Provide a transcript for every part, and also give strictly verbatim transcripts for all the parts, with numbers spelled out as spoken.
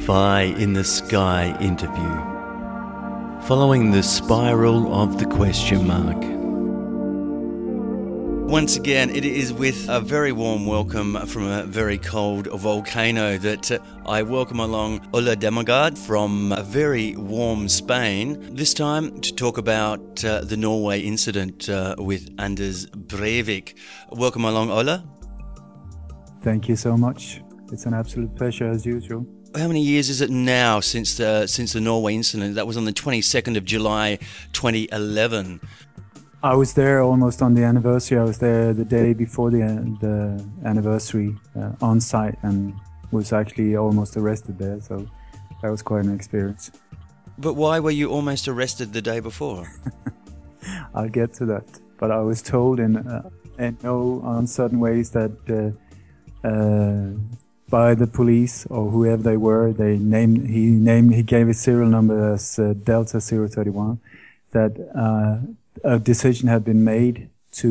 Fly in the Sky interview, following the spiral of the question mark. Once again, it is with a very warm welcome from a very cold volcano that uh, I welcome along Ola Demagard from a very warm Spain, this time to talk about uh, the Norway incident uh, with Anders Breivik. Welcome along, Ola. Thank you so much. It's an absolute pleasure as usual. How many years is it now since the, since the Norway incident? That was on the twenty-second of July, twenty eleven. I was there almost on the anniversary. I was there the day before the the anniversary uh, on site and was actually almost arrested there. So that was quite an experience. But why were you almost arrested the day before? I'll get to that. But I was told in, uh, in no uncertain ways that uh, uh, by the police or whoever they were, they named he named he gave his serial number as uh, Delta zero thirty-one. That. Uh, A decision had been made to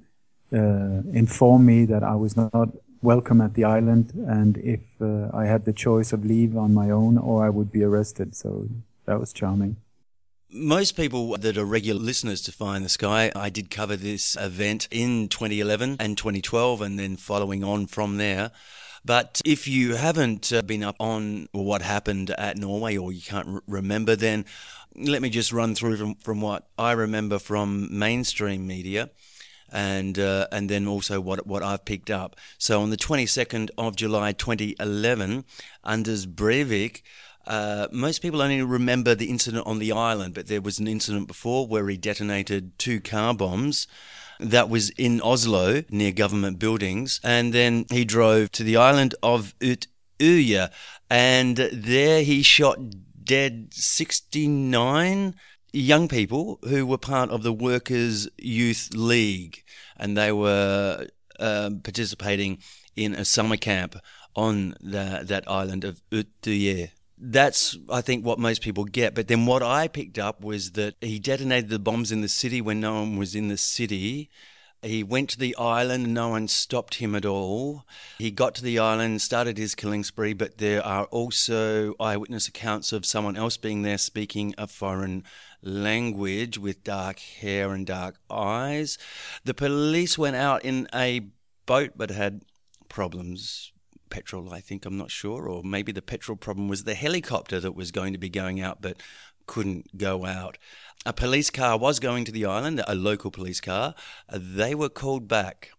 uh, inform me that I was not welcome at the island, and if uh, I had the choice of leave on my own or I would be arrested. So that was charming. Most people that are regular listeners to Fly in the Sky, I did cover this event in twenty eleven and twenty twelve and then following on from there. But if you haven't uh, been up on what happened at Norway or you can't r- remember, then let me just run through from, from what I remember from mainstream media and uh, and then also what what I've picked up. So on the twenty-second of July twenty eleven, Anders Breivik, uh, most people only remember the incident on the island, but there was an incident before where he detonated two car bombs. That was in Oslo, near government buildings, and then he drove to the island of Utøya, and there he shot dead sixty-nine young people who were part of the Workers' Youth League, and they were uh, participating in a summer camp on the, that island of Utøya. That's, I think, what most people get. But then what I picked up was that he detonated the bombs in the city when no one was in the city. He went to the island and no one stopped him at all. He got to the island and started his killing spree, but there are also eyewitness accounts of someone else being there speaking a foreign language with dark hair and dark eyes. The police went out in a boat but had problems. Petrol, I think, I'm not sure, or maybe the petrol problem was the helicopter that was going to be going out but couldn't go out. A police car was going to the island, a local police car. They were called back,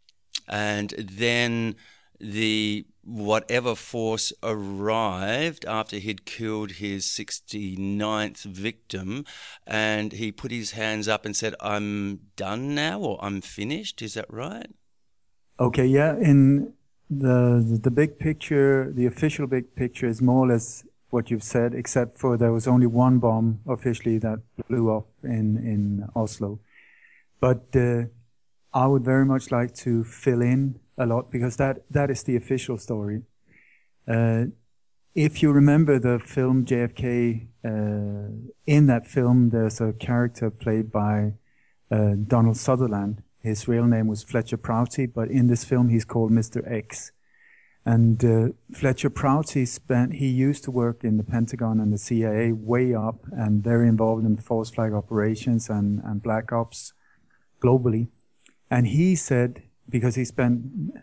and then the whatever force arrived after he'd killed his sixty-ninth victim, and he put his hands up and said, "I'm done now," or "I'm finished." Is that right? Okay, yeah, in The, the the big picture, the official big picture is more or less what you've said, except for there was only one bomb officially that blew up in, in Oslo. But uh, I would very much like to fill in a lot because that, that is the official story. Uh, if you remember the film J F K, uh, in that film there's a character played by uh, Donald Sutherland. His real name was Fletcher Prouty, but in this film he's called Mister X. And uh, Fletcher Prouty spent, he used to work in the Pentagon and the C I A way up and very involved in false flag operations and, and black ops globally. And he said, because he spent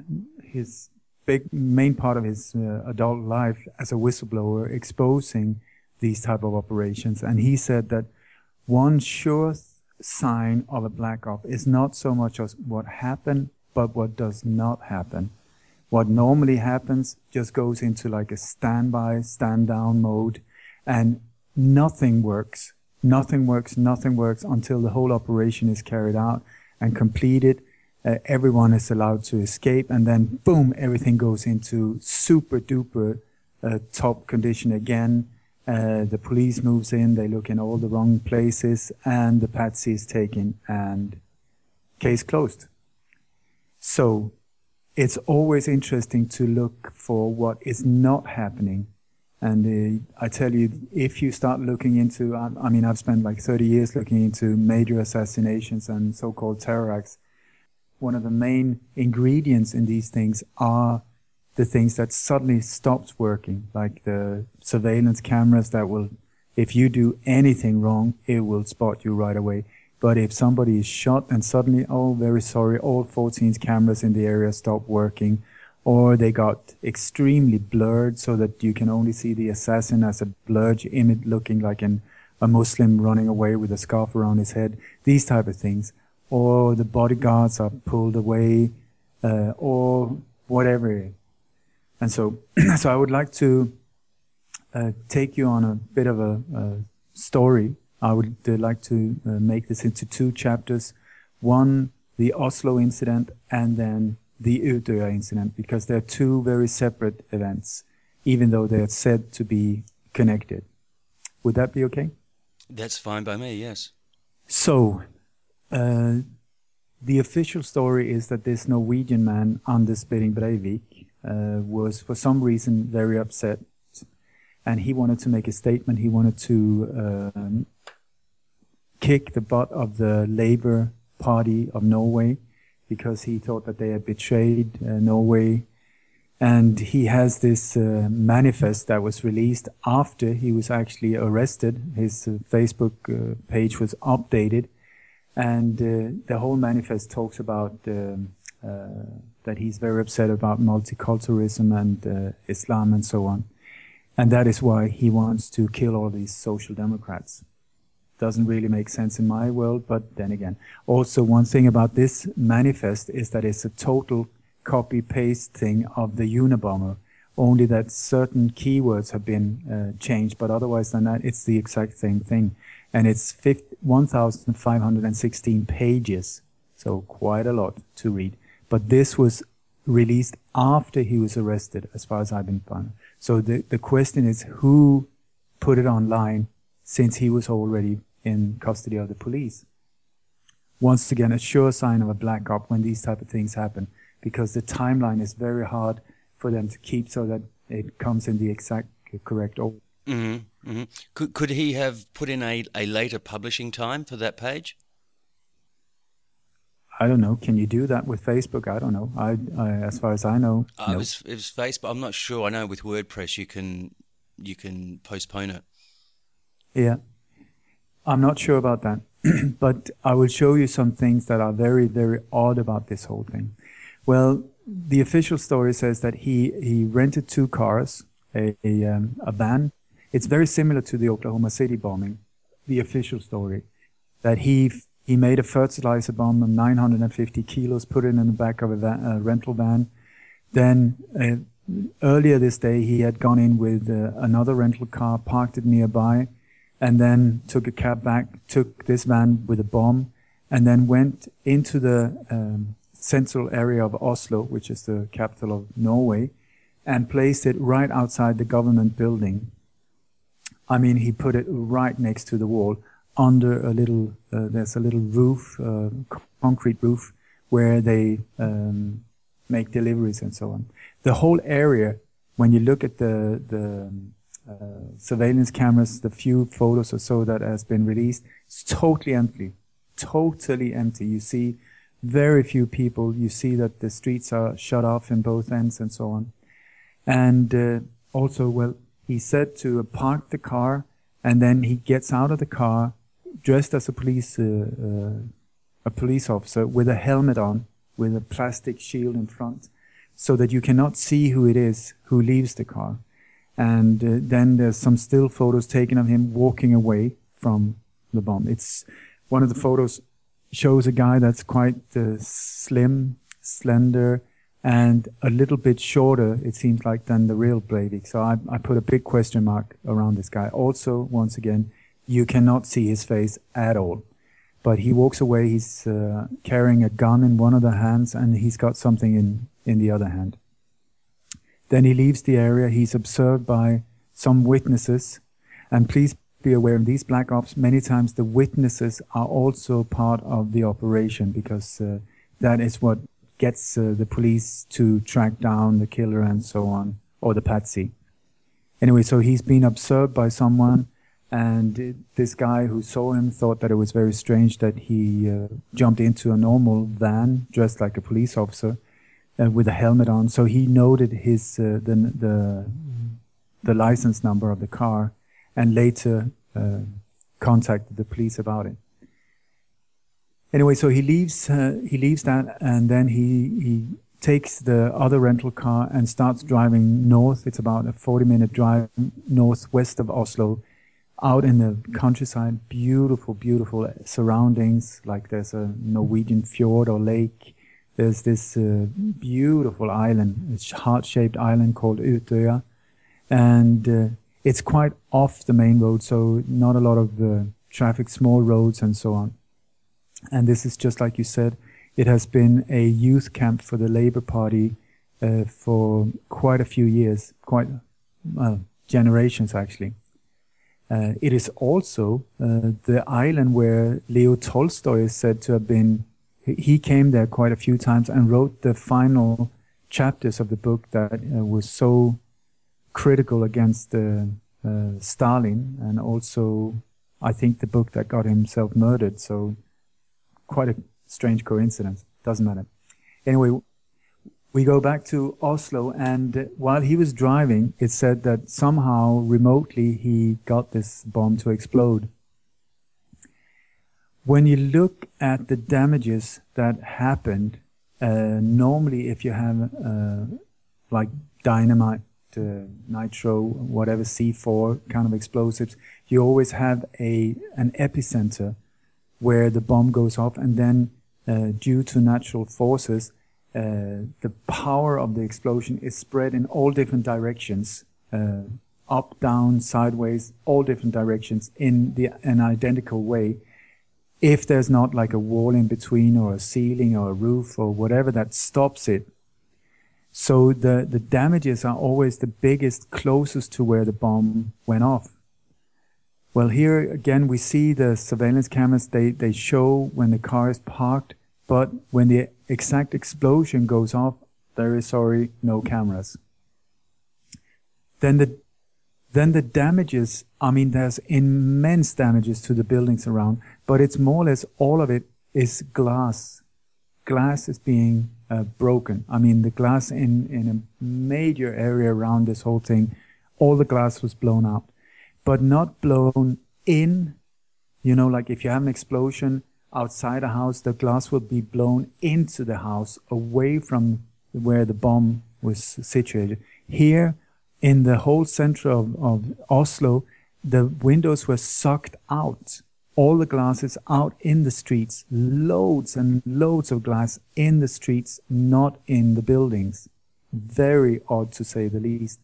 his big main part of his uh, adult life as a whistleblower exposing these type of operations, and he said that one sure th- sign of a black op is not so much as what happened, but what does not happen. What normally happens just goes into like a standby, stand down mode, and nothing works. Nothing works, nothing works until the whole operation is carried out and completed. Uh, everyone is allowed to escape, and then boom, everything goes into super duper uh, top condition again. Uh, the police moves in, they look in all the wrong places, and the patsy is taken, and case closed. So it's always interesting to look for what is not happening. And uh, I tell you, if you start looking into, I, I mean, I've spent like thirty years looking into major assassinations and so-called terror acts. One of the main ingredients in these things are the things that suddenly stops working, like the surveillance cameras that will, if you do anything wrong, it will spot you right away. But if somebody is shot and suddenly, oh, very sorry, all fourteen cameras in the area stop working, or they got extremely blurred so that you can only see the assassin as a blurred image looking like an, a Muslim running away with a scarf around his head, these type of things. Or the bodyguards are pulled away, uh, or whatever. And so, so I would like to uh, take you on a bit of a, a story. I would uh, like to uh, make this into two chapters. One, the Oslo incident, and then the Utøya incident, because they're two very separate events, even though they're said to be connected. Would that be okay? That's fine by me, yes. So, uh, the official story is that this Norwegian man, Anders Behring Breivik, uh, was for some reason very upset, and he wanted to make a statement. He wanted to um, kick the butt of the Labour Party of Norway, because he thought that they had betrayed uh, Norway. And he has this uh, manifest that was released after he was actually arrested. His uh, Facebook uh, page was updated, and uh, the whole manifest talks about um, uh, that he's very upset about multiculturalism and uh, Islam and so on. And that is why he wants to kill all these social democrats. Doesn't really make sense in my world, but then again. Also, one thing about this manifest is that it's a total copy-paste thing of the Unabomber, only that certain keywords have been uh, changed, but otherwise than that, it's the exact same thing. And it's one thousand five hundred sixteen pages, so quite a lot to read. But this was released after he was arrested, as far as I've been found. So the, the question is, who put it online since he was already in custody of the police? Once again, a sure sign of a black op when these type of things happen, because the timeline is very hard for them to keep so that it comes in the exact correct order. Mm-hmm, mm-hmm. Could could he have put in a, a later publishing time for that page? I don't know. Can you do that with Facebook? I don't know. I, I as far as I know, uh, no. it, was, it was Facebook. I'm not sure. I know with WordPress you can you can postpone it. Yeah, I'm not sure about that, but I will show you some things that are very, very odd about this whole thing. Well, the official story says that he, he rented two cars, a a, um, a van. It's very similar to the Oklahoma City bombing, the official story, that he he made a fertilizer bomb of nine hundred fifty kilos, put it in the back of a, van, a rental van. Then uh, earlier this day, he had gone in with uh, another rental car, parked it nearby, and then took a cab back, took this van with a bomb, and then went into the um, central area of Oslo, which is the capital of Norway, and placed it right outside the government building. I mean, he put it right next to the wall, under a little, uh, there's a little roof, uh, concrete roof, where they um, make deliveries and so on. The whole area, when you look at the, the uh, surveillance cameras, the few photos or so that has been released, it's totally empty, totally empty. You see very few people. You see that the streets are shut off in both ends and so on. And uh, also, well, he said to uh, park the car, and then he gets out of the car, dressed as a police uh, uh, a police officer with a helmet on, with a plastic shield in front, so that you cannot see who it is who leaves the car. And uh, then there's some still photos taken of him walking away from the bomb. It's one of the photos shows a guy that's quite uh, slim, slender, and a little bit shorter, it seems like, than the real Breivik. So I, I put a big question mark around this guy. Also, once again, you cannot see his face at all. But he walks away, he's uh, carrying a gun in one of the hands, and he's got something in, in the other hand. Then he leaves the area. He's observed by some witnesses. And please be aware, in these black ops, many times the witnesses are also part of the operation, because uh, that is what gets uh, the police to track down the killer and so on, or the patsy. Anyway, so he's been observed by someone, and uh, this guy who saw him thought that it was very strange that he uh, jumped into a normal van dressed like a police officer, uh, with a helmet on. So he noted his uh, the the the license number of the car, and later uh, contacted the police about it. Anyway, so he leaves uh, he leaves that, and then he he takes the other rental car and starts driving north. It's about a forty-minute drive northwest of Oslo, out in the countryside. Beautiful, beautiful surroundings. Like there's a Norwegian fjord or lake. There's this uh, beautiful island, it's heart-shaped island called Utøya, and uh, it's quite off the main road, so not a lot of uh, traffic, small roads and so on. And this is just like you said, it has been a youth camp for the Labour Party uh, for quite a few years, quite well, generations actually. Uh, it is also uh, the island where Leo Tolstoy is said to have been. He came there quite a few times and wrote the final chapters of the book that uh, was so critical against uh, uh, Stalin, and also I think the book that got himself murdered. So quite a strange coincidence. Doesn't matter. Anyway, we go back to Oslo, and uh, while he was driving, it said that somehow remotely he got this bomb to explode. When you look at the damages that happened, uh, normally if you have uh, like dynamite, uh, nitro, whatever C four kind of explosives, you always have a an epicenter where the bomb goes off, and then uh, due to natural forces, uh, the power of the explosion is spread in all different directions, uh, up, down, sideways, all different directions in the an identical way. If there's not like a wall in between or a ceiling or a roof or whatever that stops it. So the, the damages are always the biggest closest to where the bomb went off. Well, here again we see the surveillance cameras, they, they show when the car is parked, but when the exact explosion goes off, there is, sorry, no cameras. Then the Then the damages, I mean, there's immense damages to the buildings around, but it's more or less all of it is glass. Glass is being uh, broken. I mean, the glass in, in a major area around this whole thing, all the glass was blown out, but not blown in. You know, like if you have an explosion outside a house, the glass will be blown into the house, away from where the bomb was situated. Here, in the whole center of, of Oslo, the windows were sucked out. All the glasses out in the streets. Loads and loads of glass in the streets, not in the buildings. Very odd, to say the least.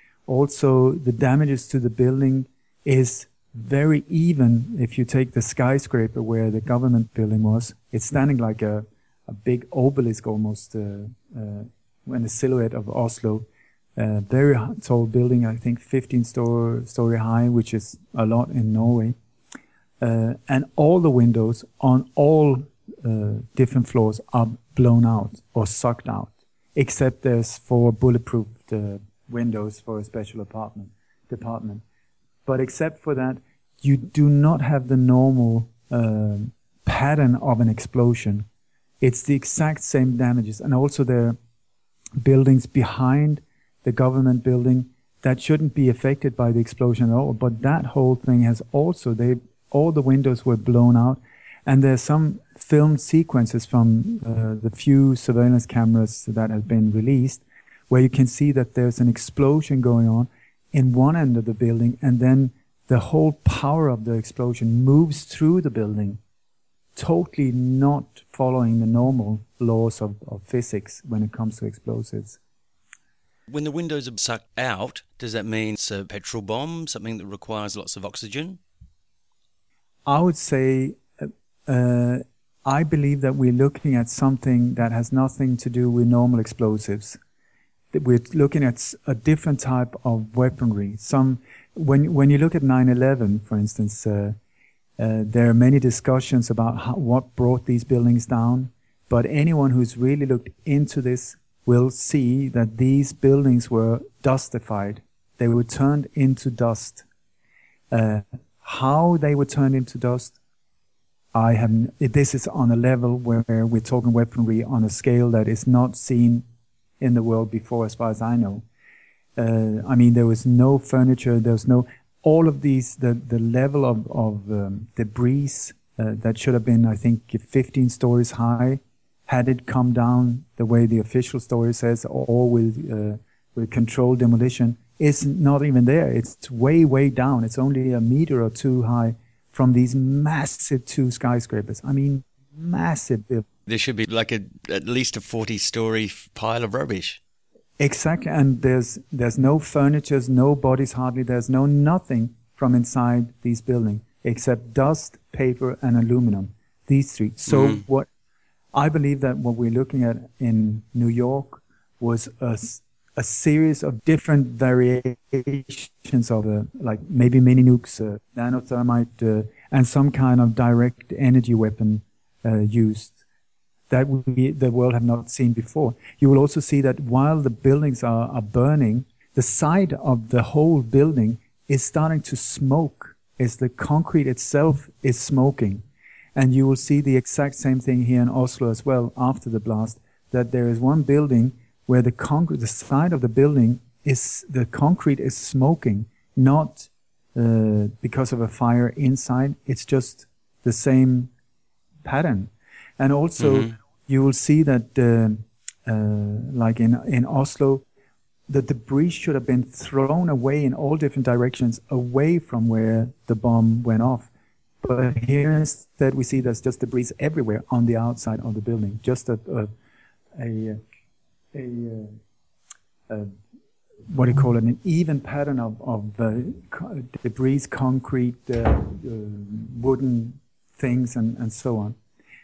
Also, the damages to the building is very even. If you take the skyscraper where the government building was, it's standing like a, a big obelisk almost, uh, uh, in the silhouette of Oslo. Uh, very tall building, I think fifteen story, story high, which is a lot in Norway. Uh, and all the windows on all uh, different floors are blown out or sucked out, except there's four bulletproof uh, windows for a special apartment department. But except for that, you do not have the normal uh, pattern of an explosion. It's the exact same damages. And also there are buildings behind the government building that shouldn't be affected by the explosion at all, but that whole thing has also, they all the windows were blown out, and there's some filmed sequences from uh, the few surveillance cameras that have been released, where you can see that there's an explosion going on in one end of the building, and then the whole power of the explosion moves through the building, totally not following the normal laws of, of physics when it comes to explosives. When the windows are sucked out, does that mean it's a petrol bomb, something that requires lots of oxygen? I would say, uh, I believe that we're looking at something that has nothing to do with normal explosives. That we're looking at a different type of weaponry. Some, when when you look at nine eleven, for instance, uh, uh, there are many discussions about how, what brought these buildings down. But anyone who's really looked into this will see that these buildings were dustified. They were turned into dust. Uh, how they were turned into dust, I have. This is on a level where we're talking weaponry on a scale that is not seen in the world before, as far as I know. Uh, I mean, there was no furniture, there was no, all of these, the, the level of, of um, debris uh, that should have been, I think, fifteen stories high, had it come down the way the official story says, or with, uh, with controlled demolition, is not even there. It's way, way down. It's only a meter or two high from these massive two skyscrapers. I mean, massive. There should be like a, at least a forty-story pile of rubbish. Exactly, and there's there's no furniture, no bodies hardly, there's no nothing from inside these buildings except dust, paper, and aluminum. These three. So mm. what I believe that what we're looking at in New York was a, a series of different variations of uh, like maybe mini nukes, uh, nanothermite, uh, and some kind of direct energy weapon uh, used that we, the world have not seen before. You will also see that while the buildings are, are burning, the side of the whole building is starting to smoke, as the concrete itself is smoking. And you will see the exact same thing here in Oslo as well after the blast, that there is one building where the concrete, the side of the building is, the concrete is smoking, not uh, because of a fire inside, it's just the same pattern. And also, mm-hmm. you will see that, uh, uh, like in in Oslo, the debris should have been thrown away in all different directions, away from where the bomb went off. But here instead, we see there's just debris everywhere on the outside of the building. Just a a a, a, a, a what do you call it? An even pattern of of uh, co- debris, concrete, uh, uh, wooden things, and and so on.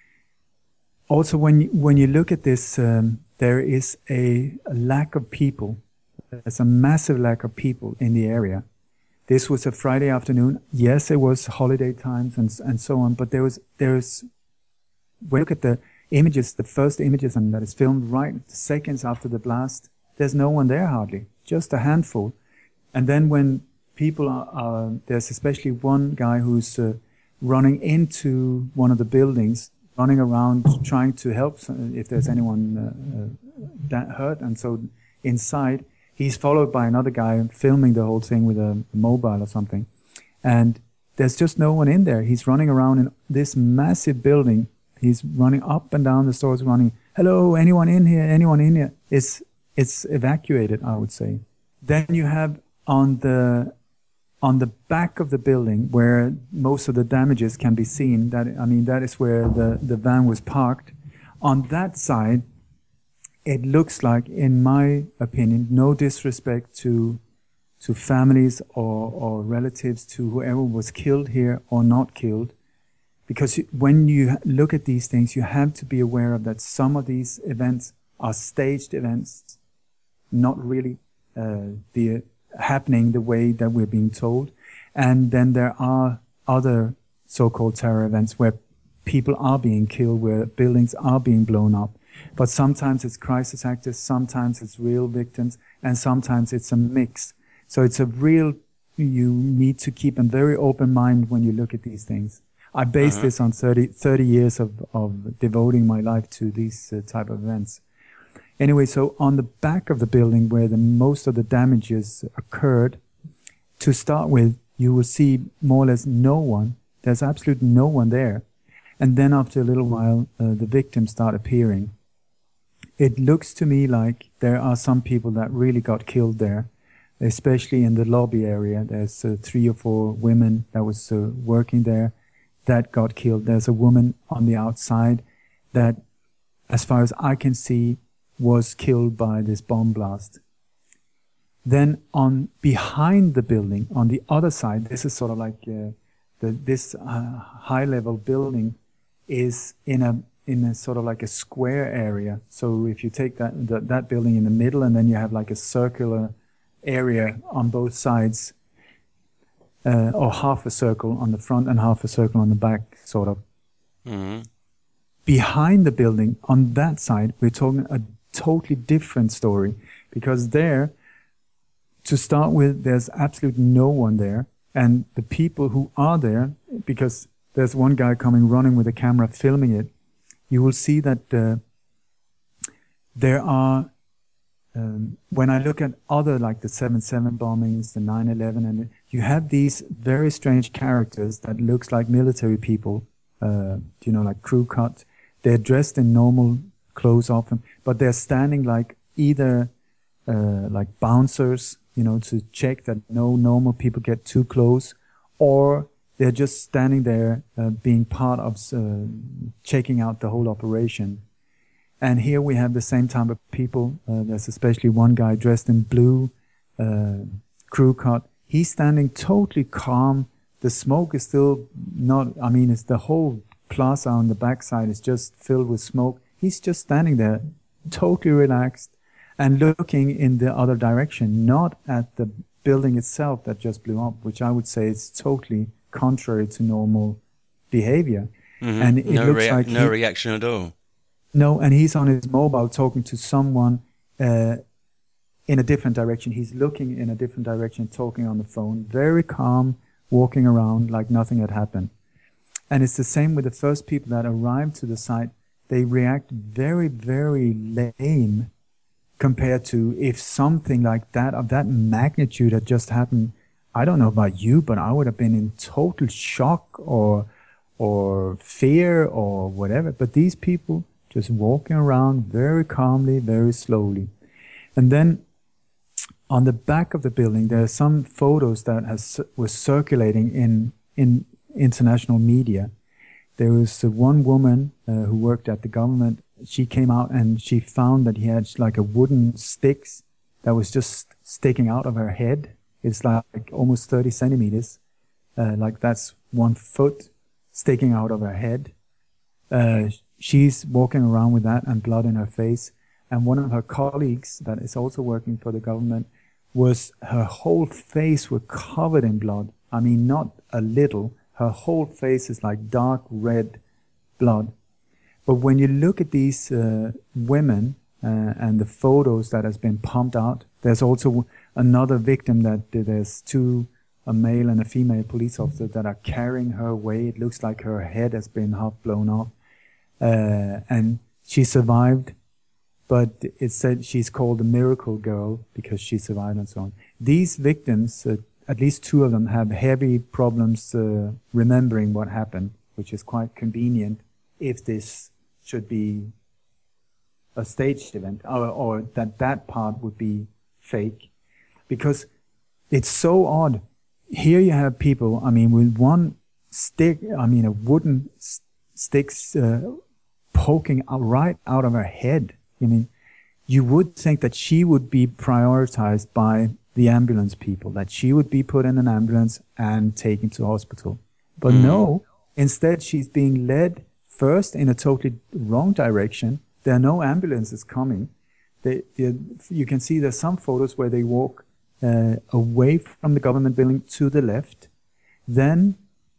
Also, when you, when you look at this, um, there is a, a lack of people. There's a massive lack of people in the area. This was a Friday afternoon. Yes, it was holiday times and and so on, but there was there's when you look at the images, the first images, and that is filmed right seconds after the blast. There's no one there hardly, just a handful. And then when people are, are there's especially one guy who's uh, running into one of the buildings, running around trying to help if there's anyone uh, uh, that hurt. And so inside, he's followed by another guy filming the whole thing with a mobile or something. And there's just no one in there. He's running around in this massive building. He's running up and down the stairs, running, hello, anyone in here, anyone in here? It's, it's evacuated, I would say. Then you have on the on the back of the building where most of the damages can be seen, that I mean, that is where the, the van was parked. On that side, it looks like, in my opinion, no disrespect to to families or, or relatives to whoever was killed here or not killed, because when you look at these things, you have to be aware of that some of these events are staged events, not really uh, the happening the way that we're being told. And then there are other so-called terror events where people are being killed, where buildings are being blown up. But sometimes it's crisis actors, sometimes it's real victims, and sometimes it's a mix. So it's a real, you need to keep a very open mind when you look at these things. I base uh-huh. this on thirty, thirty years of, of devoting my life to these uh, type of events. Anyway, so on the back of the building where the most of the damages occurred, to start with, you will see more or less no one. There's absolutely no one there. And then after a little while, uh, the victims start appearing. It looks to me like there are some people that really got killed there, especially in the lobby area. There's uh, three or four women that was uh, working there that got killed. There's a woman on the outside that, as far as I can see, was killed by this bomb blast. Then on behind the building, on the other side, this is sort of like uh, the, this uh, high-level building is in a in a sort of like a square area. So if you take that, that that building in the middle, and then you have like a circular area on both sides, uh, or half a circle on the front and half a circle on the back, sort of. Mm-hmm. Behind the building, on that side, we're talking a totally different story, because there, to start with, there's absolutely no one there, and the people who are there, because there's one guy coming running with a camera filming it, you will see that uh, there are um, when I look at other, like the seven seven bombings, the nine eleven, and you have these very strange characters that looks like military people, uh, you know, like crew cut. They're dressed in normal clothes often, but they're standing like either uh, like bouncers, you know, to check that no normal people get too close, or they're just standing there uh, being part of uh, checking out the whole operation. And here we have the same type of people. Uh, there's especially one guy dressed in blue, uh, crew cut. He's standing totally calm. The smoke is still not, I mean, it's the whole plaza on the backside is just filled with smoke. He's just standing there, totally relaxed and looking in the other direction, not at the building itself that just blew up, which I would say is totally contrary to normal behavior. Mm-hmm. And it no looks rea- like no he, reaction at all. No, and he's on his mobile talking to someone uh, in a different direction. He's looking in a different direction, talking on the phone, very calm, walking around like nothing had happened. And it's the same with the first people that arrived to the site. They react very, very lame compared to if something like that, of that magnitude had just happened. I don't know about you, but I would have been in total shock or or fear or whatever. But these people just walking around very calmly, very slowly. And then on the back of the building, there are some photos that has was circulating in in international media. There was uh, one woman uh, who worked at the government. She came out and she found that he had like a wooden sticks that was just sticking out of her head. It's like almost thirty centimeters. Uh, like that's one foot sticking out of her head. Uh, she's walking around with that and blood in her face. And one of her colleagues that is also working for the government was, her whole face was covered in blood. I mean, not a little. Her whole face is like dark red blood. But when you look at these uh, women uh, and the photos that has been pumped out, there's also another victim that uh, there's two, a male and a female police officer that are carrying her away. It looks like her head has been half blown off. Uh, and she survived, but it said she's called a miracle girl because she survived and so on. These victims, uh, at least two of them, have heavy problems uh, remembering what happened, which is quite convenient if this should be a staged event, or, or that that part would be fake. Because it's so odd. Here you have people, I mean, with one stick, I mean, a wooden st- sticks uh, poking out right out of her head. I mean, you would think that she would be prioritized by the ambulance people, that she would be put in an ambulance and taken to hospital. But mm. no, instead she's being led first in a totally wrong direction. There are no ambulances coming. They, they, you can see there's some photos where they walk uh, away from the government building to the left. Then,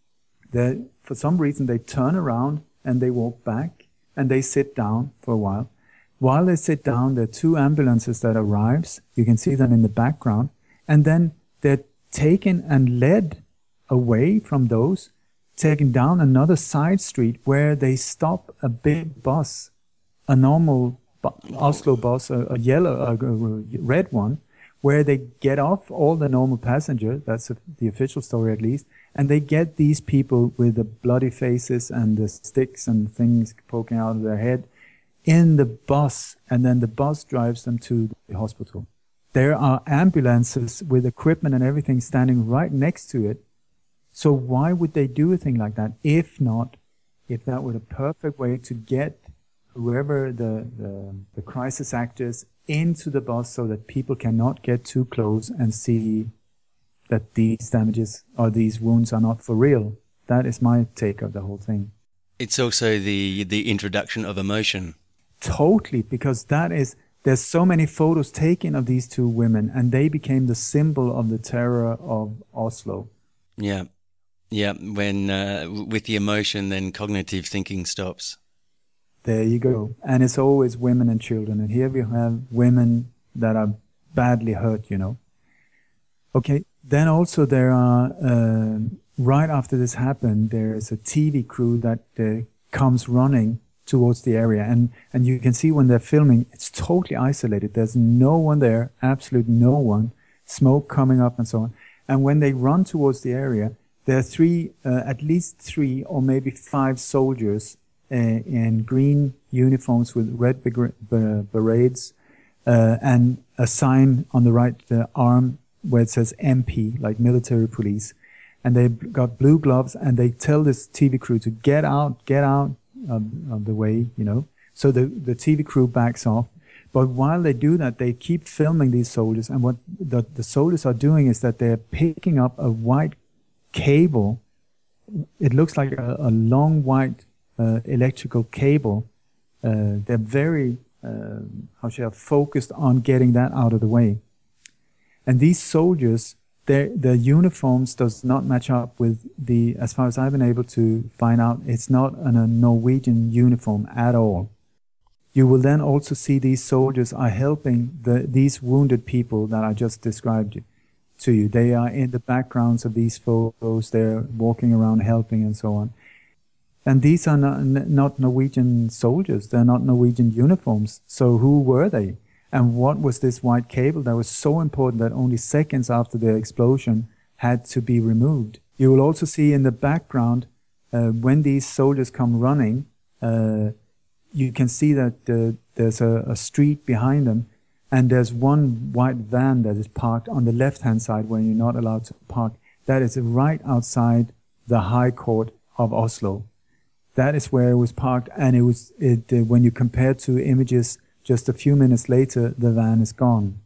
for some reason, they turn around and they walk back and they sit down for a while. While they sit down, there are two ambulances that arrives. You can see them in the background. And then they're taken and led away from those, taken down another side street where they stop a big bus, a normal bu- Oslo bus, a, a yellow, a, a red one, where they get off all the normal passengers. That's a, the official story at least. And they get these people with the bloody faces and the sticks and things poking out of their head in the bus, and then the bus drives them to the hospital. There are ambulances with equipment and everything standing right next to it. So why would they do a thing like that? If not, if that were the perfect way to get whoever the, the, the crisis actors into the bus so that people cannot get too close and see that these damages or these wounds are not for real. That is my take of the whole thing. It's also the the introduction of emotion. Totally, because that is, there's so many photos taken of these two women and they became the symbol of the terror of Oslo. Yeah, yeah. When uh, with the emotion, then cognitive thinking stops. There you go. And it's always women and children. And here we have women that are badly hurt, you know. Okay, then also there are, uh, right after this happened, there is a T V crew that uh, comes running towards the area. And, and you can see when they're filming, it's totally isolated. There's no one there, absolute no one, smoke coming up and so on. And when they run towards the area, there are three, uh, at least three or maybe five soldiers uh, in green uniforms with red ber- ber- berets uh, and a sign on the right uh, arm where it says M P, like military police. And they've got blue gloves, and they tell this T V crew to get out, get out of, of the way, you know. So the, the T V crew backs off. But while they do that, they keep filming these soldiers. And what the, the soldiers are doing is that they're picking up a white cable. It looks like a, a long white uh, electrical cable. Uh, they're very, uh, how should I, focused on getting that out of the way. And these soldiers, their their uniforms does not match up with the, as far as I've been able to find out, it's not an, a Norwegian uniform at all. You will then also see these soldiers are helping the these wounded people that I just described to you. They are in the backgrounds of these photos. They're walking around helping and so on. And these are not, not Norwegian soldiers. They're not Norwegian uniforms. So who were they? And what was this white cable that was so important that only seconds after the explosion had to be removed? You will also see in the background, uh, when these soldiers come running, uh, you can see that uh, there's a, a street behind them, and there's one white van that is parked on the left-hand side where you're not allowed to park. That is right outside the High Court of Oslo. That is where it was parked, and it was it uh, when you compare to images. Just a few minutes later, the van is gone.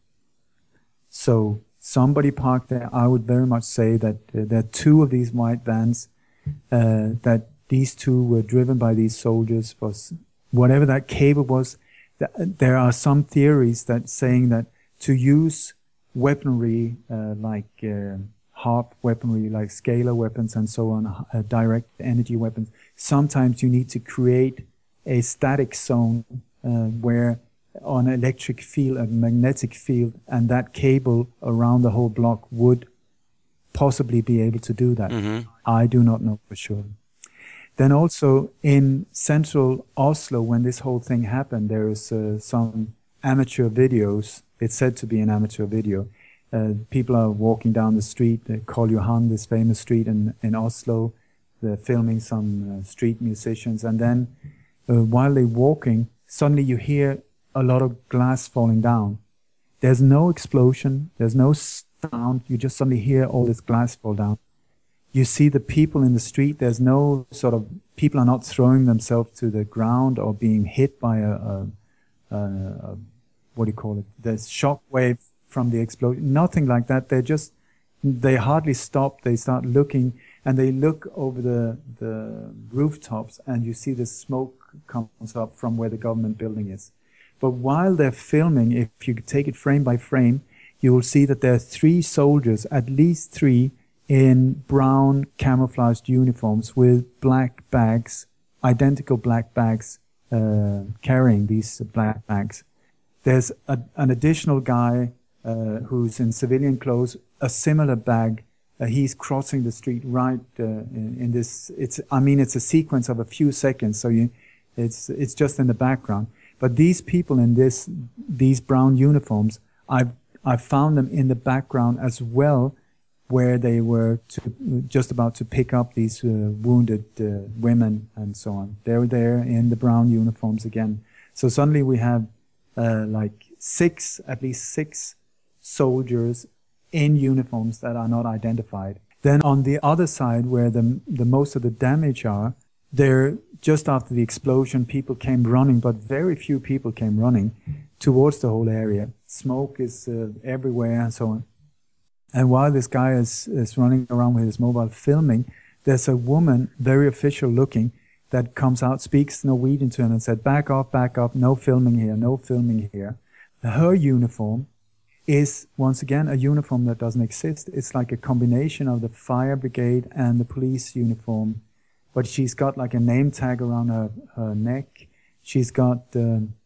So somebody parked there. I would very much say that uh, there are two of these white vans, uh, that these two were driven by these soldiers. Was whatever that cable was. Th- there are some theories that saying that to use weaponry uh, like uh, HARP weaponry, like scalar weapons and so on, uh, direct energy weapons, sometimes you need to create a static zone uh, where on an electric field, a magnetic field, and that cable around the whole block would possibly be able to do that. Mm-hmm. I do not know for sure. Then also in central Oslo, when this whole thing happened, there is uh, some amateur videos. It's said to be an amateur video. Uh, people are walking down the street, uh, Karl Johan, this famous street in, in Oslo. They're filming some uh, street musicians. And then uh, while they're walking, suddenly you hear a lot of glass falling down. There's no explosion. There's no sound. You just suddenly hear all this glass fall down. You see the people in the street. There's no sort of, people are not throwing themselves to the ground or being hit by a, a, a, a what do you call it? There's shock wave from the explosion. Nothing like that. They're just, they hardly stop. They start looking, and they look over the, the rooftops, and you see the smoke comes up from where the government building is. But while they're filming, if you take it frame by frame, you will see that there are three soldiers, at least three, in brown camouflaged uniforms with black bags, identical black bags, uh, carrying these black bags. There's a, an additional guy uh, who's in civilian clothes, a similar bag. Uh, he's crossing the street right uh, in, in this. It's, I mean, it's a sequence of a few seconds, so you, it's it's just in the background. But these people in this, these brown uniforms, I've, I've found them in the background as well, where they were to, just about to pick up these uh, wounded uh, women and so on. They were there in the brown uniforms again. So suddenly we have uh, like six, at least six soldiers in uniforms that are not identified. Then on the other side, where the, the most of the damage are, there, just after the explosion, people came running, but very few people came running towards the whole area. Smoke is uh, everywhere and so on. And while this guy is, is running around with his mobile filming, there's a woman, very official looking, that comes out, speaks Norwegian to him and said, back off, back up, no filming here, no filming here. Her uniform is, once again, a uniform that doesn't exist. It's like a combination of the fire brigade and the police uniform. But she's got like a name tag around her, her neck. She's got um,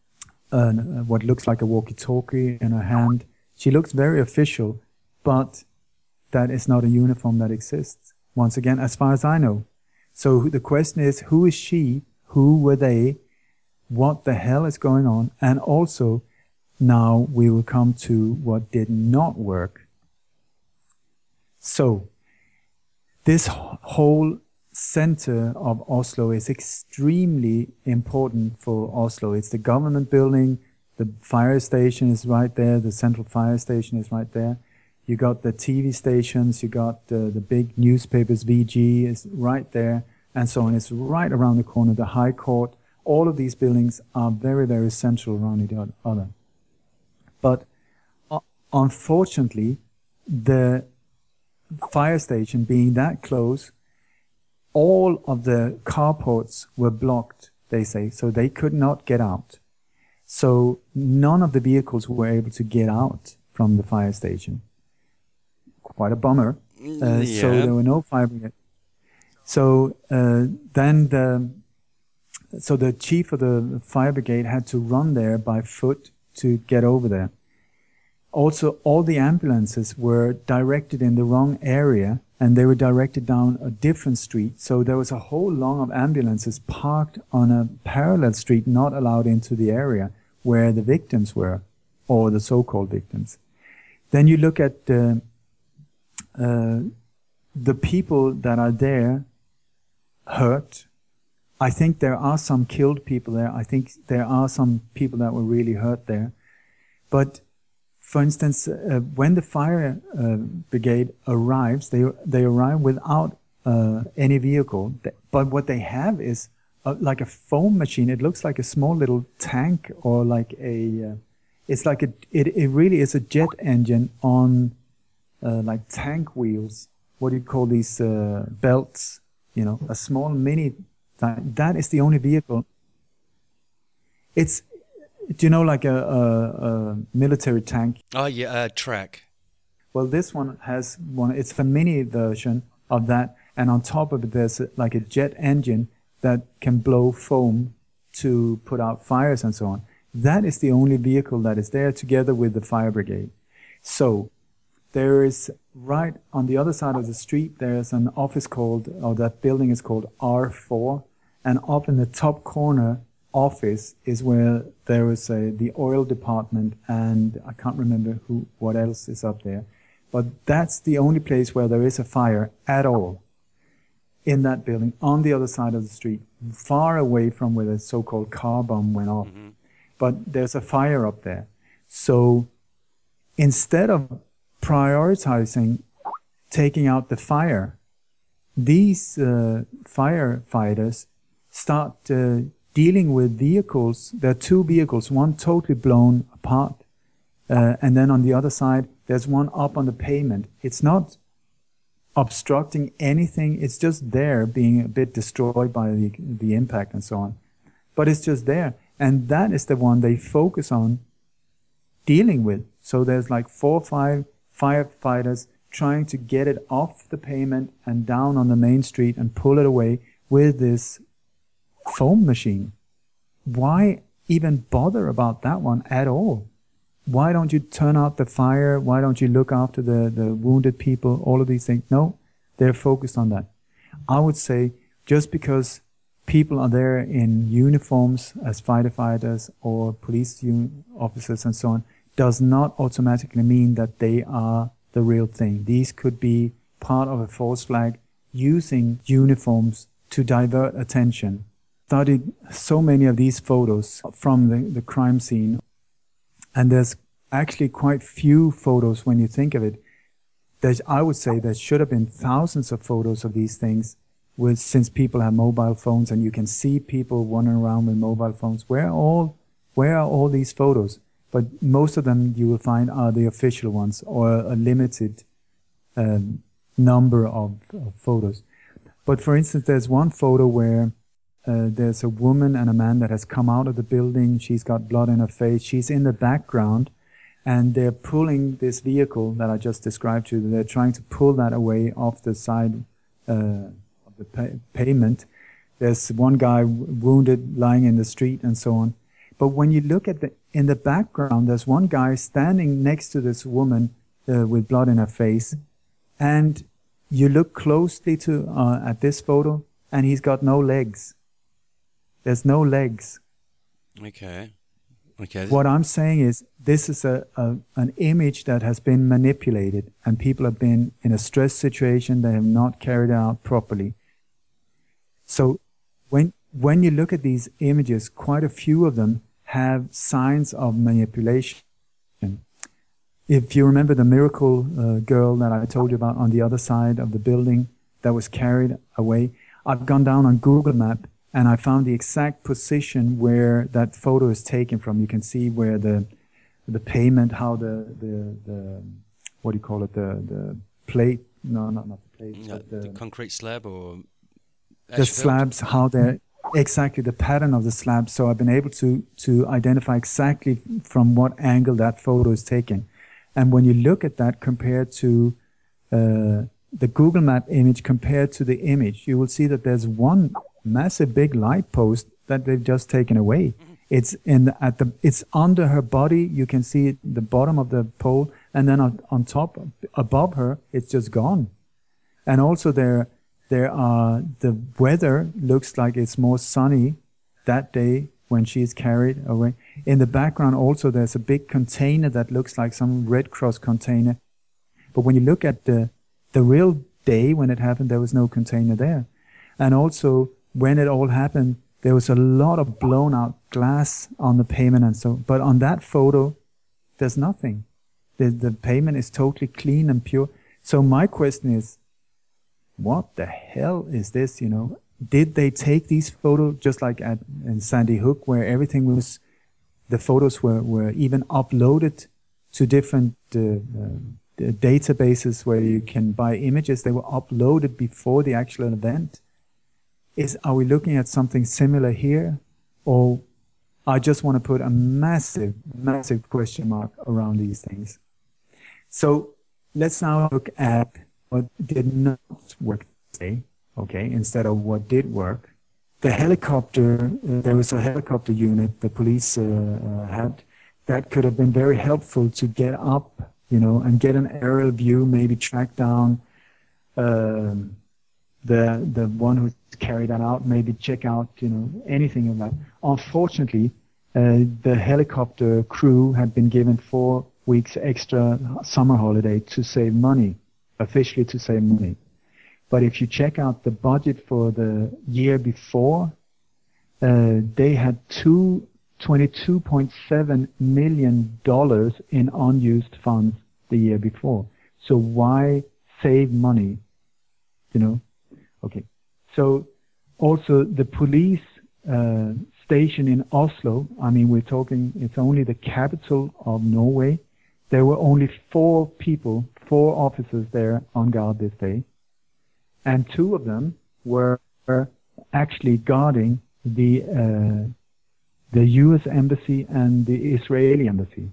an, what looks like a walkie-talkie in her hand. She looks very official, but that is not a uniform that exists, once again, as far as I know. So the question is, who is she? who were they, what the hell is going on, and also now we will come to what did not work. So, this whole center of Oslo is extremely important for Oslo. It's the government building, the fire station is right there, the central fire station is right there. You got the T V stations, you got uh, the big newspapers, V G is right there, and so on. It's right around the corner, the High Court. All of these buildings are very, very central around each other. But uh, unfortunately, the fire station being that close, all of the carports were blocked, they say, so they could not get out. So none of the vehicles were able to get out from the fire station. Quite a bummer. Uh, yeah. So there were no fire brigade. So uh, then the so the chief of the fire brigade had to run there by foot to get over there. Also, all the ambulances were directed in the wrong area, and they were directed down a different street. So there was a whole line of ambulances parked on a parallel street, not allowed into the area where the victims were, or the so-called victims. Then you look at the, uh, the people that are there hurt. I think there are some killed people there. I think there are some people that were really hurt there. But for instance, uh, when the fire uh, brigade arrives, they they arrive without uh, any vehicle. But what they have is uh, like a foam machine. It looks like a small little tank, or like a. Uh, it's like a. It it really is a jet engine on, uh, like tank wheels. What do you call these uh, belts? You know, a small mini. That, that is the only vehicle. It's. Do you know, like a, a, a military tank? Oh, yeah, uh, track. Well, this one has one. It's a mini version of that, and on top of it, there's a, like a jet engine that can blow foam to put out fires and so on. That is the only vehicle that is there, together with the fire brigade. So there is, right on the other side of the street, there's an office called, or that building is called R four, and up in the top corner office is where there is a, the oil department, and I can't remember who, what else is up there. But that's the only place where there is a fire at all in that building, on the other side of the street, far away from where the so-called car bomb went off. Mm-hmm. But there's a fire up there. So instead of prioritizing taking out the fire, these uh, firefighters start uh, dealing with vehicles. There are two vehicles, one totally blown apart, uh, and then on the other side, there's one up on the pavement. It's not obstructing anything, it's just there, being a bit destroyed by the, the impact and so on. But it's just there, and that is the one they focus on dealing with. So there's like four or five firefighters trying to get it off the pavement and down on the main street and pull it away with this foam machine. Why even bother about that one at all? Why don't you turn out the fire? Why don't you look after the, the wounded people? All of these things. No, they're focused on that. I would say just because people are there in uniforms as firefighters or police un- officers and so on does not automatically mean that they are the real thing. These could be part of a false flag using uniforms to divert attention. Studied so many of these photos from the, the crime scene, and there's actually quite few photos when you think of it. There's, I would say there should have been thousands of photos of these things, with, since people have mobile phones and you can see people wandering around with mobile phones. Where are all, where are all these photos? But most of them you will find are the official ones, or a limited um, number of, of photos. But for instance, there's one photo where Uh, there's a woman and a man that has come out of the building. She's got blood in her face. She's in the background, and they're pulling this vehicle that I just described to you. They're trying to pull that away off the side uh, of the pa- pavement. There's one guy w- wounded lying in the street and so on. But when you look at the in the background, there's one guy standing next to this woman uh, with blood in her face, and you look closely to uh, at this photo, and he's got no legs. There's no legs. Okay. Okay. What I'm saying is this is a, a an image that has been manipulated, and people have been in a stress situation they have not carried out properly. So when when you look at these images, quite a few of them have signs of manipulation. If you remember the miracle uh, girl that I told you about on the other side of the building that was carried away, I've gone down on Google Map and I found the exact position where that photo is taken from. You can see where the the payment, how the the, the what do you call it, the the plate? No, not not the plate. No, but the, the concrete slab or the asphalt? slabs, how they're exactly the pattern of the slabs. So I've been able to to identify exactly from what angle that photo is taken. And when you look at that compared to uh, the Google Map image compared to the image, you will see that there's one massive big light post that they've just taken away. It's in the, at the it's under her body. You can see it, the bottom of the pole, and then on, on top above her, it's just gone. And also there there are the weather looks like it's more sunny that day when she is carried away. In the background also there's a big container that looks like some Red Cross container. But when you look at the the real day when it happened, there was no container there. And also when it all happened, there was a lot of blown out glass on the pavement and so, but on that photo, there's nothing. The, the pavement is totally clean and pure. So my question is, what the hell is this, you know? Did they take these photos just like at in Sandy Hook, where everything was, the photos were, were even uploaded to different uh, uh, databases where you can buy images? They were uploaded before the actual event. Is are we looking at something similar here, or I just want to put a massive, massive question mark around these things? So let's now look at what did not work today. Okay, instead of what did work. The helicopter, uh, there was a helicopter unit the police uh, uh, had that could have been very helpful to get up, you know, and get an aerial view, maybe track down um, the the one who carried that out, maybe check out, you know, anything of that. Unfortunately, uh, the helicopter crew had been given four weeks extra summer holiday to save money, officially to save money. But if you check out the budget for the year before, uh, they had two, twenty-two point seven million dollars in unused funds the year before. So why save money? You know? Okay. So also the police uh, station in Oslo, I mean, we're talking, it's only the capital of Norway. There were only four people, four officers there on guard this day. And two of them were actually guarding the uh, the U S embassy and the Israeli embassy.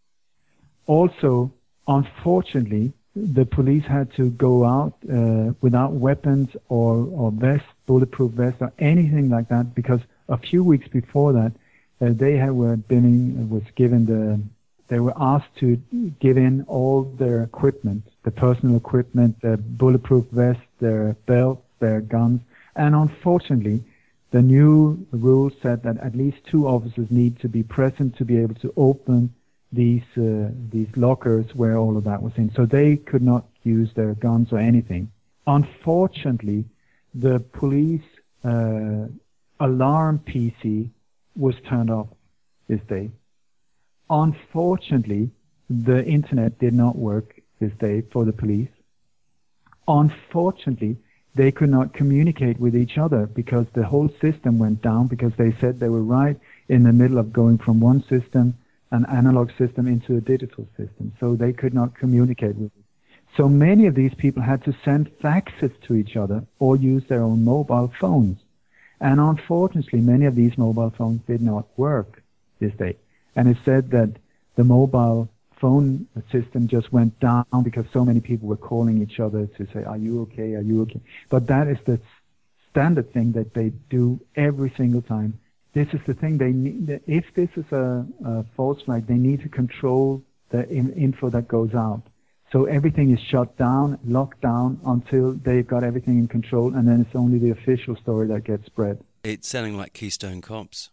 Also, unfortunately, the police had to go out uh, without weapons or, or vest, bulletproof vest, or anything like that, because a few weeks before that, uh, they had, were been was given the they were asked to give in all their equipment, the personal equipment, their bulletproof vests, their belts, their guns. And unfortunately, the new rule said that at least two officers need to be present to be able to open these uh, these lockers where all of that was in. So they could not use their guns or anything. Unfortunately, the police uh, alarm P C was turned off this day. Unfortunately, the internet did not work this day for the police. Unfortunately, they could not communicate with each other because the whole system went down, because they said they were right in the middle of going from one system, an analog system, into a digital system. So they could not communicate with it. So many of these people had to send faxes to each other or use their own mobile phones. And unfortunately, many of these mobile phones did not work this day. And it said that the mobile phone system just went down because so many people were calling each other to say, are you okay? Are you okay? But that is the standard thing that they do every single time. This is the thing they need. If this is a, a false flag, they need to control the in, info that goes out. So everything is shut down, locked down until they've got everything in control, and then it's only the official story that gets spread. It's sounding like Keystone Cops.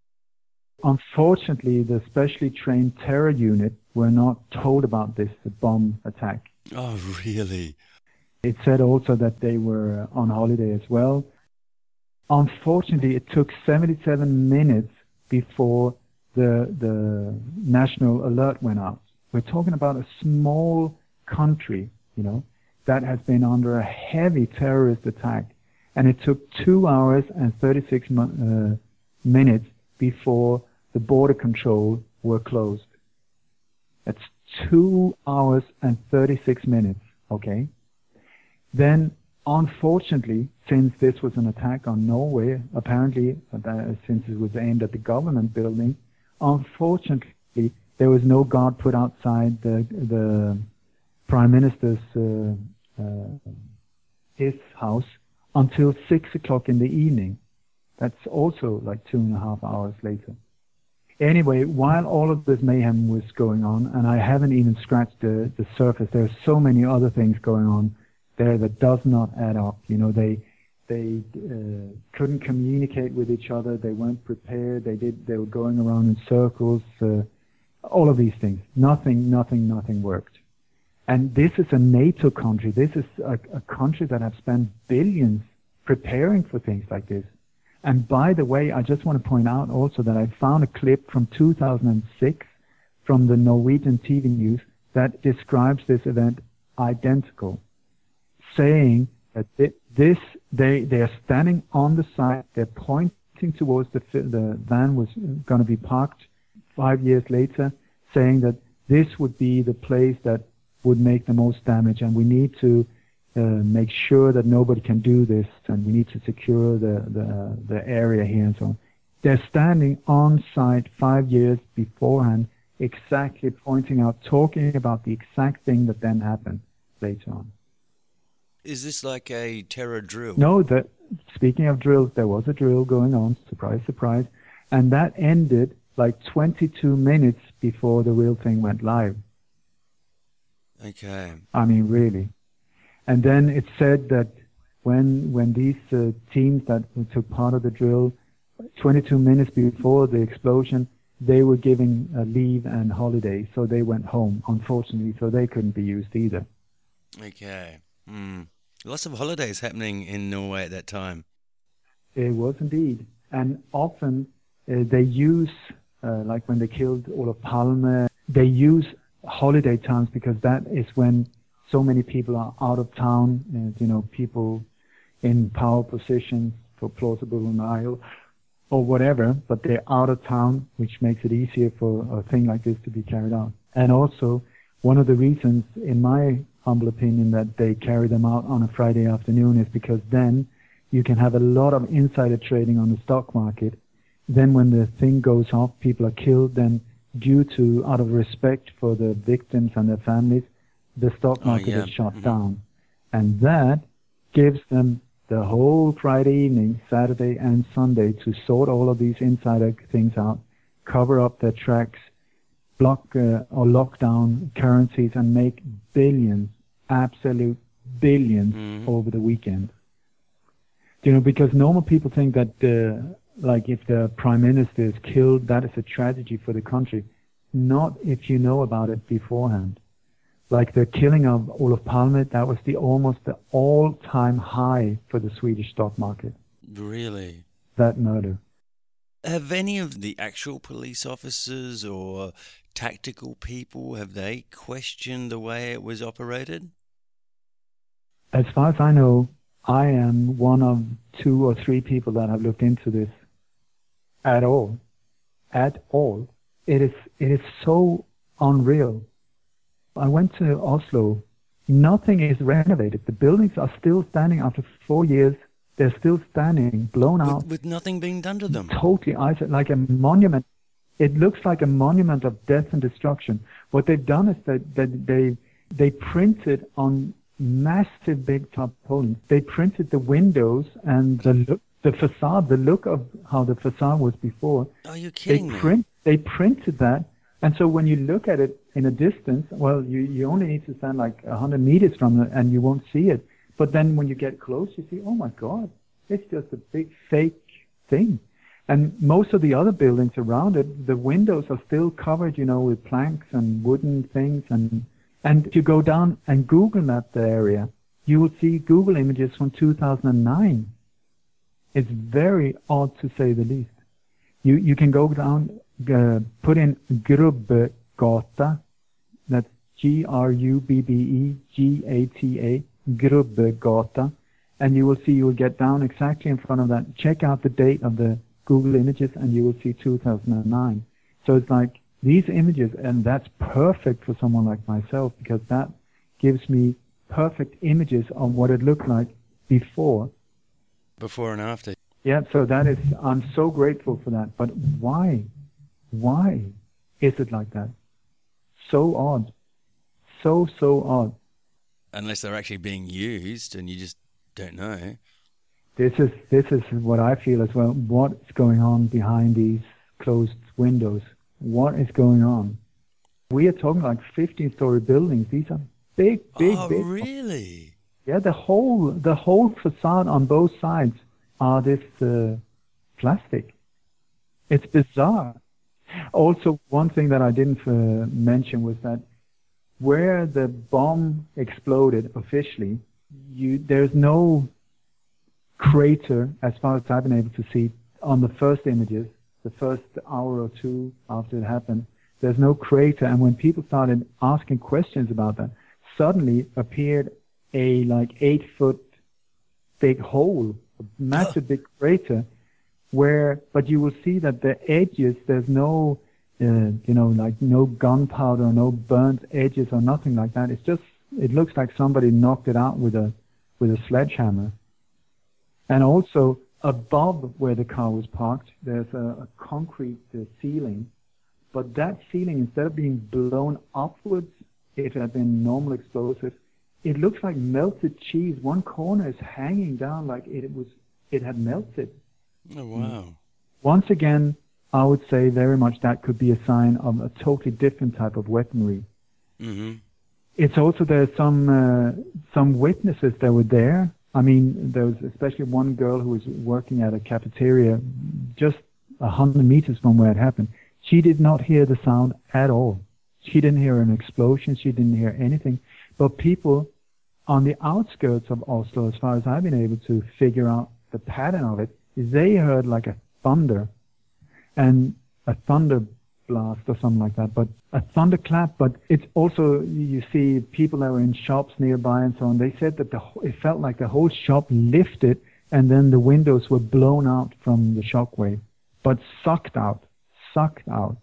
Unfortunately, the specially trained terror unit were not told about this bomb attack. Oh, really? It said also that they were on holiday as well. Unfortunately, it took seventy-seven minutes before the the national alert went out. We're talking about a small country, you know, that has been under a heavy terrorist attack, and it took two hours and thirty-six uh, minutes before the border control were closed. That's two hours and thirty-six minutes, okay? Then, unfortunately, since this was an attack on Norway, apparently, uh, since it was aimed at the government building, unfortunately, there was no guard put outside the, the Prime Minister's uh, uh, his house until six o'clock in the evening. That's also like two and a half hours later. Anyway, while all of this mayhem was going on, and I haven't even scratched the, the surface, there are so many other things going on there that does not add up. You know, they they uh, couldn't communicate with each other. They weren't prepared. They did. They were going around in circles. Uh, all of these things. Nothing, nothing, nothing worked. And this is a NATO country. This is a, a country that have spent billions preparing for things like this. And by the way, I just want to point out also that I found a clip from two thousand six from the Norwegian T V news that describes this event identical, saying that this, they, they are standing on the side, they're pointing towards the, the van was going to be parked five years later, saying that this would be the place that would make the most damage, and we need to uh, make sure that nobody can do this, and we need to secure the, the, the area here and so on. They're standing on site five years beforehand, exactly pointing out, talking about the exact thing that then happened later on. Is this like a terror drill? No, the, speaking of drills, there was a drill going on, surprise, surprise, and that ended like twenty-two minutes before the real thing went live. Okay. I mean, really. And then it said that when when these uh, teams that took part of the drill, twenty-two minutes before the explosion, they were giving a leave and holiday, so they went home, unfortunately, so they couldn't be used either. Okay. Mm. Lots of holidays happening in Norway at that time. It was indeed. And often uh, they use, uh, like when they killed Olof Palme, they use holiday times because that is when so many people are out of town, and, you know, people in power positions for plausible denial or whatever, but they're out of town, which makes it easier for a thing like this to be carried out. And also, one of the reasons, in my humble opinion, that they carry them out on a Friday afternoon is because then you can have a lot of insider trading on the stock market. Then when the thing goes off, people are killed, then due to, out of respect for the victims and their families, the stock market oh, yeah. is shut mm-hmm. down. And that gives them the whole Friday evening, Saturday and Sunday to sort all of these insider things out, cover up their tracks, block uh, or lock down currencies, and make billions, absolute billions mm-hmm. over the weekend. You know, because normal people think that, uh, like, if the prime minister is killed, that is a tragedy for the country. Not if you know about it beforehand. Like the killing of Olof Palme, that was the almost the all-time high for the Swedish stock market. Really? That murder. Have any of the actual police officers or tactical people, have they questioned the way it was operated? As far as I know, I am one of two or three people that have looked into this at all. At all. It is, it is so unreal. I went to Oslo. Nothing is renovated. The buildings are still standing after four years. They're still standing, blown with, out. With nothing being done to them. Totally isolated, like a monument. It looks like a monument of death and destruction. What they've done is that, that they they printed on massive big tarpaulins. They printed the windows and the look, the facade, the look of how the facade was before. Are you kidding they me? Print, they printed that. And so when you look at it in a distance, well, you, you only need to stand like one hundred meters from it and you won't see it. But then when you get close, you see, oh my God, it's just a big fake thing. And most of the other buildings around it, the windows are still covered, you know, with planks and wooden things. And, and if you go down and Google map the area, you will see Google images from two thousand nine. It's very odd, to say the least. You you can go down, uh, put in Grubbegata, that's G R U B B E G A T A, Grubbegata, and you will see, you will get down exactly in front of that. Check out the date of the Google images and you will see two thousand nine. So it's like these images, and that's perfect for someone like myself, because that gives me perfect images on what it looked like before. Before and after. Yeah, so that is, I'm so grateful for that. But why? Why is it like that? So odd. So, so odd. Unless they're actually being used and you just don't know. This is, this is what I feel as well. What's going on behind these closed windows? What is going on? We are talking like fifteen-story buildings. These are big, big, oh, big. Oh, really? Yeah, the whole the whole facade on both sides are this uh, plastic. It's bizarre. Also, one thing that I didn't uh, mention was that where the bomb exploded officially, you there's no crater, as far as I've been able to see, on the first images, the first hour or two after it happened. There's no crater, and when people started asking questions about that, suddenly appeared a like eight foot big hole, a massive big crater, where, but you will see that the edges, there's no, uh, you know, like no gunpowder, no burnt edges or nothing like that. It's just, it looks like somebody knocked it out with a, with a sledgehammer. And also above where the car was parked, there's a, a concrete uh, ceiling, but that ceiling, instead of being blown upwards, if it had been normal explosive, it looks like melted cheese. One corner is hanging down like it was, it had melted. Oh, wow. Once again, I would say very much that could be a sign of a totally different type of weaponry. Mm-hmm. It's also, there's some, uh, some witnesses that were there. I mean, there was especially one girl who was working at a cafeteria just a hundred meters from where it happened. She did not hear the sound at all. She didn't hear an explosion. She didn't hear anything. But people on the outskirts of Oslo, as far as I've been able to figure out the pattern of it, is they heard like a thunder and a thunder blast or something like that, but a thunderclap. But it's also, you see people that were in shops nearby and so on, they said that the it felt like the whole shop lifted and then the windows were blown out from the shockwave, but sucked out, sucked out.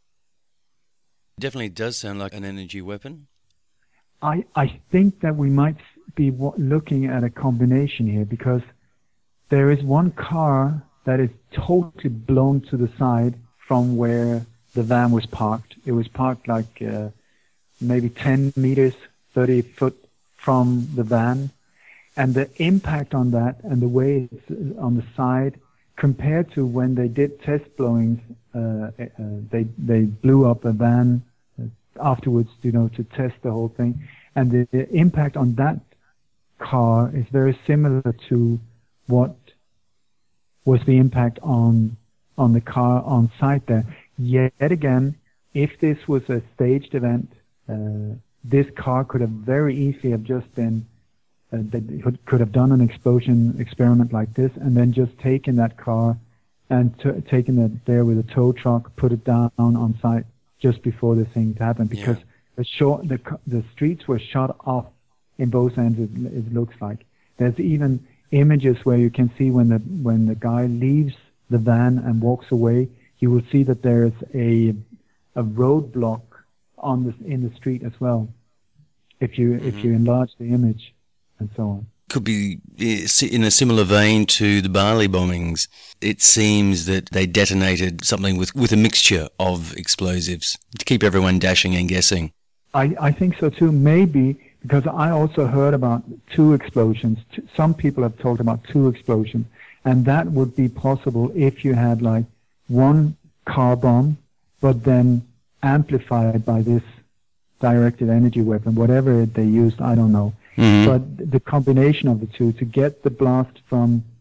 Definitely does sound like an energy weapon. I, I think that we might be w- looking at a combination here, because there is one car that is totally blown to the side from where the van was parked. It was parked like uh, maybe ten meters, thirty foot from the van. And the impact on that and the way it's on the side, compared to when they did test blowings, uh, uh, they they blew up a van afterwards, you know, to test the whole thing. And the, the impact on that car is very similar to what was the impact on on the car on site there. Yet again, if this was a staged event, uh, this car could have very easily have just been, uh, they could, could have done an explosion experiment like this and then just taken that car and t- taken it there with a tow truck, put it down on site just before this thing happened, because yeah. the short, the the streets were shut off in both ends. It, it looks like there's even images where you can see when the when the guy leaves the van and walks away, you will see that there's a a roadblock on the in the street as well. If you mm-hmm. if you enlarge the image and so on. Could be in a similar vein to the Bali bombings. It seems that they detonated something with, with a mixture of explosives to keep everyone dashing and guessing. I, I think so too, maybe, because I also heard about two explosions. Some people have talked about two explosions, and that would be possible if you had like one car bomb, but then amplified by this directed energy weapon, whatever they used, I don't know. Mm-hmm. But the combination of the two to get the blast from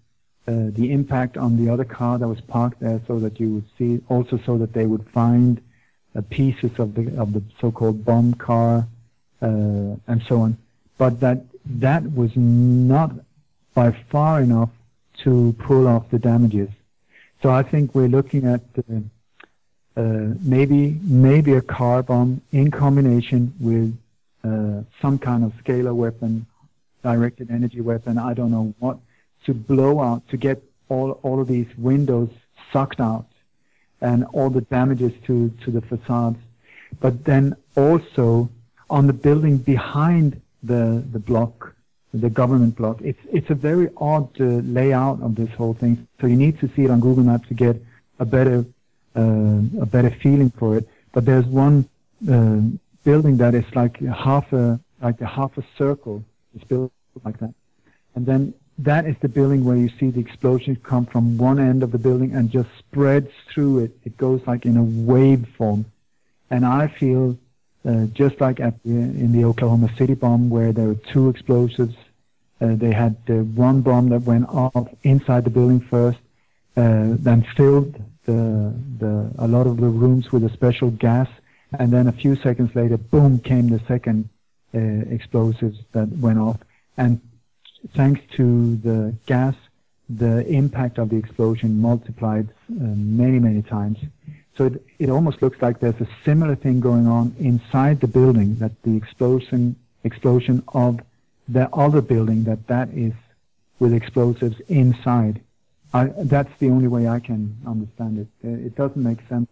uh, the impact on the other car that was parked there, so that you would see, also so that they would find uh, pieces of the of the so-called bomb car, uh, and so on. But that that was not by far enough to pull off the damages. So I think we're looking at uh, uh, maybe maybe a car bomb in combination with uh, some kind of scalar weapon, directed energy weapon, I don't know what, to blow out, to get all all of these windows sucked out and all the damages to, to the facades. But then also on the building behind the the block, the government block, it's it's a very odd uh, layout of this whole thing. So you need to see it on Google Maps to get a better uh, a better feeling for it. But there's one uh, building that is like half a like a half a circle. It's built like that, and then that is the building where you see the explosions come from one end of the building and just spreads through it. It goes like in a wave form, and I feel uh, just like at the, in the Oklahoma City bomb, where there were two explosives. Uh, they had uh, one bomb that went off inside the building first, uh, then filled the the a lot of the rooms with a special gas, and then a few seconds later, boom, came the second uh, explosives that went off. And thanks to the gas, the impact of the explosion multiplied uh, many, many times. So it, it almost looks like there's a similar thing going on inside the building, that the explosion explosion of the other building, that that is with explosives inside. I, that's the only way I can understand it. It doesn't make sense.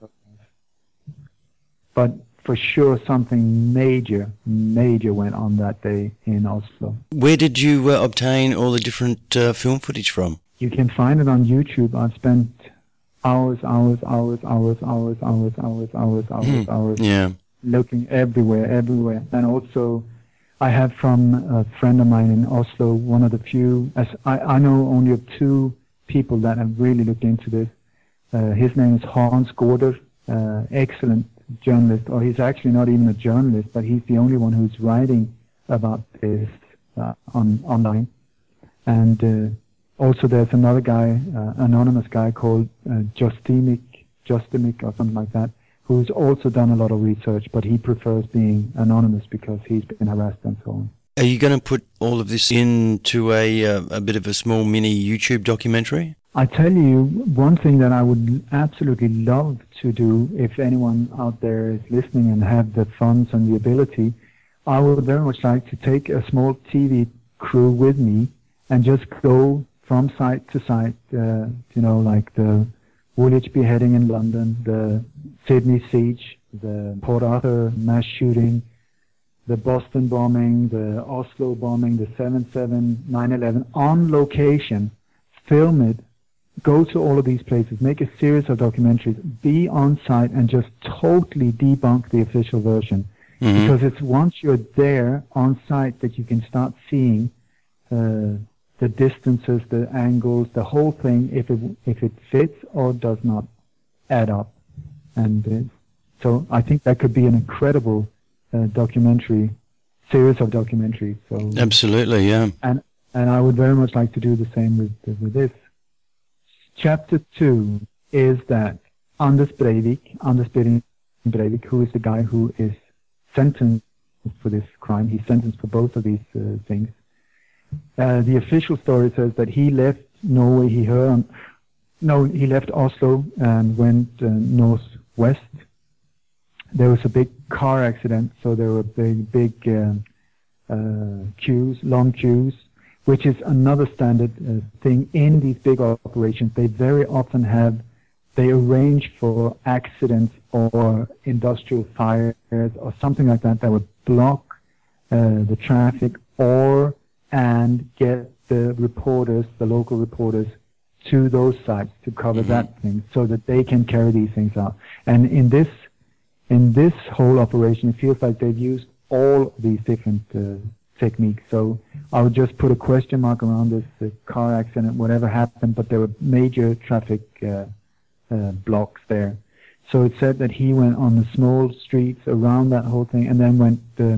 But for sure, something major, major went on that day in Oslo. Where did you uh, obtain all the different uh, film footage from? You can find it on YouTube. I've spent hours, hours, hours, hours, hours, hours, hours, hours, hours, Hmm. hours, Yeah. looking everywhere, everywhere. And also, I have from a friend of mine in Oslo, one of the few, as I, I know only of two people that have really looked into this. Uh, his name is Hans Gårder, uh, excellent journalist, or he's actually not even a journalist, but he's the only one who's writing about this uh, on online. And uh, also there's another guy, uh, anonymous guy called uh, Justimic, Justimic or something like that, who's also done a lot of research, but he prefers being anonymous because he's been harassed and so on. Are you going to put all of this into a uh, a bit of a small mini YouTube documentary? I tell you, one thing that I would absolutely love to do, if anyone out there is listening and have the funds and the ability, I would very much like to take a small T V crew with me and just go from site to site, uh, you know, like the Woolwich beheading in London, the Sydney siege, the Port Arthur mass shooting, the Boston bombing, the Oslo bombing, the seven seven, nine eleven, on location, film it, go to all of these places, make a series of documentaries, be on site and just totally debunk the official version. Mm-hmm. Because it's once you're there on site that you can start seeing uh, the distances, the angles, the whole thing, if it if it fits or does not add up. And uh, so I think that could be an incredible uh, documentary, series of documentaries. So absolutely, yeah. And and I would very much like to do the same with with this. Chapter two is that Anders Breivik, Anders Behring Breivik, who is the guy who is sentenced for this crime, he's sentenced for both of these uh, things. Uh, the official story says that he left Norway, he heard, no, he left Oslo and went uh, northwest. There was a big car accident, so there were big, big uh, uh, queues, long queues, which is another standard uh, thing in these big operations. They very often have, they arrange for accidents or industrial fires or something like that that would block uh, the traffic or and get the reporters, the local reporters, to those sites to cover mm-hmm. that thing so that they can carry these things out. And in this, in this whole operation, it feels like they've used all these different uh, techniques. So I would just put a question mark around this uh, car accident, whatever happened, but there were major traffic uh, uh, blocks there. So it said that he went on the small streets around that whole thing and then went uh,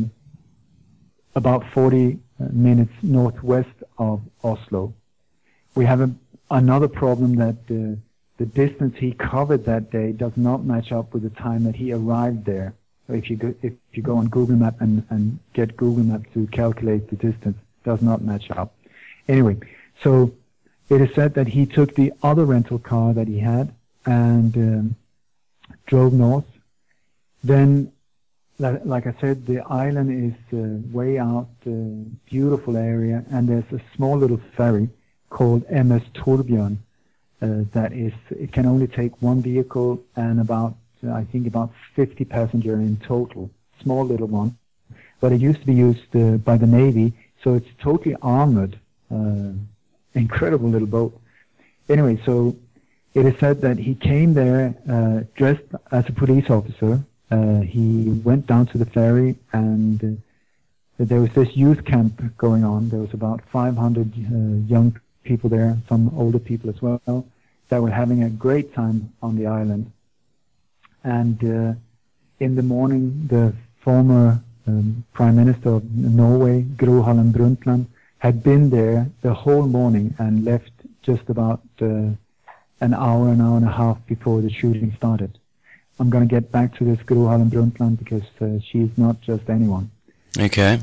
about forty minutes northwest of Oslo. We have a, another problem that uh, the distance he covered that day does not match up with the time that he arrived there. So if you go, if you go on Google Maps and, and get Google Maps to calculate the distance, it does not match up. Anyway, so it is said that he took the other rental car that he had and um, drove north. Then, like I said, the island is uh, way out, uh, beautiful area, and there's a small little ferry called M S Torbjörn uh, that is, it can only take one vehicle and about, uh, I think about fifty passengers in total. Small little one. But it used to be used uh, by the Navy, so it's totally armored. Uh, incredible little boat. Anyway, so it is said that he came there uh, dressed as a police officer. Uh, he went down to the ferry, and uh, there was this youth camp going on. There was about five hundred uh, young people there, some older people as well, that were having a great time on the island. And uh, in the morning, the former um, Prime Minister of Norway, Gro Harlem Brundtland, had been there the whole morning and left just about uh, an hour, an hour and a half before the shooting started. I'm going to get back to this Gro Harlem Brundtland because uh, she's not just anyone. Okay.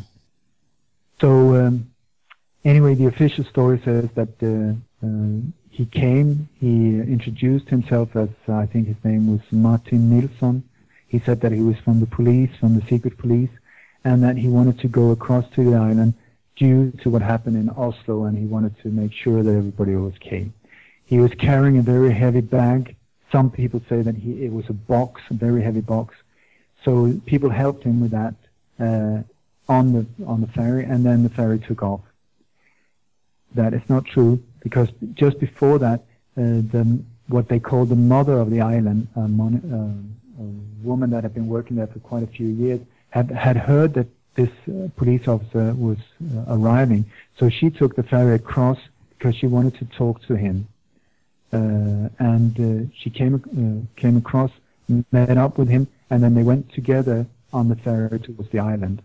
So um, anyway, the official story says that uh, uh, he came, he introduced himself as, uh, I think his name was Martin Nilsson. He said that he was from the police, from the secret police, and that he wanted to go across to the island due to what happened in Oslo, and he wanted to make sure that everybody was okay. He was carrying a very heavy bag. Some people say that he, it was a box, a very heavy box. So people helped him with that uh, on the on the ferry, and then the ferry took off. That is not true, because just before that, uh, the what they call the mother of the island, a, mon, uh, a woman that had been working there for quite a few years, had had heard that this uh, police officer was uh, arriving. So she took the ferry across because she wanted to talk to him. Uh, and uh, she came uh, came across, met up with him, and then they went together on the ferry towards the island.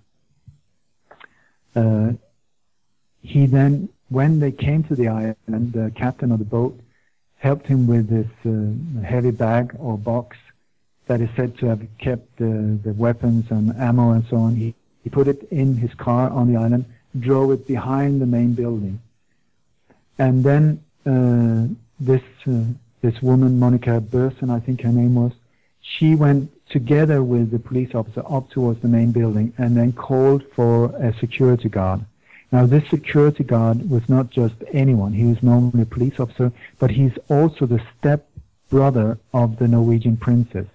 Uh, he then, when they came to the island, the captain of the boat helped him with this uh, heavy bag or box that is said to have kept uh, the weapons and ammo and so on. He, he put it in his car on the island, drove it behind the main building. And then uh, this uh, this woman, Monica Burson, I think her name was, she went together with the police officer up towards the main building and then called for a security guard. Now, this security guard was not just anyone. He was normally a police officer, but he's also the step-brother of the Norwegian princess.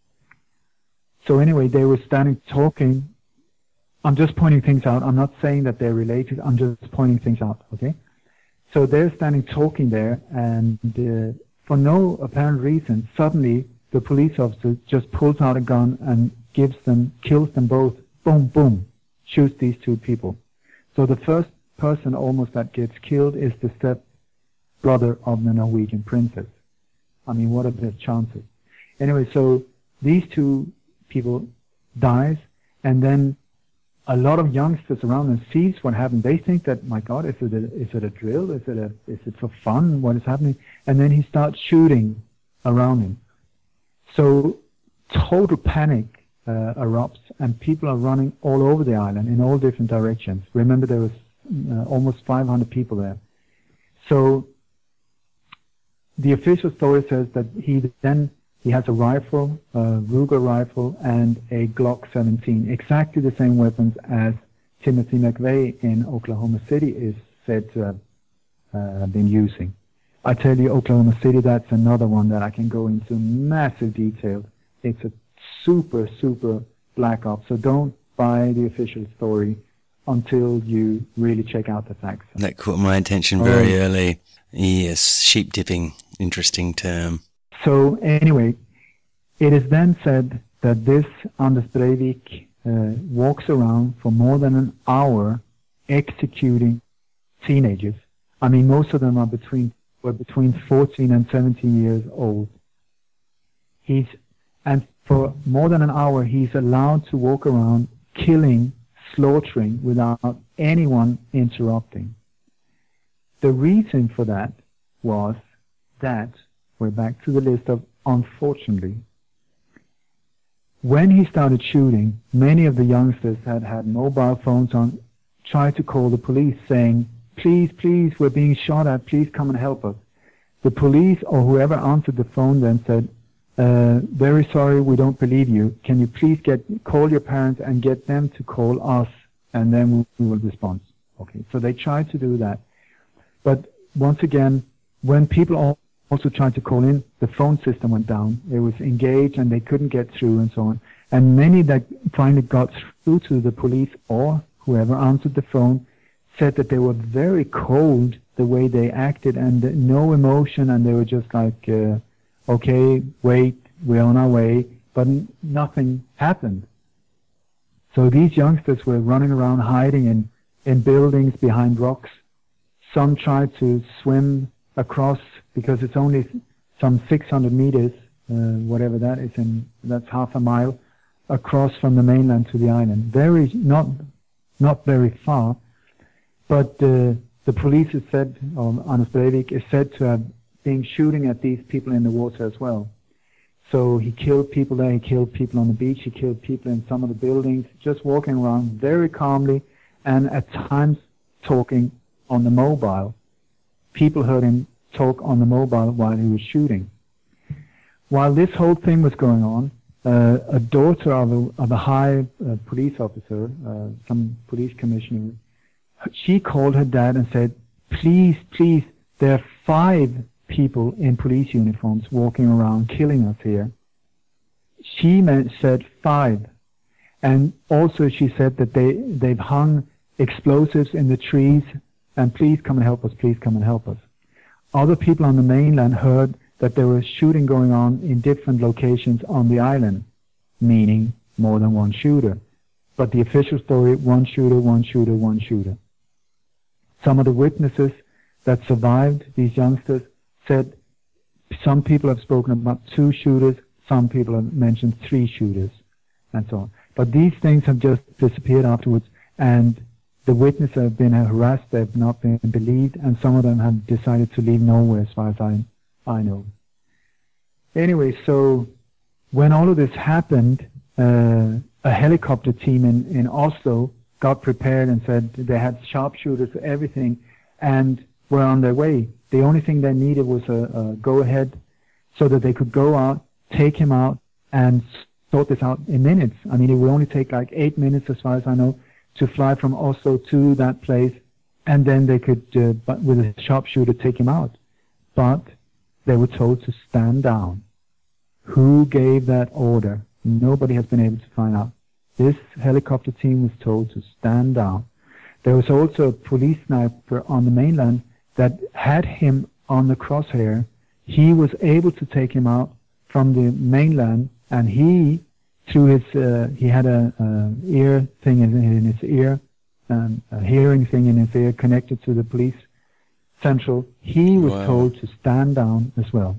So anyway, they were standing talking. I'm just pointing things out. I'm not saying that they're related. I'm just pointing things out, okay? So they're standing talking there, and uh, for no apparent reason, suddenly the police officer just pulls out a gun and gives them, kills them both. Boom, boom, shoots these two people. So the first person almost that gets killed is the step-brother of the Norwegian princess. I mean, what are the chances? Anyway, so these two people dies, and then a lot of youngsters around them sees what happened. They think that, my God, is it a, is it a drill? Is it a, is it for fun? What is happening? And then he starts shooting around him. So total panic uh, erupts, and people are running all over the island in all different directions. Remember, there was uh, almost five hundred people there. So the official story says that he then he has a rifle, a Ruger rifle, and a Glock seventeen, exactly the same weapons as Timothy McVeigh in Oklahoma City is said to have uh, been using. I tell you, Oklahoma City, that's another one that I can go into massive detail. It's a super, super black ops, so don't buy the official story until you really check out the facts. That caught my attention very um, early. Yes, sheep dipping, interesting term. So anyway, it is then said that this Anders Breivik uh, walks around for more than an hour executing teenagers. I mean, most of them are between were between fourteen and seventeen years old. He's and for more than an hour, he's allowed to walk around killing, slaughtering without anyone interrupting. The reason for that was that, we're back to the list of unfortunately, when he started shooting, many of the youngsters had had mobile phones on, tried to call the police saying, please, please, we're being shot at, please come and help us. The police or whoever answered the phone then said, uh, very sorry, we don't believe you. Can you please get call your parents and get them to call us, and then we will respond. Okay, so they tried to do that. But once again, when people also tried to call in, the phone system went down. It was engaged and they couldn't get through and so on. And many that finally got through to the police or whoever answered the phone said that they were very cold the way they acted and no emotion, and they were just like, uh, okay, wait, we're on our way, but nothing happened. So these youngsters were running around hiding in, in buildings behind rocks. Some tried to swim across because it's only some six hundred meters, uh, whatever that is, and that's half a mile across from the mainland to the island. Very, not, not very far, but uh, the police is said, or Anders Breivik is said to have been shooting at these people in the water as well. So he killed people there, he killed people on the beach, he killed people in some of the buildings, just walking around very calmly and at times talking on the mobile. People heard him talk on the mobile while he was shooting. While this whole thing was going on, uh, a daughter of a, of a high uh, police officer, uh, some police commissioner, she called her dad and said, please, please, there are five people in police uniforms walking around killing us here. She meant, said five. And also she said that they, they've hung explosives in the trees, and please come and help us, please come and help us. Other people on the mainland heard that there was shooting going on in different locations on the island, meaning more than one shooter. But the official story, one shooter, one shooter, one shooter. Some of the witnesses that survived, these youngsters, said some people have spoken about two shooters, some people have mentioned three shooters, and so on. But these things have just disappeared afterwards, and the witnesses have been harassed, they have not been believed, and some of them have decided to leave Norway as far as I, I know. Anyway, so when all of this happened, uh, a helicopter team in, in Oslo got prepared and said they had sharpshooters, everything, and were on their way. The only thing they needed was a, a go-ahead so that they could go out, take him out, and sort this out in minutes. I mean, it would only take like eight minutes, as far as I know, to fly from Oslo to that place, and then they could, uh, but with a sharpshooter, take him out. But they were told to stand down. Who gave that order? Nobody has been able to find out. This helicopter team was told to stand down. There was also a police sniper on the mainland that had him on the crosshair. He was able to take him out from the mainland, and he, through his, uh, he had a, a ear thing in, in his ear, um, a hearing thing in his ear connected to the police central. He was wow. told to stand down as well.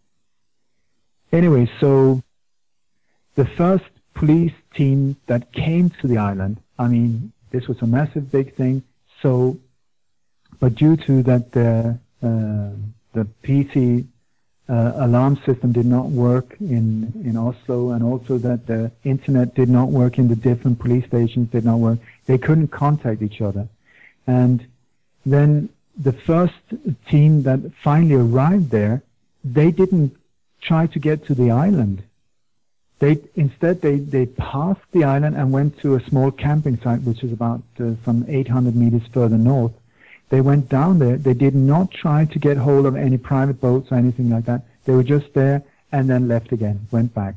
Anyway, so the first police team that came to the island, I mean, this was a massive big thing, so, but due to that the, uh, the P C uh, alarm system did not work in, in Oslo, and also that the internet did not work in the different police stations, did not work, they couldn't contact each other. And then the first team that finally arrived there, they didn't try to get to the island. They, instead, they, they passed the island and went to a small camping site, which is about uh, some eight hundred meters further north. They went down there. They did not try to get hold of any private boats or anything like that. They were just there and then left again, went back.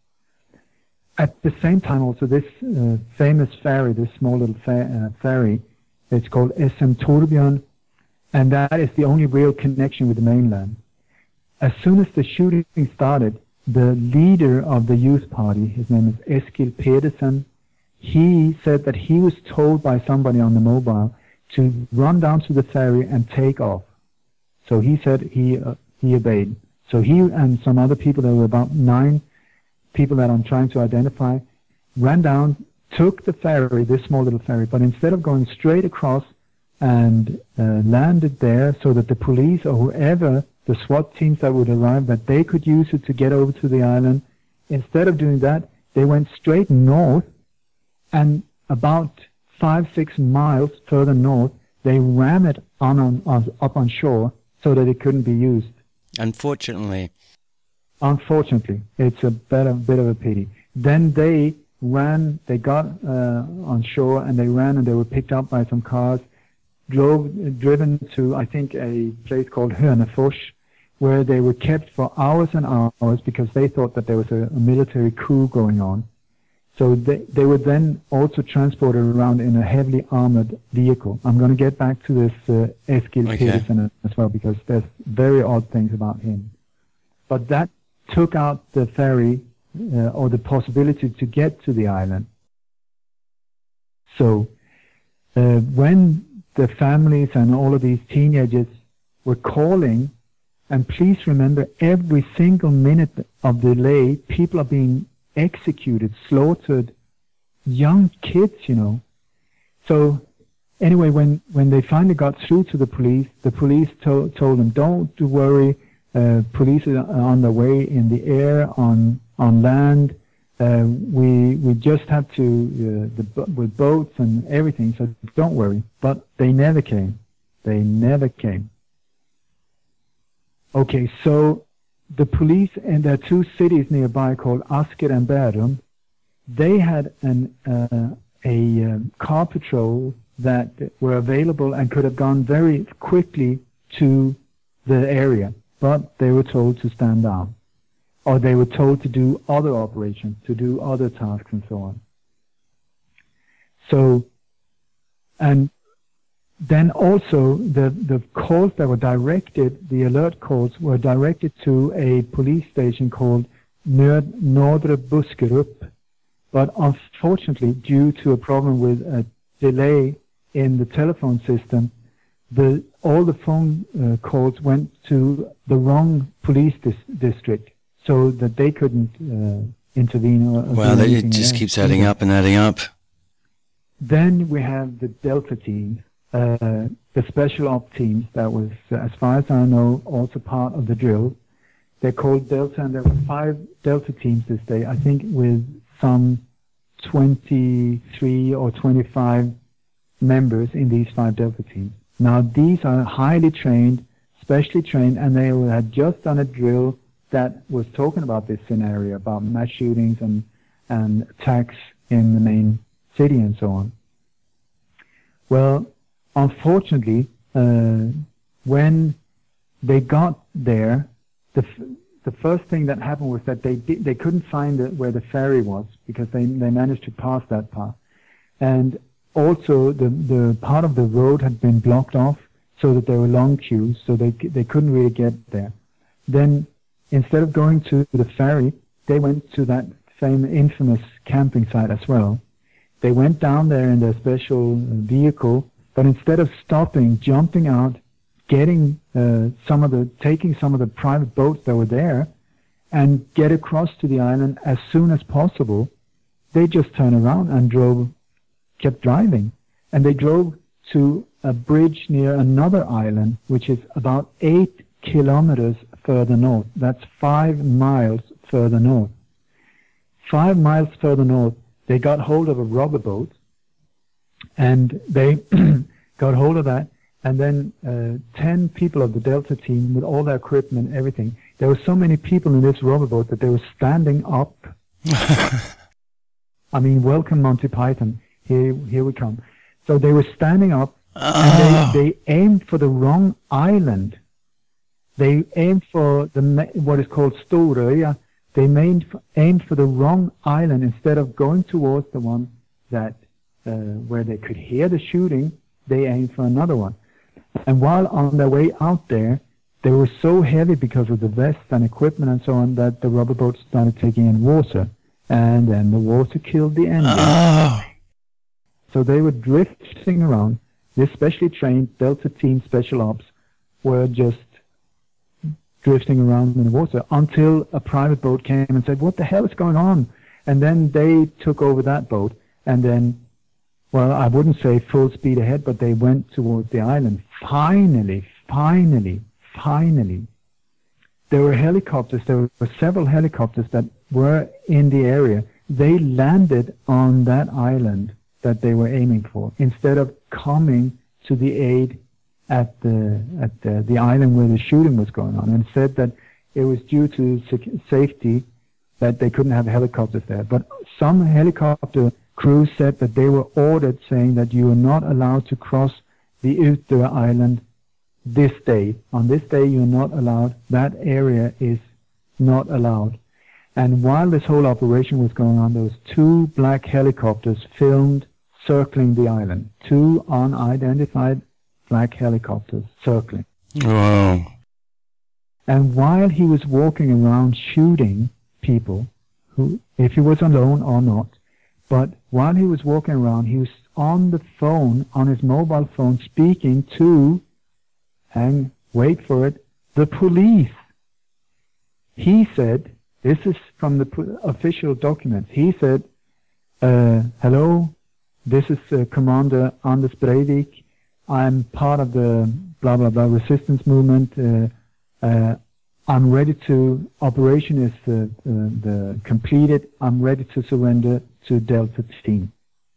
At the same time, also, this uh, famous ferry, this small little fer- uh, ferry, it's called S M Torbjörn, and that is the only real connection with the mainland. As soon as the shooting started, the leader of the youth party, his name is Eskil Pedersen, he said that he was told by somebody on the mobile to run down to the ferry and take off. So he said he uh, he obeyed. So he and some other people, there were about nine people that I'm trying to identify, ran down, took the ferry, this small little ferry, but instead of going straight across, and uh, landed there so that the police or whoever, the SWAT teams that would arrive, that they could use it to get over to the island. Instead of doing that, they went straight north, and about five, six miles further north, they ram it on, on, on up on shore so that it couldn't be used. Unfortunately. Unfortunately, it's a bit of, bit of a pity. Then they ran, they got uh, on shore and they ran and they were picked up by some cars, drove, driven to, I think, a place called Hönefors, where they were kept for hours and hours because they thought that there was a, a military coup going on. So they, they were then also transported around in a heavily armored vehicle. I'm going to get back to this uh, Eskil okay. Pedersen as well, because there's very odd things about him. But that took out the ferry uh, or the possibility to get to the island. So uh, when the families and all of these teenagers were calling, and please remember, every single minute of delay, people are being executed, slaughtered, young kids, you know. So anyway, when, when they finally got through to the police, the police to- told them, don't worry, uh, police are on their way in the air, on on land. Uh, we we just have to, uh, the, with boats and everything, so don't worry. But they never came. They never came. Okay, so the police, and there are two cities nearby called Asker and Bærum. They had an uh, a um, car patrol that were available and could have gone very quickly to the area, but they were told to stand down, or they were told to do other operations, to do other tasks and so on. So, and then also the, the calls that were directed, the alert calls were directed to a police station called Nød- Nordre Buskerup. But unfortunately, due to a problem with a delay in the telephone system, the, all the phone uh, calls went to the wrong police dis- district, so that they couldn't uh, intervene. Or, or Well, it just there. keeps adding up and adding up. Then we have the Delta teams. Uh, the special op teams that was, uh, as far as I know, also part of the drill. They're called Delta, and there were five Delta teams this day, I think with some twenty-three or twenty-five members in these five Delta teams. Now, these are highly trained, specially trained, and they had just done a drill that was talking about this scenario, about mass shootings and, and attacks in the main city and so on. Well, unfortunately, uh, when they got there, the f- the first thing that happened was that they di- they couldn't find the, where the ferry was, because they they managed to pass that part, and also the the part of the road had been blocked off, so that there were long queues, so they they couldn't really get there. Then instead of going to the ferry, they went to that famous infamous camping site as well. They went down there in their special vehicle. But instead of stopping, jumping out, getting uh, some of the, taking some of the private boats that were there, and get across to the island as soon as possible, they just turned around and drove, kept driving, and they drove to a bridge near another island, which is about eight kilometers further north. That's five miles further north. Five miles further north, they got hold of a rubber boat. And they got hold of that, and then uh, ten people of the Delta team with all their equipment and everything. There were so many people in this rubber boat that they were standing up. I mean, welcome Monty Python. Here, here we come. So they were standing up, oh. and they, they aimed for the wrong island. They aimed for the what is called Storøya. They aimed for, aimed for the wrong island instead of going towards the one that Uh, where they could hear the shooting. They aimed for another one. And while on their way out there, they were so heavy because of the vests and equipment and so on that the rubber boat started taking in water. And then the water killed the engine. Oh. So they were drifting around. This specially trained Delta Team Special Ops were just drifting around in the water until a private boat came and said, what the hell is going on? And then they took over that boat, and then well, I wouldn't say full speed ahead, but they went towards the island. Finally, finally, finally, there were helicopters, there were several helicopters that were in the area. They landed on that island that they were aiming for, instead of coming to the aid at the at the, the island where the shooting was going on, and said that it was due to sec- safety that they couldn't have helicopters there. But some helicopter crews said that they were ordered, saying that you are not allowed to cross the Utö Island this day. On this day you are not allowed. That area is not allowed. And while this whole operation was going on, there was two black helicopters filmed circling the island. Two unidentified black helicopters circling. Wow. And while he was walking around shooting people, who, if he was alone or not, but while he was walking around, he was on the phone, on his mobile phone, speaking to, and wait for it, the police. He said, this is from the official documents, he said, uh, hello, this is uh, Commander Anders Breivik. I'm part of the blah, blah, blah resistance movement. Uh, uh, I'm ready to, operation is uh, uh, the completed. I'm ready to surrender to Delta Team.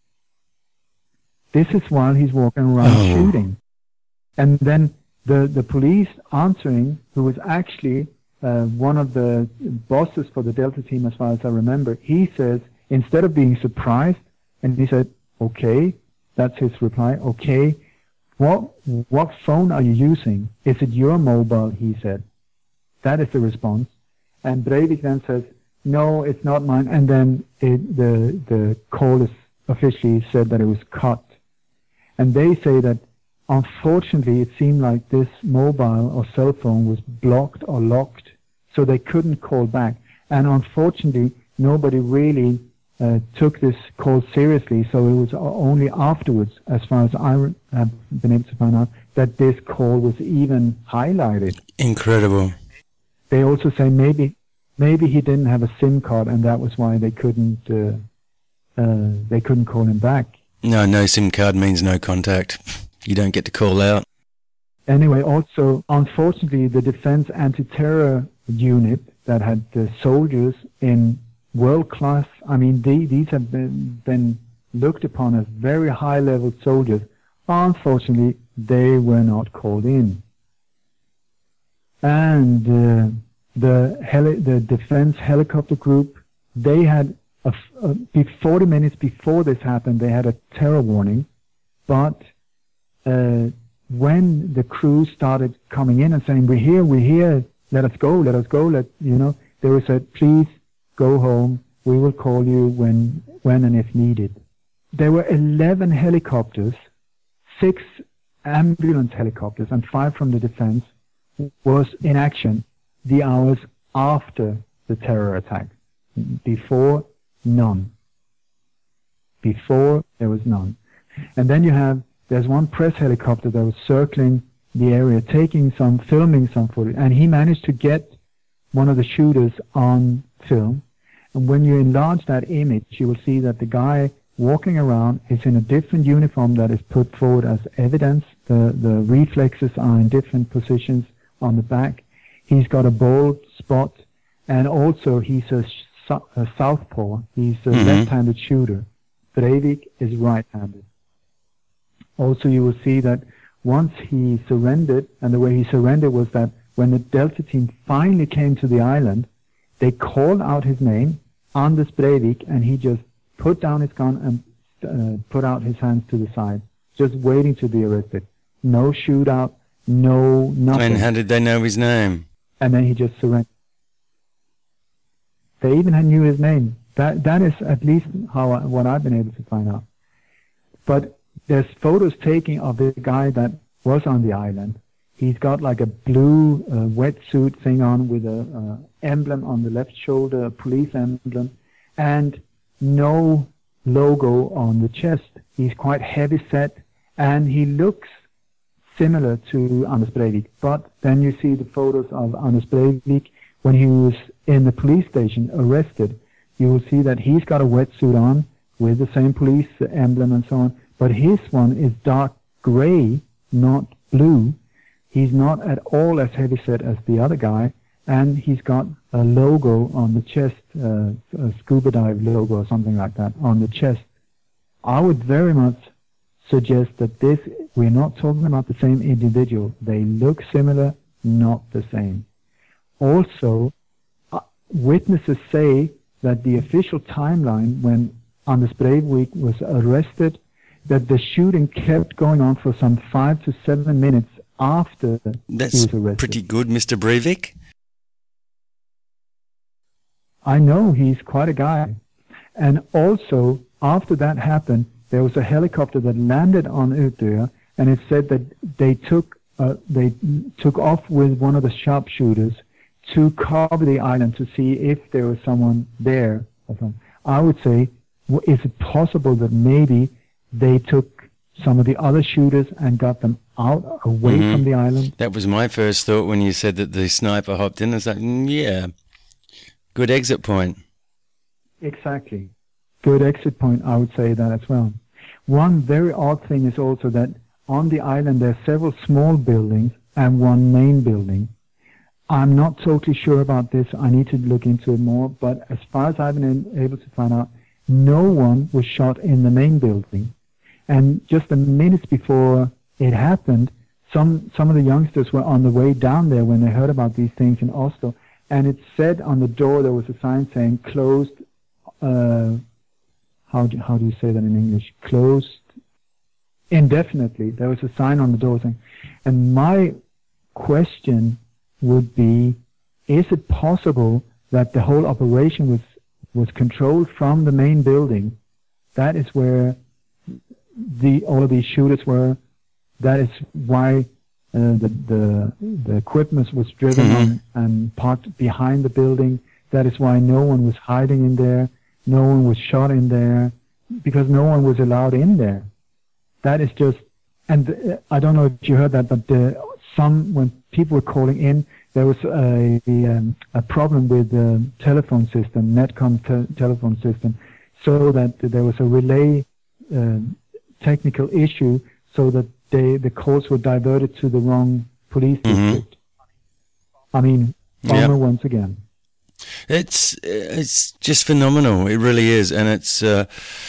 This is while he's walking around oh. shooting. And then the, the police answering, who was actually uh, one of the bosses for the Delta Team, as far as I remember, he says, instead of being surprised, and he said, okay, that's his reply, okay, what, what phone are you using? Is it your mobile? He said. That is the response. And Breivik then says, no, it's not mine. And then it, the, the call is officially said that it was cut. And they say that, unfortunately, it seemed like this mobile or cell phone was blocked or locked, so they couldn't call back. And unfortunately, nobody really uh, took this call seriously, so it was only afterwards, as far as I have been able to find out, that this call was even highlighted. Incredible. They also say maybe maybe he didn't have a SIM card, and that was why they couldn't uh, uh, they couldn't call him back. No, no SIM card means no contact. You don't get to call out. Anyway, also, unfortunately, the Defense Anti-Terror Unit that had the soldiers in world-class, I mean, they, these have been, been looked upon as very high-level soldiers. Unfortunately, they were not called in. And uh, the heli- the Defense Helicopter Group, they had, a, a, forty minutes before this happened, they had a terror warning, but uh, when the crew started coming in and saying, we're here, we're here, let us go, let us go, let, you know, they were said, please go home, we will call you when, when and if needed. There were eleven helicopters, six ambulance helicopters, and five from the defense was in action the hours after the terror attack. Before, none. Before, there was none. And then you have, there's one press helicopter that was circling the area, taking some, filming some footage, and he managed to get one of the shooters on film. And when you enlarge that image, you will see that the guy walking around is in a different uniform that is put forward as evidence. The, the reflexes are in different positions on the back. He's got a bald spot, and also he's a, a southpaw. He's a mm-hmm. left-handed shooter. Breivik is right-handed. Also, you will see that once he surrendered, and the way he surrendered was that when the Delta Team finally came to the island, they called out his name, Anders Breivik, and he just put down his gun and uh, put out his hands to the side, just waiting to be arrested. No shootout, no nothing. And how did they know his name? And then he just surrendered. They even knew his name. That that is at least how I, what I've been able to find out. But there's photos taken of the guy that was on the island. He's got like a blue uh, wetsuit thing on with a uh, emblem on the left shoulder, a police emblem, and no logo on the chest. He's quite heavy set, and he looks similar to Anders Breivik. But then you see the photos of Anders Breivik when he was in the police station arrested. You will see that he's got a wetsuit on with the same police emblem and so on, but his one is dark gray, not blue. He's not at all as heavy-set as the other guy, and he's got a logo on the chest, uh, a scuba dive logo or something like that on the chest. I would very much suggest that this, we're not talking about the same individual. They look similar, not the same. Also, uh, witnesses say that the official timeline when Anders Breivik was arrested, that the shooting kept going on for some five to seven minutes after That's he was arrested. Pretty good, Mister Breivik. I know, he's quite a guy. And also, after that happened, there was a helicopter that landed on Utøya, and it said that they took uh, they took off with one of the sharpshooters to cover the island to see if there was someone there. I would say, is it possible that maybe they took some of the other shooters and got them out, away mm-hmm. from the island? That was my first thought when you said that the sniper hopped in. I was like, mm, yeah, good exit point. Exactly. Good exit point, I would say that as well. One very odd thing is also that on the island there are several small buildings and one main building. I'm not totally sure about this. I need to look into it more. But as far as I've been able to find out, no one was shot in the main building. And just a minute before it happened, some some of the youngsters were on the way down there when they heard about these things in Oslo. And it said on the door, there was a sign saying closed, uh, how do, how do you say that in English? Closed indefinitely. There was a sign on the door saying, and my question would be, is it possible that the whole operation was, was controlled from the main building? That is where the, all of these shooters were. That is why uh, the, the, the equipment was driven mm-hmm. on and parked behind the building. That is why no one was hiding in there. No one was shot in there, because no one was allowed in there. That is just, and uh, I don't know if you heard that, but uh, some, when people were calling in, there was a, a, um, a problem with the telephone system, Netcom te- telephone system, so that there was a relay uh, technical issue, so that they, the calls were diverted to the wrong police mm-hmm. district. I mean, bomber yep. once again. It's it's just phenomenal. It really is, and it's. Uh,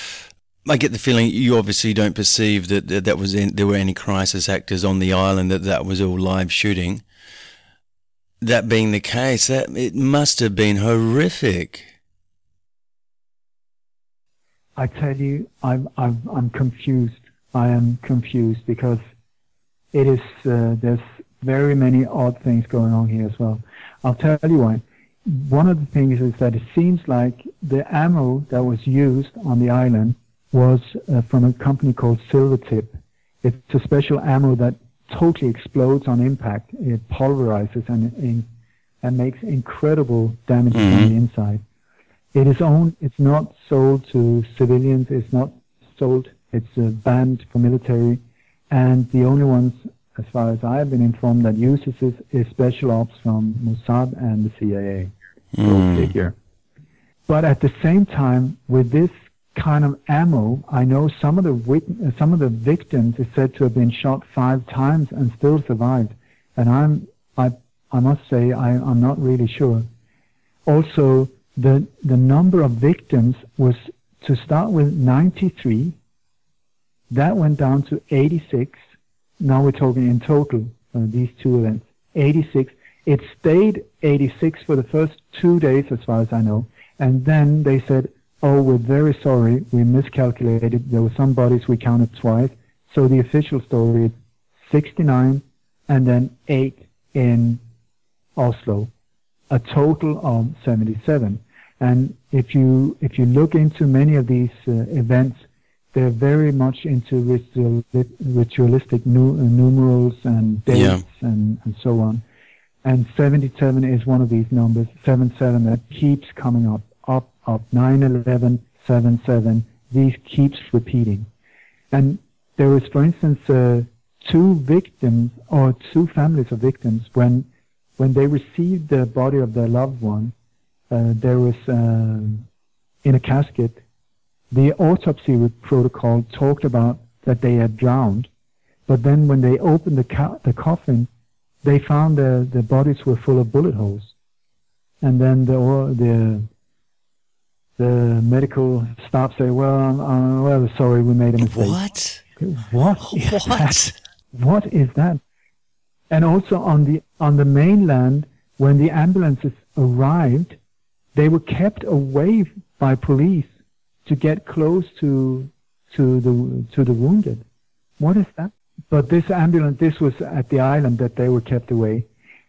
I get the feeling you obviously don't perceive that that, that was in, there were any crisis actors on the island. That that was all live shooting. That being the case, that it must have been horrific. I tell you, I'm I'm I'm confused. I am confused because it is. Uh, there's very many odd things going on here as well. I'll tell you why. One of the things is that it seems like the ammo that was used on the island was uh, from a company called Silvertip. It's a special ammo that totally explodes on impact. It pulverizes and and, and makes incredible damage mm-hmm. on the inside. It is owned. It's not sold to civilians. It's not sold. It's uh, banned for military, and the only ones, as far as I have been informed, that uses it is special ops from Mossad and the C I A. Go mm. figure. But at the same time, with this kind of ammo, I know some of the wit- some of the victims is said to have been shot five times and still survived. And I'm I I must say I I'm not really sure. Also, the the number of victims was, to start with, ninety-three. That went down to eighty-six. Now we're talking in total, uh, these two events, eighty-six. It stayed eighty-six for the first two days, as far as I know. And then they said, oh, we're very sorry, we miscalculated. There were some bodies we counted twice. So the official story is sixty-nine and then eight in Oslo, a total of seventy-seven. And if you if you look into many of these uh, events, they're very much into ritual, ritualistic nu- numerals and dates yeah. and, and so on. And seventy-seven is one of these numbers, seven seven, that keeps coming up, up, up, nine eleven, seven seven. These keeps repeating. And there was, for instance, uh, two victims, or two families of victims, when when they received the body of their loved one, uh, there was, uh, in a casket, the autopsy protocol talked about that they had drowned. But then when they opened the, co- the coffin, they found the, the bodies were full of bullet holes. And then the, the, the medical staff say, well, I'm, I'm well, sorry, we made a mistake. What? What is What? that? What is that? And also on the on the mainland, when the ambulances arrived, they were kept away by police to get close to to the to the wounded. What is that? But this ambulance, this was at the island that they were kept away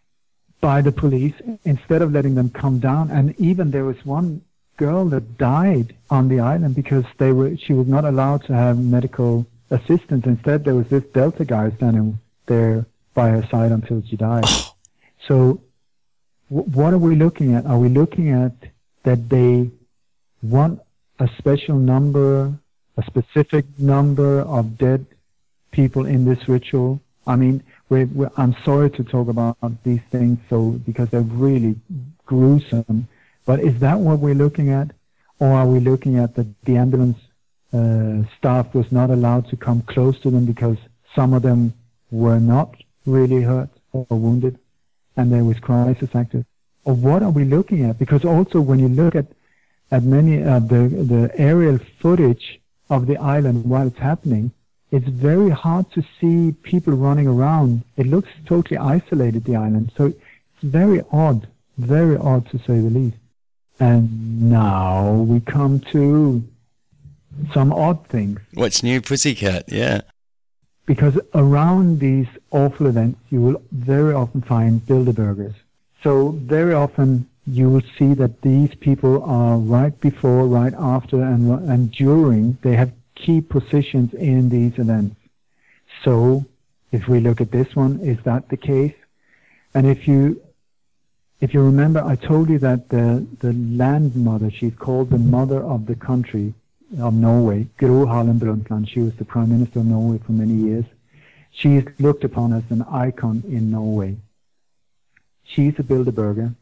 by the police instead of letting them come down. And even there was one girl that died on the island because they were she was not allowed to have medical assistance. Instead, there was this Delta guy standing there by her side until she died. So w- what are we looking at? Are we looking at that they want a special number, a specific number of dead people in this ritual? I mean, we're, we're, I'm sorry to talk about these things so because they're really gruesome, but is that what we're looking at? Or are we looking at that the ambulance uh, staff was not allowed to come close to them because some of them were not really hurt or wounded, and there was crisis actors? Or what are we looking at? Because also when you look at at many of the the aerial footage of the island while it's happening, it's very hard to see people running around. It looks totally isolated, the island. So it's very odd, very odd to say the least. And now we come to some odd things. What's new, Pussycat? Yeah. Because around these awful events, you will very often find Bilderbergers. So very often you will see that these people are right before, right after, and, and during. They have key positions in these events. So if we look at this one, is that the case? And if you if you remember, I told you that the, the land mother, she's called the mother of the country of Norway, Gro Harlem Brundtland. She was the Prime Minister of Norway for many years. She is looked upon as an icon in Norway. She's a Bilderberger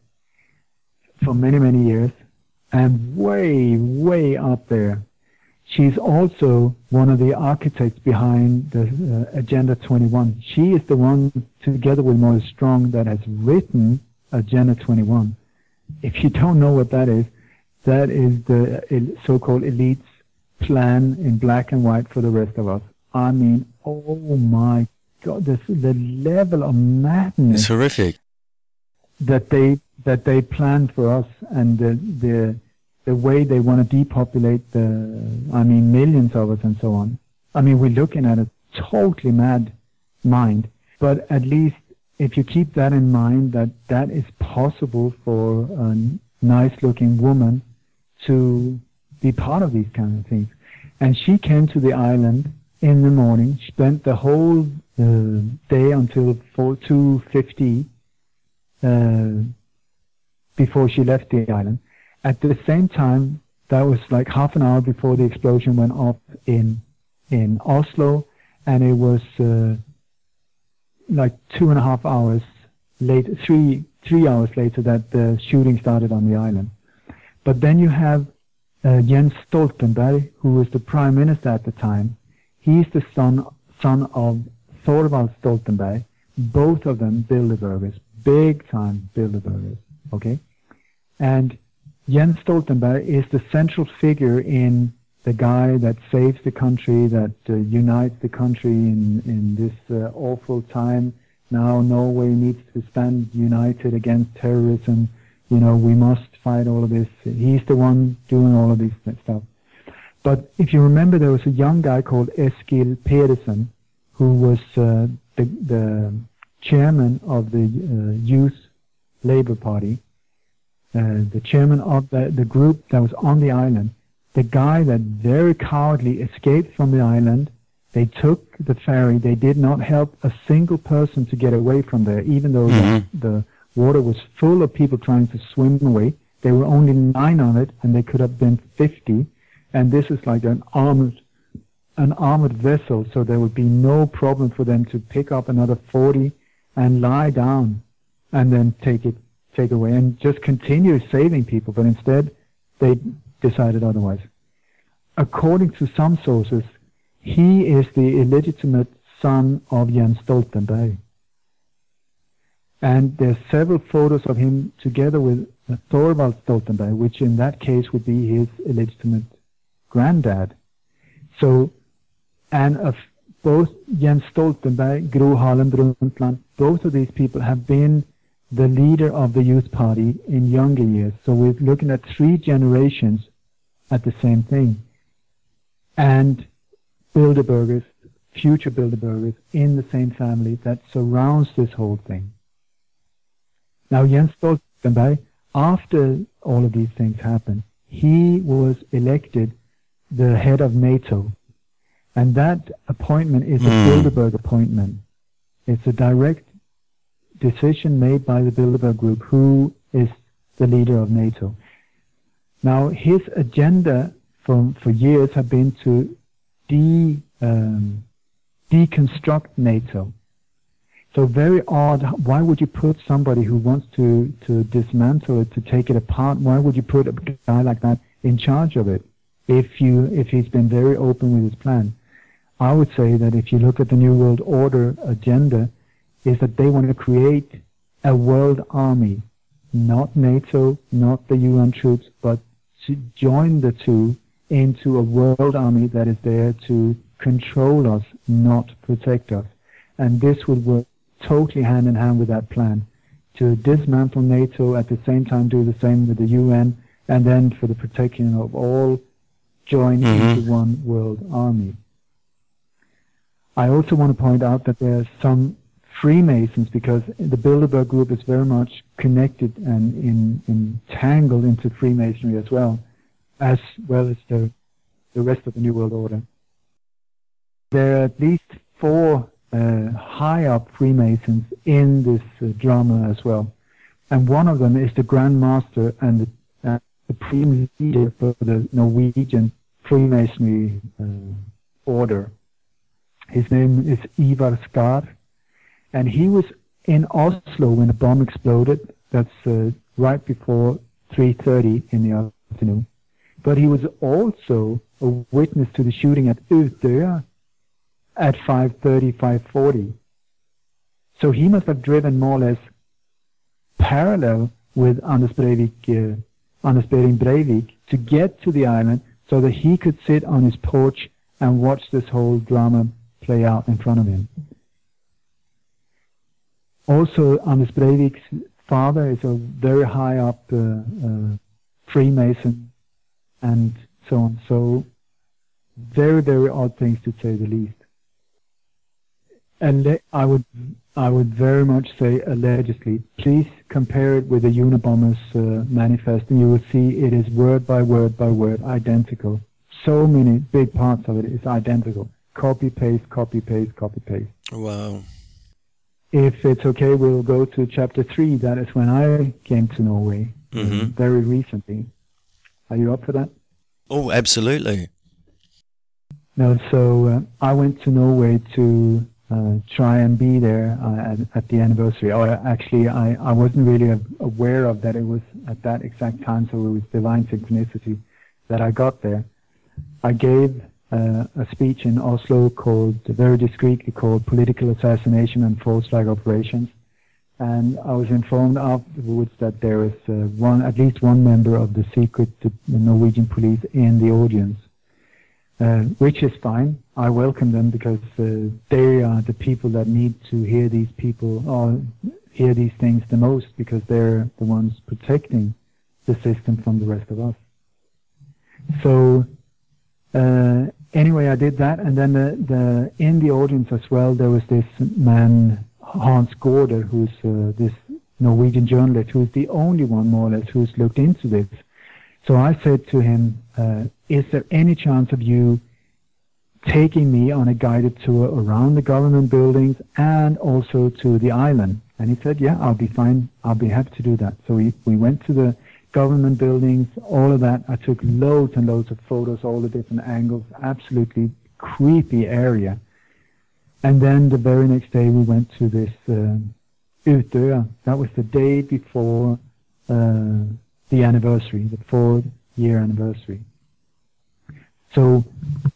for many, many years, and way, way up there. She's also one of the architects behind the uh, Agenda twenty-one. She is the one, together with Maurice Strong, that has written Agenda twenty-one. If you don't know what that is, that is the so-called elite's plan in black and white for the rest of us. I mean, oh my God, this, the level of madness. It's horrific. That they that they plan for us, and the the the way they want to depopulate the, I mean, millions of us and so on. I mean, we're looking at a totally mad mind. But at least if you keep that in mind, that that is possible for a nice-looking woman to be part of these kind of things. And she came to the island in the morning, spent the whole uh, day until two fifty uh, before she left the island. At the same time, that was like half an hour before the explosion went off in in Oslo, and it was uh, like two and a half hours later, three three hours later, that the shooting started on the island. But then you have uh, Jens Stoltenberg, who was the prime minister at the time. He's the son son of Thorvald Stoltenberg. Both of them Bilderbergers, big time Bilderbergers. Okay, and Jens Stoltenberg is the central figure in the guy that saves the country, that uh, unites the country in, in this uh, awful time. Now Norway needs to stand united against terrorism. You know, we must fight all of this. He's the one doing all of this stuff. But if you remember, there was a young guy called Eskil Pedersen, who was uh, the, the chairman of the uh, Youth Labour Party. Uh, the chairman of the, the group that was on the island, the guy that very cowardly escaped from the island. They took the ferry. They did not help a single person to get away from there, even though mm-hmm. the, the water was full of people trying to swim away. There were only nine on it, and they could have been fifty. And this is like an armored, an armored vessel, so there would be no problem for them to pick up another forty and lie down, and then take it. take away and just continue saving people, but instead they decided otherwise. According to some sources, he is the illegitimate son of Jens Stoltenberg. And there's several photos of him together with uh, Thorvald Stoltenberg, which in that case would be his illegitimate granddad. So, and of both Jens Stoltenberg, Gro Harlem Brundtland, both of these people have been the leader of the Youth Party in younger years. So we're looking at three generations at the same thing. And Bilderbergers, future Bilderbergers, in the same family that surrounds this whole thing. Now, Jens Stoltenberg, after all of these things happened, he was elected the head of NATO. And that appointment is a Mm. Bilderberg appointment. It's a direct decision made by the Bilderberg Group, who is the leader of NATO. Now, his agenda for, for years have been to de, um, deconstruct NATO. So very odd. Why would you put somebody who wants to, to dismantle it, to take it apart? Why would you put a guy like that in charge of it if you if he's been very open with his plan? I would say that if you look at the New World Order agenda, is that they want to create a world army, not NATO, not the U N troops, but to join the two into a world army that is there to control us, not protect us. And this would work totally hand in hand with that plan, to dismantle NATO, at the same time do the same with the U N, and then for the protection of all, join Mm-hmm. into one world army. I also want to point out that there are some Freemasons, because the Bilderberg Group is very much connected and in, entangled into Freemasonry as well, as well as the, the rest of the New World Order. There are at least four uh, high-up Freemasons in this uh, drama as well. And one of them is the Grand Master and the, uh, the supreme leader for the Norwegian Freemasonry uh, order. His name is Ivar Skar, and he was in Oslo when a bomb exploded. That's uh, right before three thirty in the afternoon. But he was also a witness to the shooting at Utøya at five thirty, five forty. So he must have driven more or less parallel with Anders Breivik, uh, Anders Behring Breivik, to get to the island so that he could sit on his porch and watch this whole drama play out in front of him. Also, Anders Breivik's father is a very high up uh, uh, Freemason, and so on. So, very, very odd things to say the least. And I would, I would very much say allegedly. Please compare it with the Unabomber's uh, manifest, and you will see it is word by word by word identical. So many big parts of it is identical. Copy, paste, copy, paste, copy, paste. Wow. If it's okay, we'll go to chapter three. That is when I came to Norway, Mm-hmm. uh, very recently. Are you up for that? Oh, absolutely. No, so uh, I went to Norway to uh, try and be there uh, at, at the anniversary. Or actually, I, I wasn't really aware of that it was at that exact time, so it was divine synchronicity that I got there. I gave Uh, a speech in Oslo called, very discreetly called, Political Assassination and False Flag Operations. And I was informed afterwards that there is uh, one, at least one member of the secret uh, Norwegian police in the audience, uh, which is fine. I welcome them because uh, they are the people that need to hear these people, or hear these things the most, because they're the ones protecting the system from the rest of us. So, uh, Anyway, I did that, and then the, the in the audience as well, there was this man, Hans Gaarder, who's uh, this Norwegian journalist, who's the only one, more or less, who's looked into this. So I said to him, uh, is there any chance of you taking me on a guided tour around the government buildings and also to the island? And he said, yeah, I'll be fine. I'll be happy to do that. So we, we went to the government buildings, all of that. I took loads and loads of photos, all the different angles, absolutely creepy area. And then the very next day we went to this uh, Utøya. That was the day before uh, the anniversary, the fourth year anniversary. So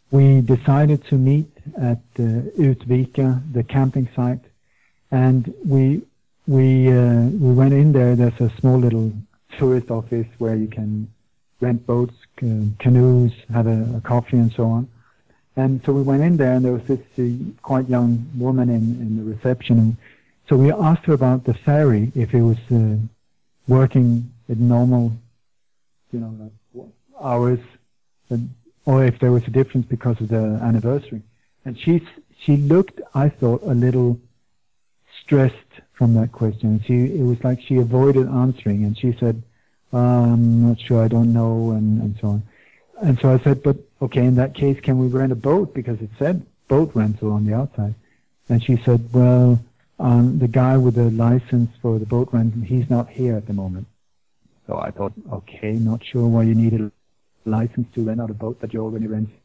we decided to meet at uh, Utvika, the camping site, and we we uh, we went in there. There's a small little tourist office where you can rent boats, ca- canoes, have a, a coffee, and so on. And so we went in there, and there was this uh, quite young woman in, in the reception. And so we asked her about the ferry, if it was uh, working at normal, you know, like hours, and, or if there was a difference because of the anniversary. And she she looked, I thought, a little stressed from that question. She it was like she avoided answering, and she said, uh, "I'm not sure, I don't know," and, and so on. And so I said, "But okay, in that case, can we rent a boat? Because it said boat rental on the outside." And she said, "Well, um, the guy with the license for the boat rental, he's not here at the moment." So I thought, okay, not sure why you need a license to rent out a boat that you already renting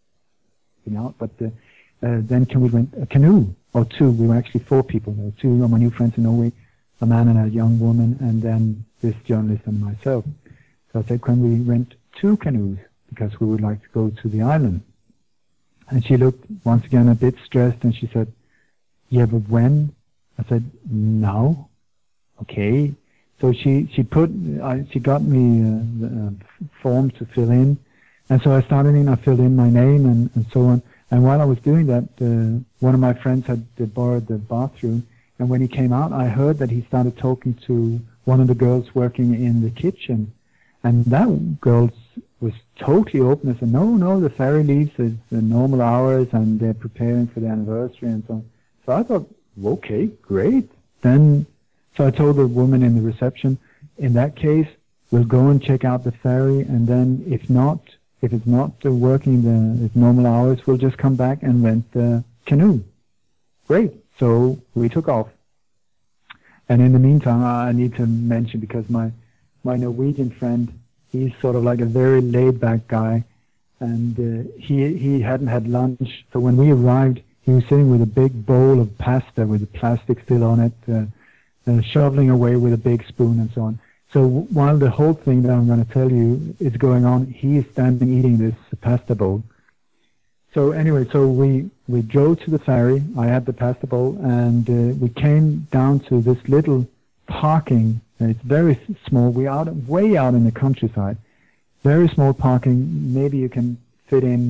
out. But uh, uh, then can we rent a canoe or two? We were actually four people. There were two of my new friends in Norway, a man and a young woman, and then this journalist and myself. So I said, can we rent two canoes? Because we would like to go to the island. And she looked once again a bit stressed, and she said, "Yeah, but when?" I said, "Now." Okay. So she she put I, she got me uh, the uh, form to fill in, and so I started in. I filled in my name and, and so on. And while I was doing that, uh, one of my friends had uh, borrowed the bathroom, and when he came out, I heard that he started talking to one of the girls working in the kitchen, and that girl was totally open and said, "No, no, the ferry leaves at the normal hours, and they're preparing for the anniversary and so on." So I thought, okay, great. Then. So I told the woman in the reception, in that case, we'll go and check out the ferry, and then if not, if it's not uh, working the its normal hours, we'll just come back and rent the canoe. Great. So we took off. And in the meantime, I need to mention, because my, my Norwegian friend, he's sort of like a very laid-back guy, and uh, he he hadn't had lunch. So when we arrived, he was sitting with a big bowl of pasta with the plastic still on it, uh, Uh, shoveling away with a big spoon and so on. So w- while the whole thing that I'm going to tell you is going on, he is standing eating this pasta bowl. So anyway, so we, we drove to the ferry. I had the pasta bowl, and uh, we came down to this little parking. It's very small. We're out, way out in the countryside. Very small parking. Maybe you can fit in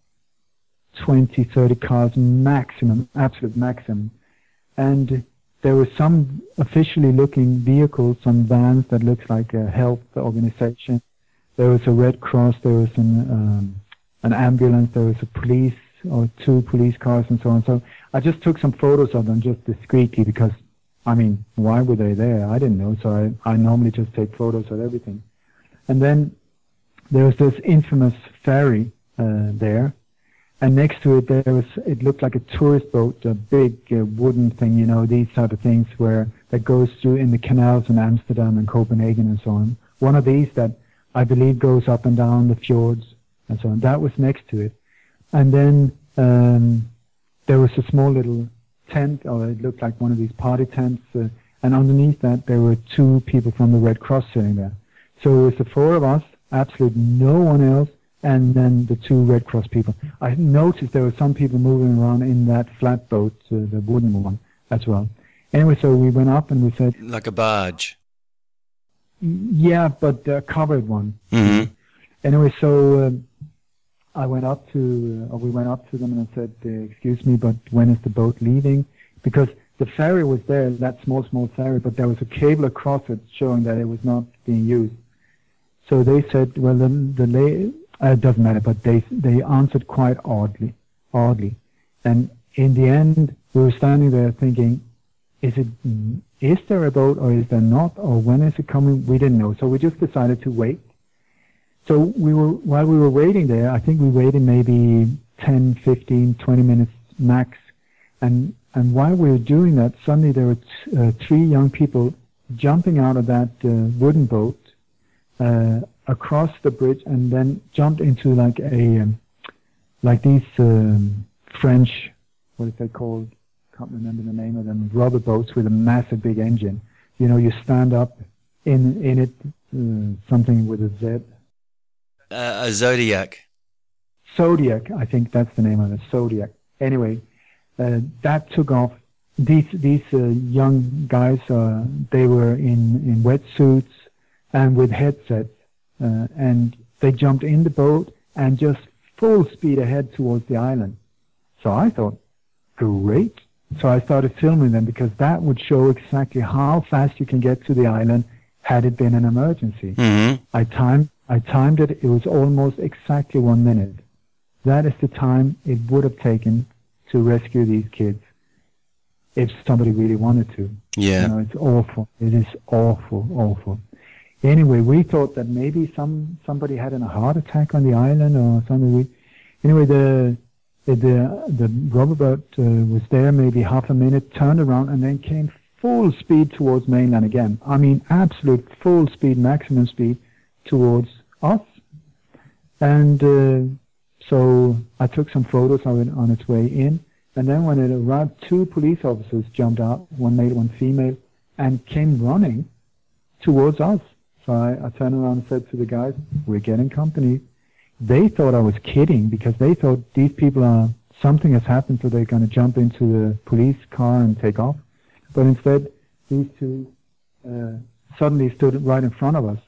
twenty, thirty cars maximum, absolute maximum. And there were some officially looking vehicles, some vans that looks like a health organization. There was a Red Cross, there was an, um, an ambulance, there was a police or two police cars and so on. So I just took some photos of them just discreetly because, I mean, why were they there? I didn't know, so I, I normally just take photos of everything. And then there was this infamous ferry uh, there. And next to it, there was, it looked like a tourist boat, a big uh, wooden thing, you know, these type of things where, that goes through in the canals in Amsterdam and Copenhagen and so on. One of these that I believe goes up and down the fjords and so on. That was next to it. And then, um, there was a small little tent, or it looked like one of these party tents, uh, and underneath that, there were two people from the Red Cross sitting there. So it was the four of us, absolutely no one else, and then the two Red Cross people. I noticed there were some people moving around in that flatboat, uh, the wooden one, as well. Anyway, so we went up and we said... Like a barge? Yeah, but a covered one. Mm-hmm. Anyway, so uh, I went up to, uh, or we went up to them and I said, uh, "Excuse me, but when is the boat leaving?" Because the ferry was there, that small, small ferry, but there was a cable across it showing that it was not being used. So they said, well, the, the la- Uh, it doesn't matter, but they they answered quite oddly, oddly, and in the end, we were standing there thinking, is it, is there a boat or is there not, or when is it coming? We didn't know, so we just decided to wait. So we were while we were waiting there, I think we waited maybe ten, fifteen, twenty minutes max, and and while we were doing that, suddenly there were t- uh, three young people jumping out of that uh, wooden boat. Uh, across the bridge and then jumped into like a, um, like these um, French, what is that called? Can't remember the name of them, rubber boats with a massive big engine. You know, you stand up in in it, uh, something with a Z. Uh, a Zodiac. Zodiac, I think that's the name of it, Zodiac. Anyway, uh, that took off. These these uh, young guys, uh, they were in, in wetsuits and with headsets, uh, and they jumped in the boat and just full speed ahead towards the island. So I thought, great. So I started filming them because that would show exactly how fast you can get to the island had it been an emergency. Mm-hmm. I timed I timed it. It was almost exactly one minute. That is the time it would have taken to rescue these kids if somebody really wanted to. Yeah. You know, it's awful. It is awful, awful. Anyway, we thought that maybe some somebody had a heart attack on the island or something. We, anyway, the the the rubber boat uh, was there maybe half a minute, turned around, and then came full speed towards mainland again. I mean, absolute full speed, maximum speed towards us. And uh, so I took some photos of it on its way in. And then when it arrived, two police officers jumped out, one male, one female, and came running towards us. So I, I turned around and said to the guys, we're getting company. They thought I was kidding because they thought these people are, something has happened, so they're going to jump into the police car and take off. But instead, these two uh, suddenly stood right in front of us.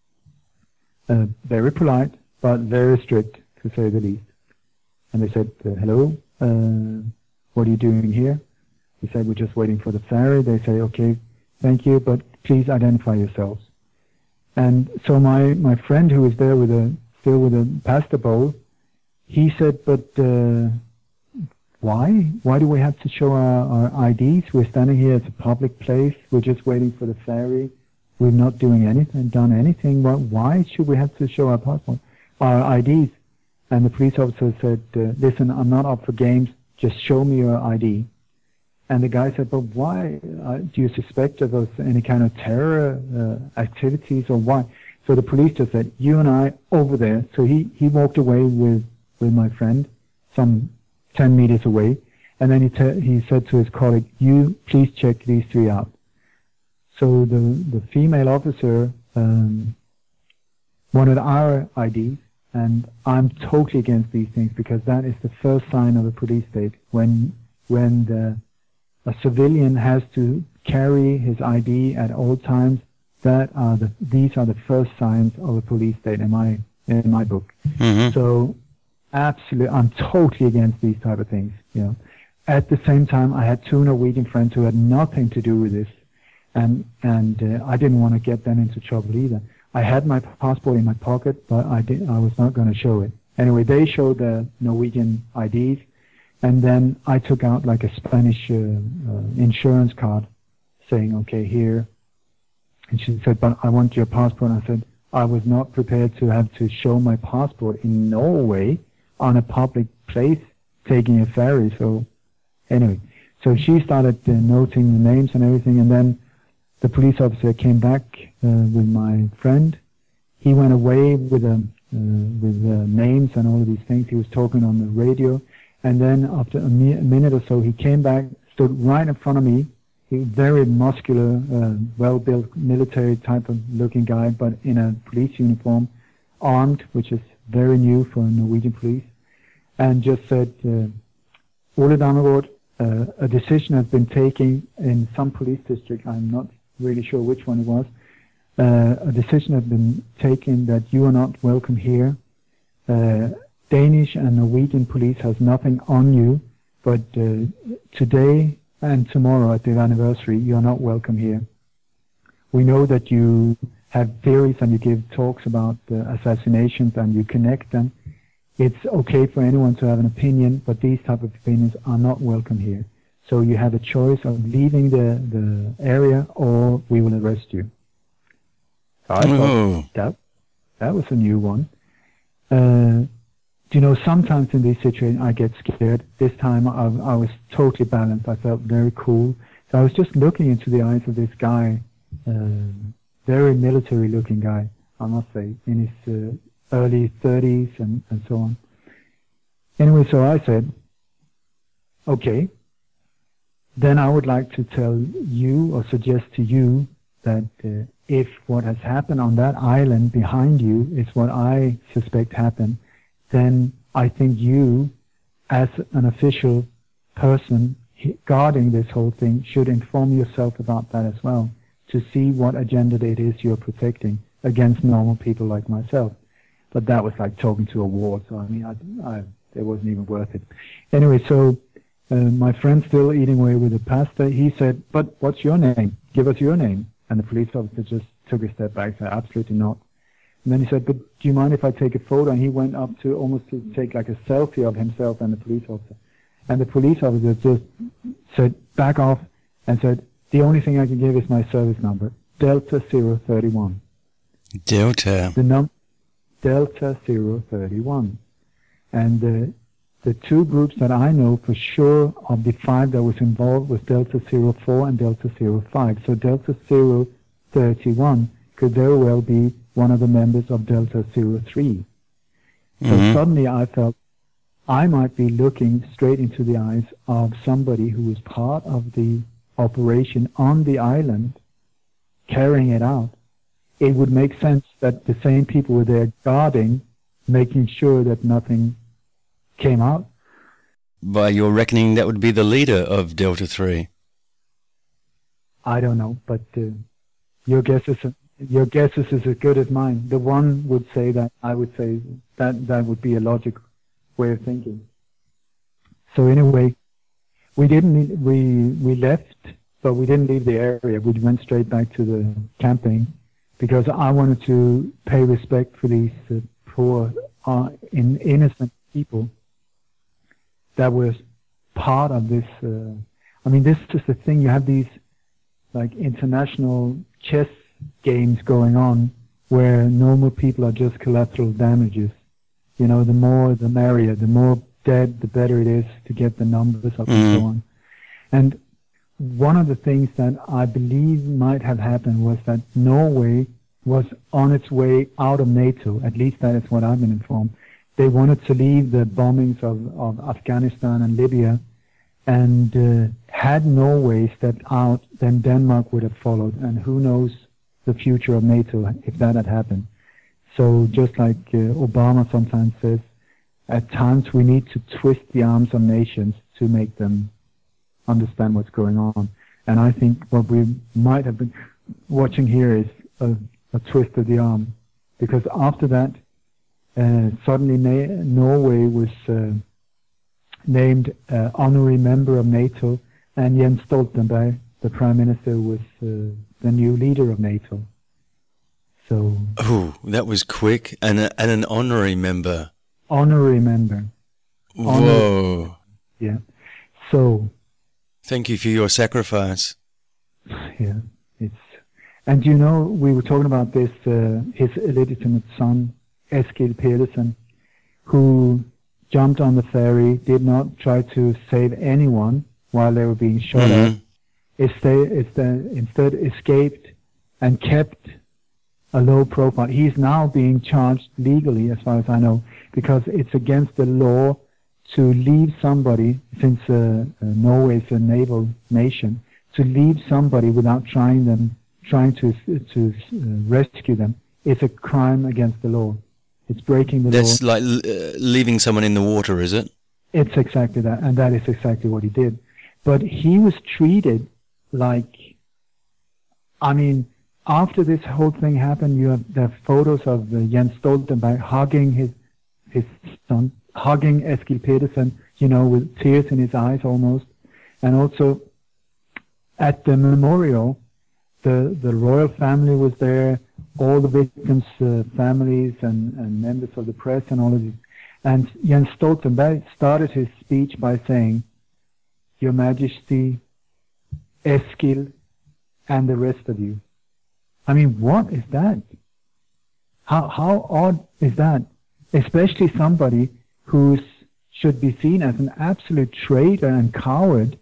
Uh, very polite, but very strict, to say the least. And they said, uh, hello, uh, what are you doing here? We said, we're just waiting for the ferry. They say, okay, thank you, but please identify yourselves. And so my, my friend who was there with a, still with a pasta bowl, he said, but uh, why? Why do we have to show our, our I Ds? We're standing here at a public place. We're just waiting for the ferry. We're not doing anything, done anything. Well, why should we have to show our passport, our I Ds? And the police officer said, uh, listen, I'm not up for games. Just show me your I D. And the guy said, but why? Uh, do you suspect of us any kind of terror uh, activities or why? So the police just said, you and I over there. So he, he walked away with, with my friend, some ten meters away. And then he, te- he said to his colleague, you please check these three out. So the, the female officer um, wanted our I Ds. And I'm totally against these things because that is the first sign of a police state. When when the, a civilian has to carry his I D at all times, that are the these are the first signs of a police state in my in my book. Mm-hmm. So, absolutely, I'm totally against these type of things. You know, at the same time, I had two Norwegian friends who had nothing to do with this, and and uh, I didn't want to get them into trouble either. I had my passport in my pocket, but I did, I was not going to show it. Anyway, they showed the Norwegian I Ds, and then I took out like a Spanish uh, uh, insurance card saying, okay, here. And she said, but I want your passport. And I said, I was not prepared to have to show my passport in Norway on a public place taking a ferry. So anyway, so she started uh, noting the names and everything, and then the police officer came back uh, with my friend. He went away with a, uh, with uh, names and all of these things. He was talking on the radio. And then after a, mi- a minute or so, he came back, stood right in front of me. He was very muscular, uh, well-built, military type of looking guy, but in a police uniform, armed, which is very new for Norwegian police, and just said, uh, Ole Damergaard, uh, a decision has been taken in some police district. I'm not really sure which one it was. Uh, a decision has been taken that you are not welcome here. Uh, Danish and Norwegian police has nothing on you, but uh, today and tomorrow at the anniversary, you are not welcome here. We know that you have theories and you give talks about uh, assassinations and you connect them. It's okay for anyone to have an opinion, but these type of opinions are not welcome here. So you have a choice of leaving the, the area or we will arrest you. So I thought that, that was a new one. Uh, you know, sometimes in these situations I get scared. This time I, I was totally balanced. I felt very cool. So I was just looking into the eyes of this guy, uh, very military looking guy, I must say, in his uh, early thirties and, and so on. Anyway, so I said, okay, then I would like to tell you or suggest to you that uh, if what has happened on that island behind you is what I suspect happened, then I think you, as an official person guarding this whole thing, should inform yourself about that as well, to see what agenda it is you're protecting against normal people like myself. But that was like talking to a wall, so I mean, I, I, it wasn't even worth it. Anyway, so uh, my friend still eating away with the pasta, he said, but what's your name? Give us your name. And the police officer just took a step back and said, absolutely not. And then he said, but do you mind if I take a photo? And he went up to almost to take like a selfie of himself and the police officer. And the police officer just said, back off, and said, the only thing I can give is my service number, Delta zero thirty-one. Delta. The num Delta zero thirty-one. And the, the two groups that I know for sure of the five that was involved was Delta zero four and Delta zero five. So Delta zero thirty-one could very well be one of the members of Delta zero three. So mm-hmm. suddenly I felt I might be looking straight into the eyes of somebody who was part of the operation on the island, carrying it out. It would make sense that the same people were there guarding, making sure that nothing came out. By your reckoning, that would be the leader of Delta three. I don't know, but uh, your guess is your guess is as good as mine. The one would say that. I would say that that would be a logical way of thinking. So anyway, we didn't. We we left, but we didn't leave the area. We went straight back to the camping because I wanted to pay respect for these uh, poor, uh, in, innocent people that was part of this. Uh, I mean, this is the thing. You have these like international chess games going on where normal people are just collateral damages. You know, the more the merrier, the more dead, the better it is to get the numbers up mm. and so on. And one of the things that I believe might have happened was that Norway was on its way out of NATO, at least that is what I've been informed. They wanted to leave the bombings of, of Afghanistan and Libya, and uh, had Norway stepped out, then Denmark would have followed, and who knows the future of NATO if that had happened. So just like uh, Obama sometimes says, at times we need to twist the arms of nations to make them understand what's going on. And I think what we might have been watching here is a, a twist of the arm. Because after that, uh, suddenly Na- Norway was uh, named uh, honorary member of NATO, and Jens Stoltenberg, the Prime Minister, was uh, the new leader of NATO. So, oh, that was quick. And, a, and an honorary member. Honorary member. Honorary, Whoa. Yeah. So. Thank you for your sacrifice. Yeah. It's, and you know, we were talking about this, uh, his illegitimate son, Eskil Pedersen, who jumped on the ferry, did not try to save anyone while they were being shot mm-hmm. at. Instead, instead escaped and kept a low profile. He's now being charged legally, as far as I know, because it's against the law to leave somebody, since uh, uh, Norway is a naval nation, to leave somebody without trying them, trying to to uh, rescue them. It's a crime against the law. It's breaking the That's law. That's like uh, leaving someone in the water, is it? It's exactly that, and that is exactly what he did. But he was treated like, I mean, after this whole thing happened, you have the photos of uh, Jens Stoltenberg hugging his his son, hugging Eskil Pedersen, you know, with tears in his eyes almost. And also at the memorial, the the royal family was there, all the victims' uh, families and, and members of the press and all of these. And Jens Stoltenberg started his speech by saying, "Your Majesty, Eskil, and the rest of you." I mean, what is that? How how odd is that? Especially somebody who should be seen as an absolute traitor and coward.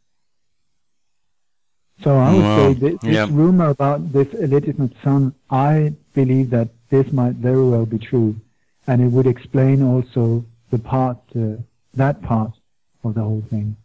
So I would wow. say this, this yeah. rumor about this illegitimate son, I believe that this might very well be true, and it would explain also the part, uh, that part of the whole thing.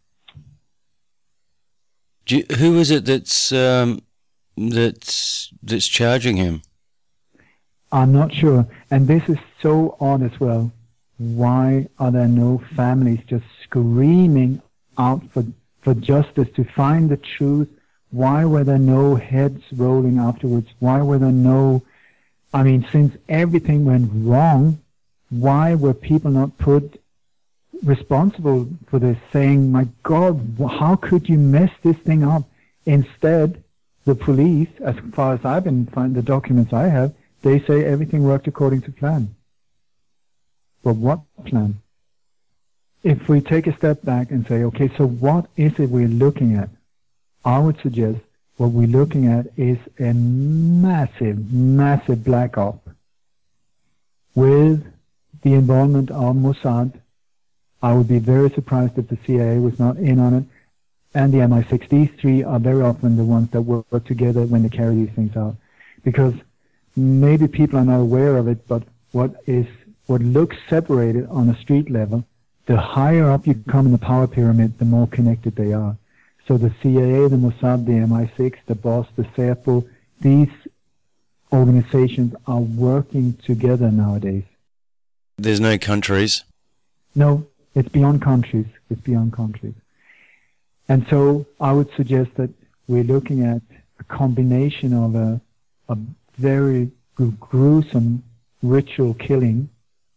Do you, who is it that's um, that's that's charging him? I'm not sure, and this is so odd as well. why are there no families just screaming out for, for justice, to find the truth? Why were there no heads rolling afterwards? Why were there no, I mean, since everything went wrong, why were people not put responsible for this, saying, my God, how could you mess this thing up? Instead, the police, as far as I've been finding the documents I have, they say everything worked according to plan. But what plan? If we take a step back and say, okay, so what is it we're looking at? I would suggest what we're looking at is a massive, massive black op with the involvement of Mossad. I would be very surprised if the C I A was not in on it, and the M I six. These three are very often the ones that work together when they carry these things out. Because maybe people are not aware of it, but what is what looks separated on a street level, the higher up you come in the power pyramid, the more connected they are. So the C I A, the Mossad, the M I six, the B O S, the SEPO, these organizations are working together nowadays. There's no countries. No, it's beyond countries. It's beyond countries. And so I would suggest that we're looking at a combination of a, a very gruesome ritual killing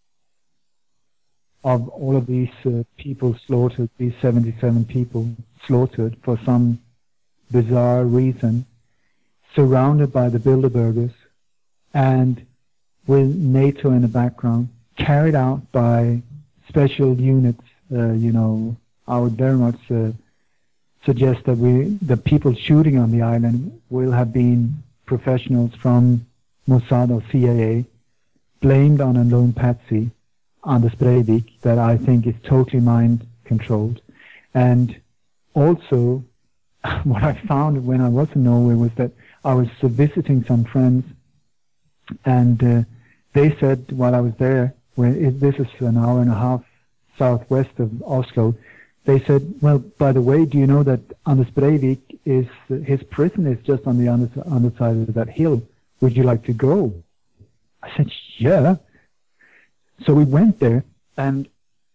of all of these uh, people slaughtered, these seventy-seven people slaughtered for some bizarre reason, surrounded by the Bilderbergers, and with NATO in the background, carried out by special units. Uh, you know, I would very much uh, suggest that we, the people shooting on the island will have been professionals from Mossad or C I A, blamed on a lone patsy, Anders Breivik, that I think is totally mind-controlled. And also, what I found when I was in Norway was that I was uh, visiting some friends, and uh, they said while I was there, when it, this is an hour and a half southwest of Oslo, they said, well, by the way, do you know that Anders Breivik, is, uh, his prison is just on the under, underside of that hill. Would you like to go? I said, yeah. So we went there, and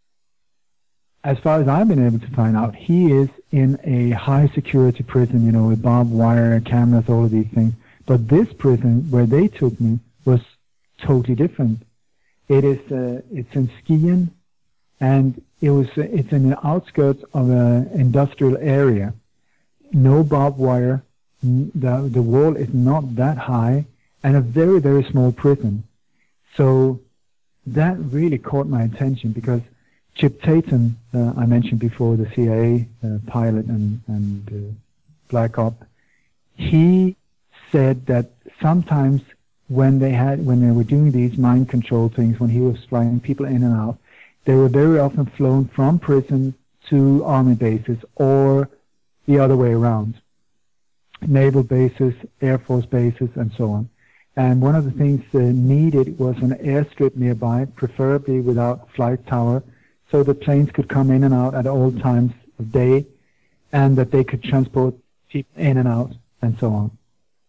as far as I've been able to find out, he is in a high security prison, you know, with barbed wire, cameras, all of these things. But this prison where they took me was totally different. It is, uh, it's in Skien, and it was, uh, it's in the outskirts of an industrial area. No barbed wire. The, the wall is not that high, and a very, very small prison. So that really caught my attention, because Chip Tatum, uh, I mentioned before, the C I A uh, pilot and, and uh, Black Op, he said that sometimes when they had, when they were doing these mind control things, when he was flying people in and out, they were very often flown from prison to army bases, or the other way around, naval bases, air force bases, and so on. And one of the things uh, needed was an airstrip nearby, preferably without flight tower, so the planes could come in and out at all times of day, and that they could transport people in and out, and so on.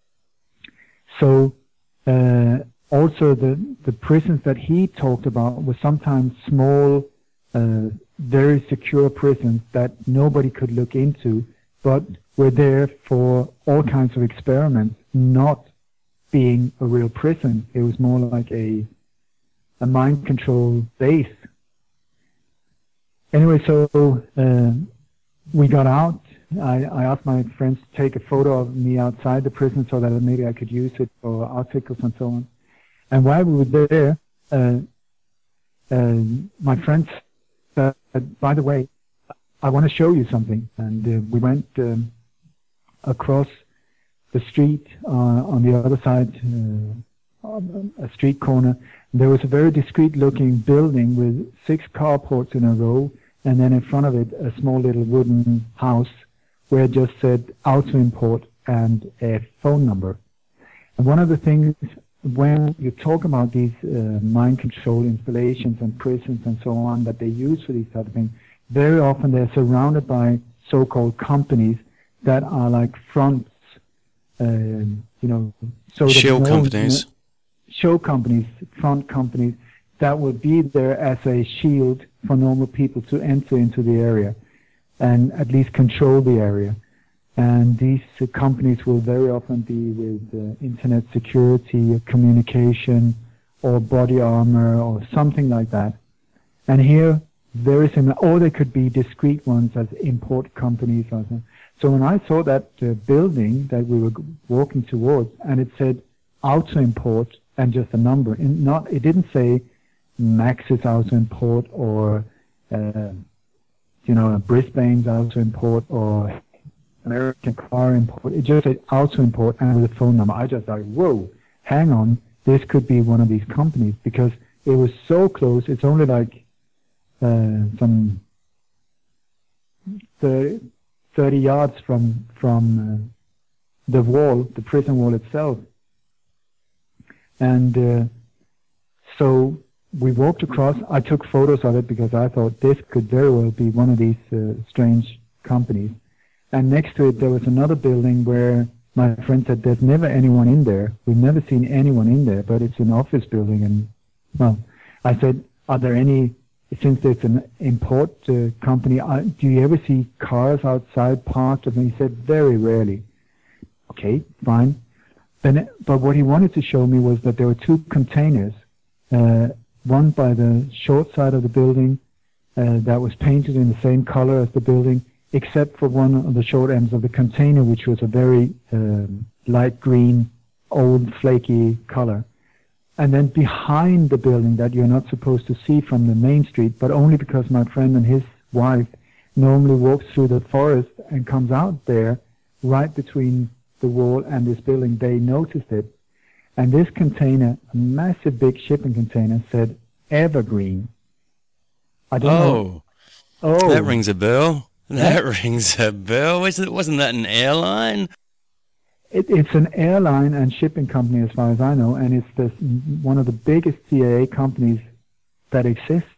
So uh, also the, the prisons that he talked about were sometimes small, uh, very secure prisons that nobody could look into, but were there for all kinds of experiments, not being a real prison. It was more like a a mind control base. Anyway, so uh, we got out. I, I asked my friends to take a photo of me outside the prison so that maybe I could use it for articles and so on. And while we were there, uh, uh, my friends said, by the way, I want to show you something. And uh, we went um, across the street uh, on the other side, uh, a street corner. There was a very discreet-looking building with six carports in a row, and then in front of it a small little wooden house where it just said auto import and a phone number. And one of the things when you talk about these uh, mind control installations and prisons and so on that they use for these type of things, very often they're surrounded by so-called companies that are like fronts, uh, you know, so shell no, companies. You know, show companies, front companies that would be there as a shield for normal people to enter into the area and at least control the area. And these uh, companies will very often be with uh, internet security, communication, or body armor, or something like that. And here, very similar, or they could be discrete ones as import companies. Or something. So when I saw that uh, building that we were walking towards, and it said Auto Import and just a number, and not, it didn't say Max's Auto Import or, uh, you know, Brisbane's Auto Import or American Car Import. It just said Auto Import and with a phone number. I just thought, whoa, hang on, this could be one of these companies, because it was so close. It's only like uh, some thirty, thirty yards from from uh, the wall, the prison wall itself. And uh, so we walked across. I took photos of it because I thought this could very well be one of these uh, strange companies. And next to it, there was another building where my friend said, there's never anyone in there. We've never seen anyone in there, but it's an office building. And, well, I said, are there any, since it's an import uh, company, uh, do you ever see cars outside parked? And he said, very rarely. Okay, fine. Then, but what he wanted to show me was that there were two containers, uh, one by the short side of the building uh, that was painted in the same color as the building, except for one of the short ends of the container, which was a very um, light green, old, flaky color. And then behind the building that you're not supposed to see from the main street, but only because my friend and his wife normally walks through the forest and comes out there right between the wall and this building, they noticed it. And this container, a massive big shipping container, said Evergreen. I don't oh, know. Oh, that rings a bell. That rings a bell. Wasn't that an airline? It, it's an airline and shipping company, as far as I know, and it's this, one of the biggest C I A companies that exists.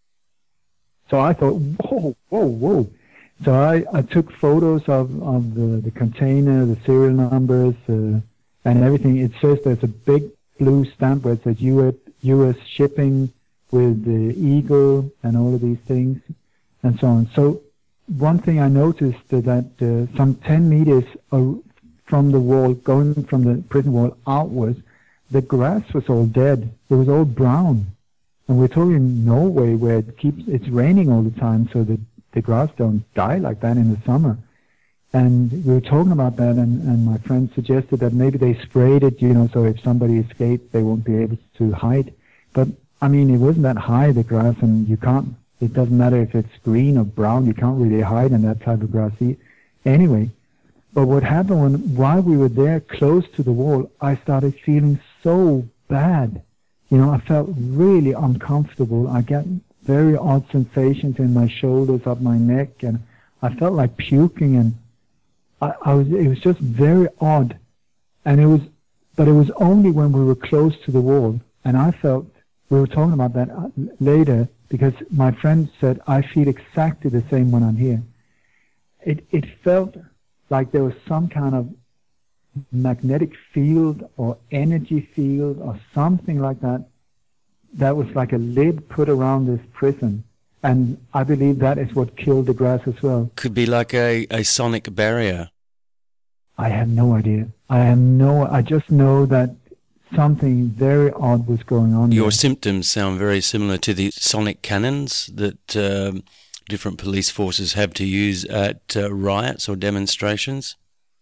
So I thought, whoa, whoa, whoa. So I, I took photos of, of the, the container, the serial numbers, uh, and everything. It says there's a big blue stamp where it says U S, U S shipping with the eagle and all of these things and so on. So one thing I noticed uh, that uh, some ten meters uh, from the wall, going from the prison wall outwards, the grass was all dead. It was all brown. And we're talking Norway, where it keeps, it's raining all the time, so that the grass don't die like that in the summer. And we were talking about that, and, and my friend suggested that maybe they sprayed it, you know, so if somebody escaped, they won't be able to hide. But, I mean, it wasn't that high, the grass, and you can't, it doesn't matter if it's green or brown, you can't really hide in that type of grass. Anyway, but what happened when, while we were there close to the wall, I started feeling so bad. You know, I felt really uncomfortable. I got very odd sensations in my shoulders, up my neck, and I felt like puking, and I, I was, it was just very odd. And it was, but it was only when we were close to the wall, and I felt, we were talking about that later, because my friend said, I feel exactly the same when I'm here. It, it felt like there was some kind of magnetic field or energy field or something like that, that was like a lid put around this prison. And I believe that is what killed the grass as well. Could be like a, a sonic barrier. I have no idea. I have no, I just know that something very odd was going on Your there. symptoms sound very similar to the sonic cannons that um, different police forces have to use at uh, riots or demonstrations.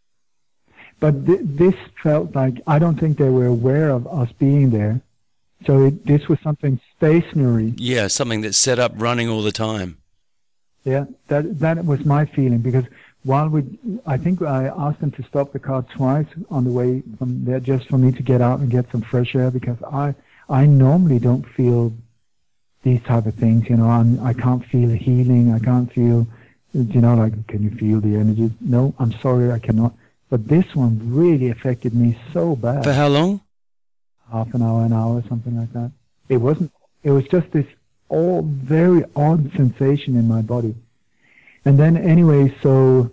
But th- this felt like, I don't think they were aware of us being there. So it, this was something stationary. Yeah, something that's set up running all the time. Yeah, that that was my feeling, because while we, I think I asked them to stop the car twice on the way from there just for me to get out and get some fresh air, because I I normally don't feel these type of things, you know, I'm, I can't feel healing, I can't feel, you know, like, can you feel the energy? No, I'm sorry, I cannot. But this one really affected me so bad. For how long? Half an hour, an hour, something like that. It wasn't, it was just this all very odd sensation in my body. And then anyway, so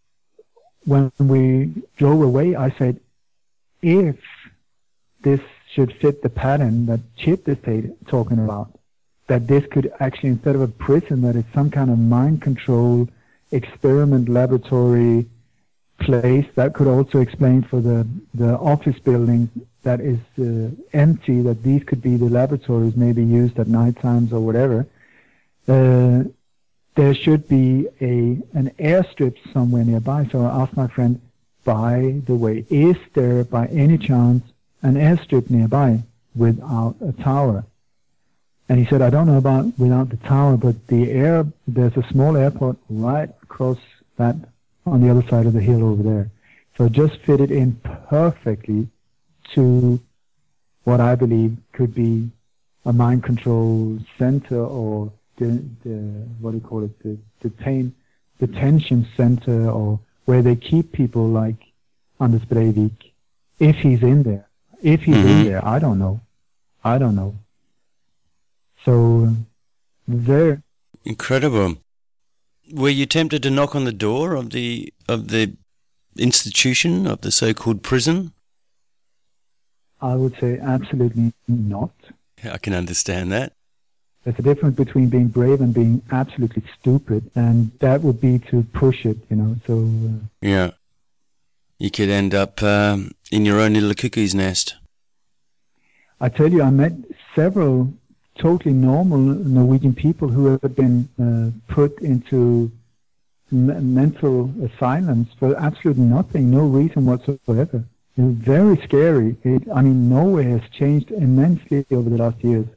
when we drove away, I said, if this should fit the pattern that Chip is talking about. That this could actually, instead of a prison, that it's some kind of mind control experiment laboratory place. That could also explain for the, the office building that is uh, empty, that these could be the laboratories maybe used at night times or whatever. Uh, there should be a an airstrip somewhere nearby. So I asked my friend, by the way, is there by any chance an airstrip nearby without a tower? And he said, I don't know about without the tower, but the air, there's a small airport right across that on the other side of the hill over there. So just fit it in perfectly to what I believe could be a mind control center, or the, the what do you call it, the detain, detention center, or where they keep people like Anders Breivik, if he's in there. If he's mm-hmm. in there, I don't know. I don't know. So, there. Incredible. Were you tempted to knock on the door of the of the institution, of the so-called prison? I would say absolutely not. I can understand that. There's a difference between being brave and being absolutely stupid, and that would be to push it, you know. So uh, yeah, you could end up um, in your own little cuckoo's nest. I tell you, I met several totally normal Norwegian people who have been uh, put into m- mental asylums for absolutely nothing, no reason whatsoever. It was very scary. It, I mean, Norway has changed immensely over the last years.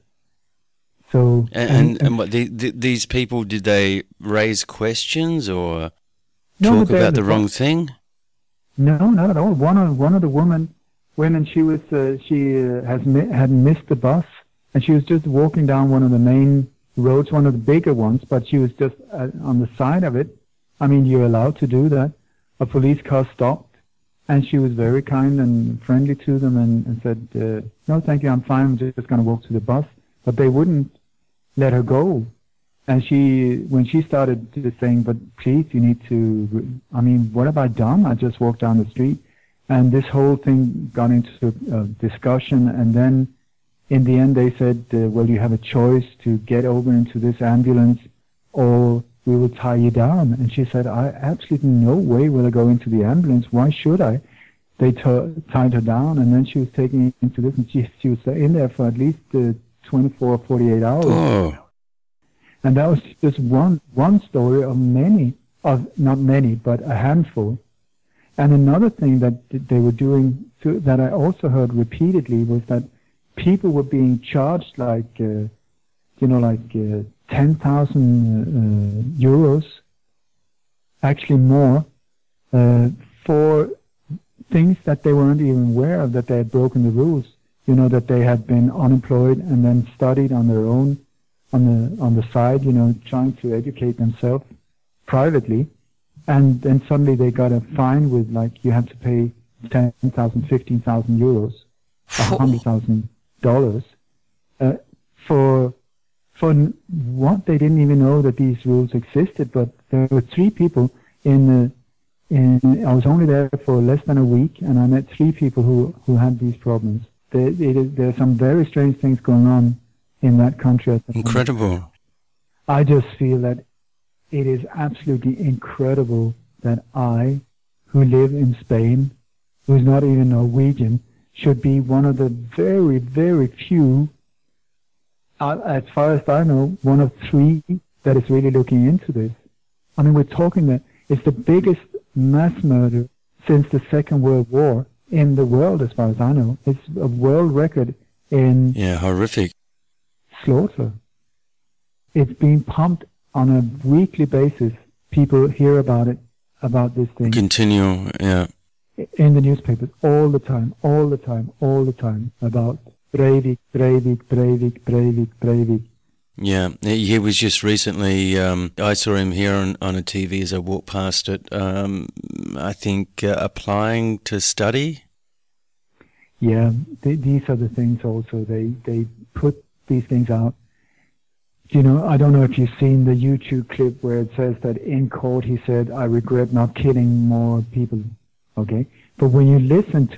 So and and, and, and what the, the, these people, did they raise questions or no, talk about the wrong thing? No, not at all. One of one of the women went and she was uh, she uh, has mi- had missed the bus. And she was just walking down one of the main roads, one of the bigger ones, but she was just uh, on the side of it. I mean, you're allowed to do that. A police car stopped, and she was very kind and friendly to them and, and said, uh, no, thank you, I'm fine, I'm just going to walk to the bus. But they wouldn't let her go. And she, when she started saying, but please, you need to, I mean, what have I done? I just walked down the street. And this whole thing got into a discussion, and then in the end, they said, uh, well, you have a choice to get over into this ambulance or we will tie you down. And she said, I absolutely no way will I go into the ambulance. Why should I? They t- tied her down, and then she was taken into this, and she, she was in there for at least uh, twenty-four or forty-eight hours. Oh. And that was just one, one story of many, of not many, but a handful. And another thing that they were doing, to, that I also heard repeatedly, was that people were being charged like, uh, you know, like uh, ten thousand uh, euros, actually more, uh, for things that they weren't even aware of, that they had broken the rules. You know, that they had been unemployed and then studied on their own, on the on the side, you know, trying to educate themselves privately. And then suddenly they got a fine with, like, you have to pay ten thousand, fifteen thousand euros, one hundred thousand dollars uh, for for what? They didn't even know that these rules existed. But there were three people in the in I was only there for less than a week, and I met three people who who had these problems. There, it, there are some very strange things going on in that country at the moment. Incredible. I just feel that it is absolutely incredible that I, who live in Spain, who's not even Norwegian, should be one of the very, very few, uh, as far as I know, one of three that is really looking into this. I mean, we're talking that it's the biggest mass murder since the Second World War in the world, as far as I know. It's a world record in yeah, horrific slaughter. It's being pumped on a weekly basis. People hear about it, about this thing. Continue, yeah. In the newspapers, all the time, all the time, all the time, about Breivik, Breivik, Breivik, Breivik, Breivik. Yeah, he was just recently, um, I saw him here on, on a T V as I walked past it, um, I think uh, applying to study. Yeah, they, these are the things also. They, they put these things out. You know, I don't know if you've seen the YouTube clip where it says that in court he said, I regret not killing more people. Okay? But when you listen to it,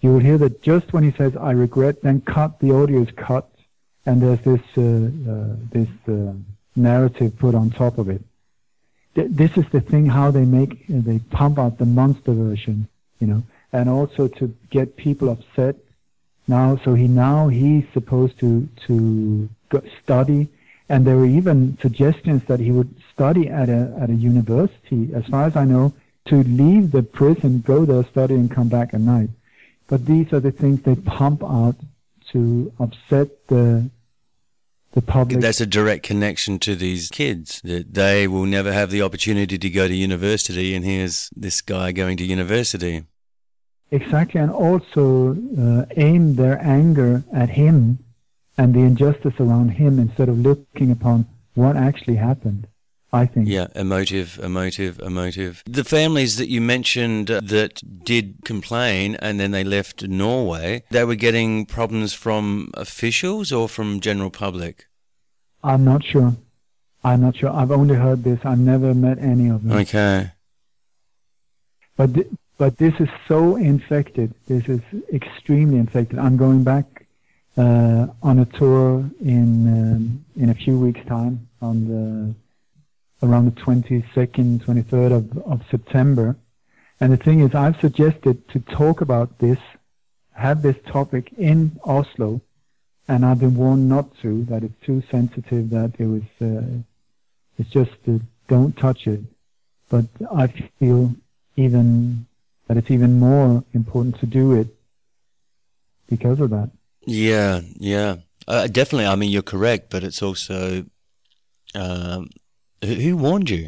you will hear that just when he says, I regret, then cut, the audio is cut, and there's this, uh, uh, this uh, narrative put on top of it. Th- this is the thing, how they make, uh, they pump out the monster version, you know, and also to get people upset. Now, so he now he's supposed to to go study, and there were even suggestions that he would study at a at a university, as far as I know, to leave the prison, go there, study, and come back at night. But these are the things they pump out to upset the the public. That's a direct connection to these kids, that they will never have the opportunity to go to university, and here's this guy going to university. Exactly, and also uh, aim their anger at him and the injustice around him instead of looking upon what actually happened, I think. Yeah, emotive, emotive, emotive. The families that you mentioned uh, that did complain and then they left Norway, they were getting problems from officials or from general public? I'm not sure. I'm not sure. I've only heard this. I've never met any of them. Okay. But th- but this is so infected. This is extremely infected. I'm going back uh, on a tour in um, in a few weeks' time, on the around the twenty-second, twenty-third of, of September. And the thing is, I've suggested to talk about this, have this topic in Oslo, and I've been warned not to, that it's too sensitive, that it was, uh, it's just, uh, don't touch it. But I feel even that it's even more important to do it because of that. Yeah, yeah. Uh, definitely, I mean, you're correct, but it's also... Um, who warned you?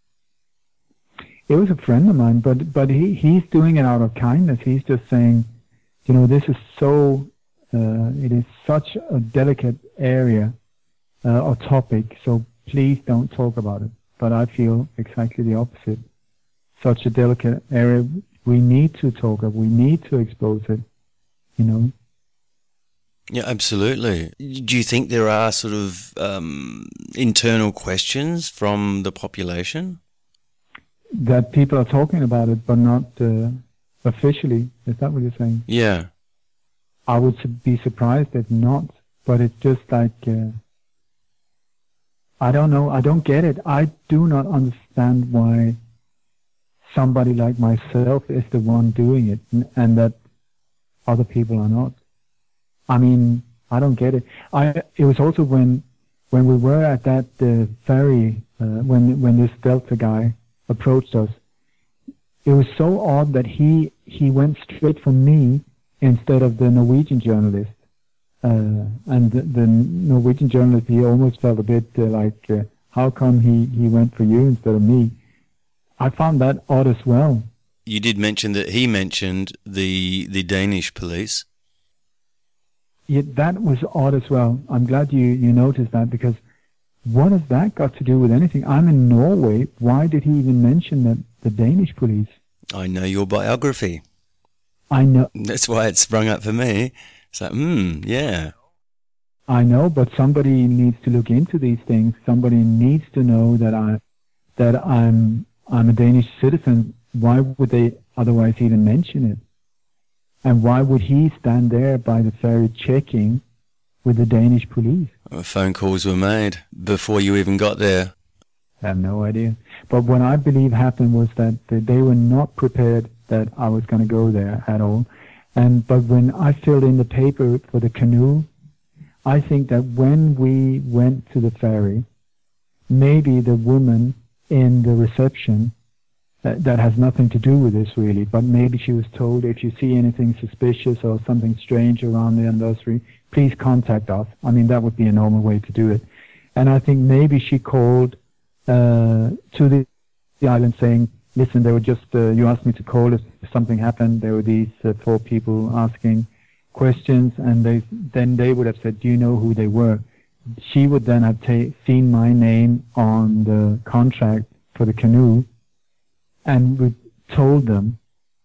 It was a friend of mine, but but he, he's doing it out of kindness. He's just saying, you know, this is so, uh, it is such a delicate area uh, or topic, so please don't talk about it. But I feel exactly the opposite. Such a delicate area, we need to talk of, we need to expose it, you know. Yeah, absolutely. Do you think there are sort of um, internal questions from the population? That people are talking about it, but not uh, officially. Is that what you're saying? Yeah. I would su- be surprised if not, but it's just like, uh, I don't know, I don't get it. I do not understand why somebody like myself is the one doing it, and, and that other people are not. I mean, I don't get it. I it was also when when we were at that uh, ferry, uh, when when this Delta guy approached us. It was so odd that he he went straight for me instead of the Norwegian journalist. Uh, and the, the Norwegian journalist, he almost felt a bit uh, like, uh, how come he, he went for you instead of me? I found that odd as well. You did mention that he mentioned the the Danish police. Yeah, that was odd as well. I'm glad you, you noticed that, because what has that got to do with anything? I'm in Norway. Why did he even mention that the Danish police? I know your biography. I know. That's why it sprung up for me. It's like, hmm, yeah. I know, but somebody needs to look into these things. Somebody needs to know that I, that I'm, I'm a Danish citizen. Why would they otherwise even mention it? And why would he stand there by the ferry checking with the Danish police? Phone calls were made before you even got there. I have no idea. But what I believe happened was that they were not prepared that I was going to go there at all. And but when I filled in the paper for the canoe, I think that when we went to the ferry, maybe the woman in the reception, that, that has nothing to do with this really, but maybe she was told, if you see anything suspicious or something strange around the anniversary, please contact us. I mean, that would be a normal way to do it. And I think maybe she called uh, to the, the island saying, listen, they were just, uh, you asked me to call if something happened. There were these uh, four people asking questions, and they then they would have said, do you know who they were? She would then have ta- seen my name on the contract for the canoe, and we told them,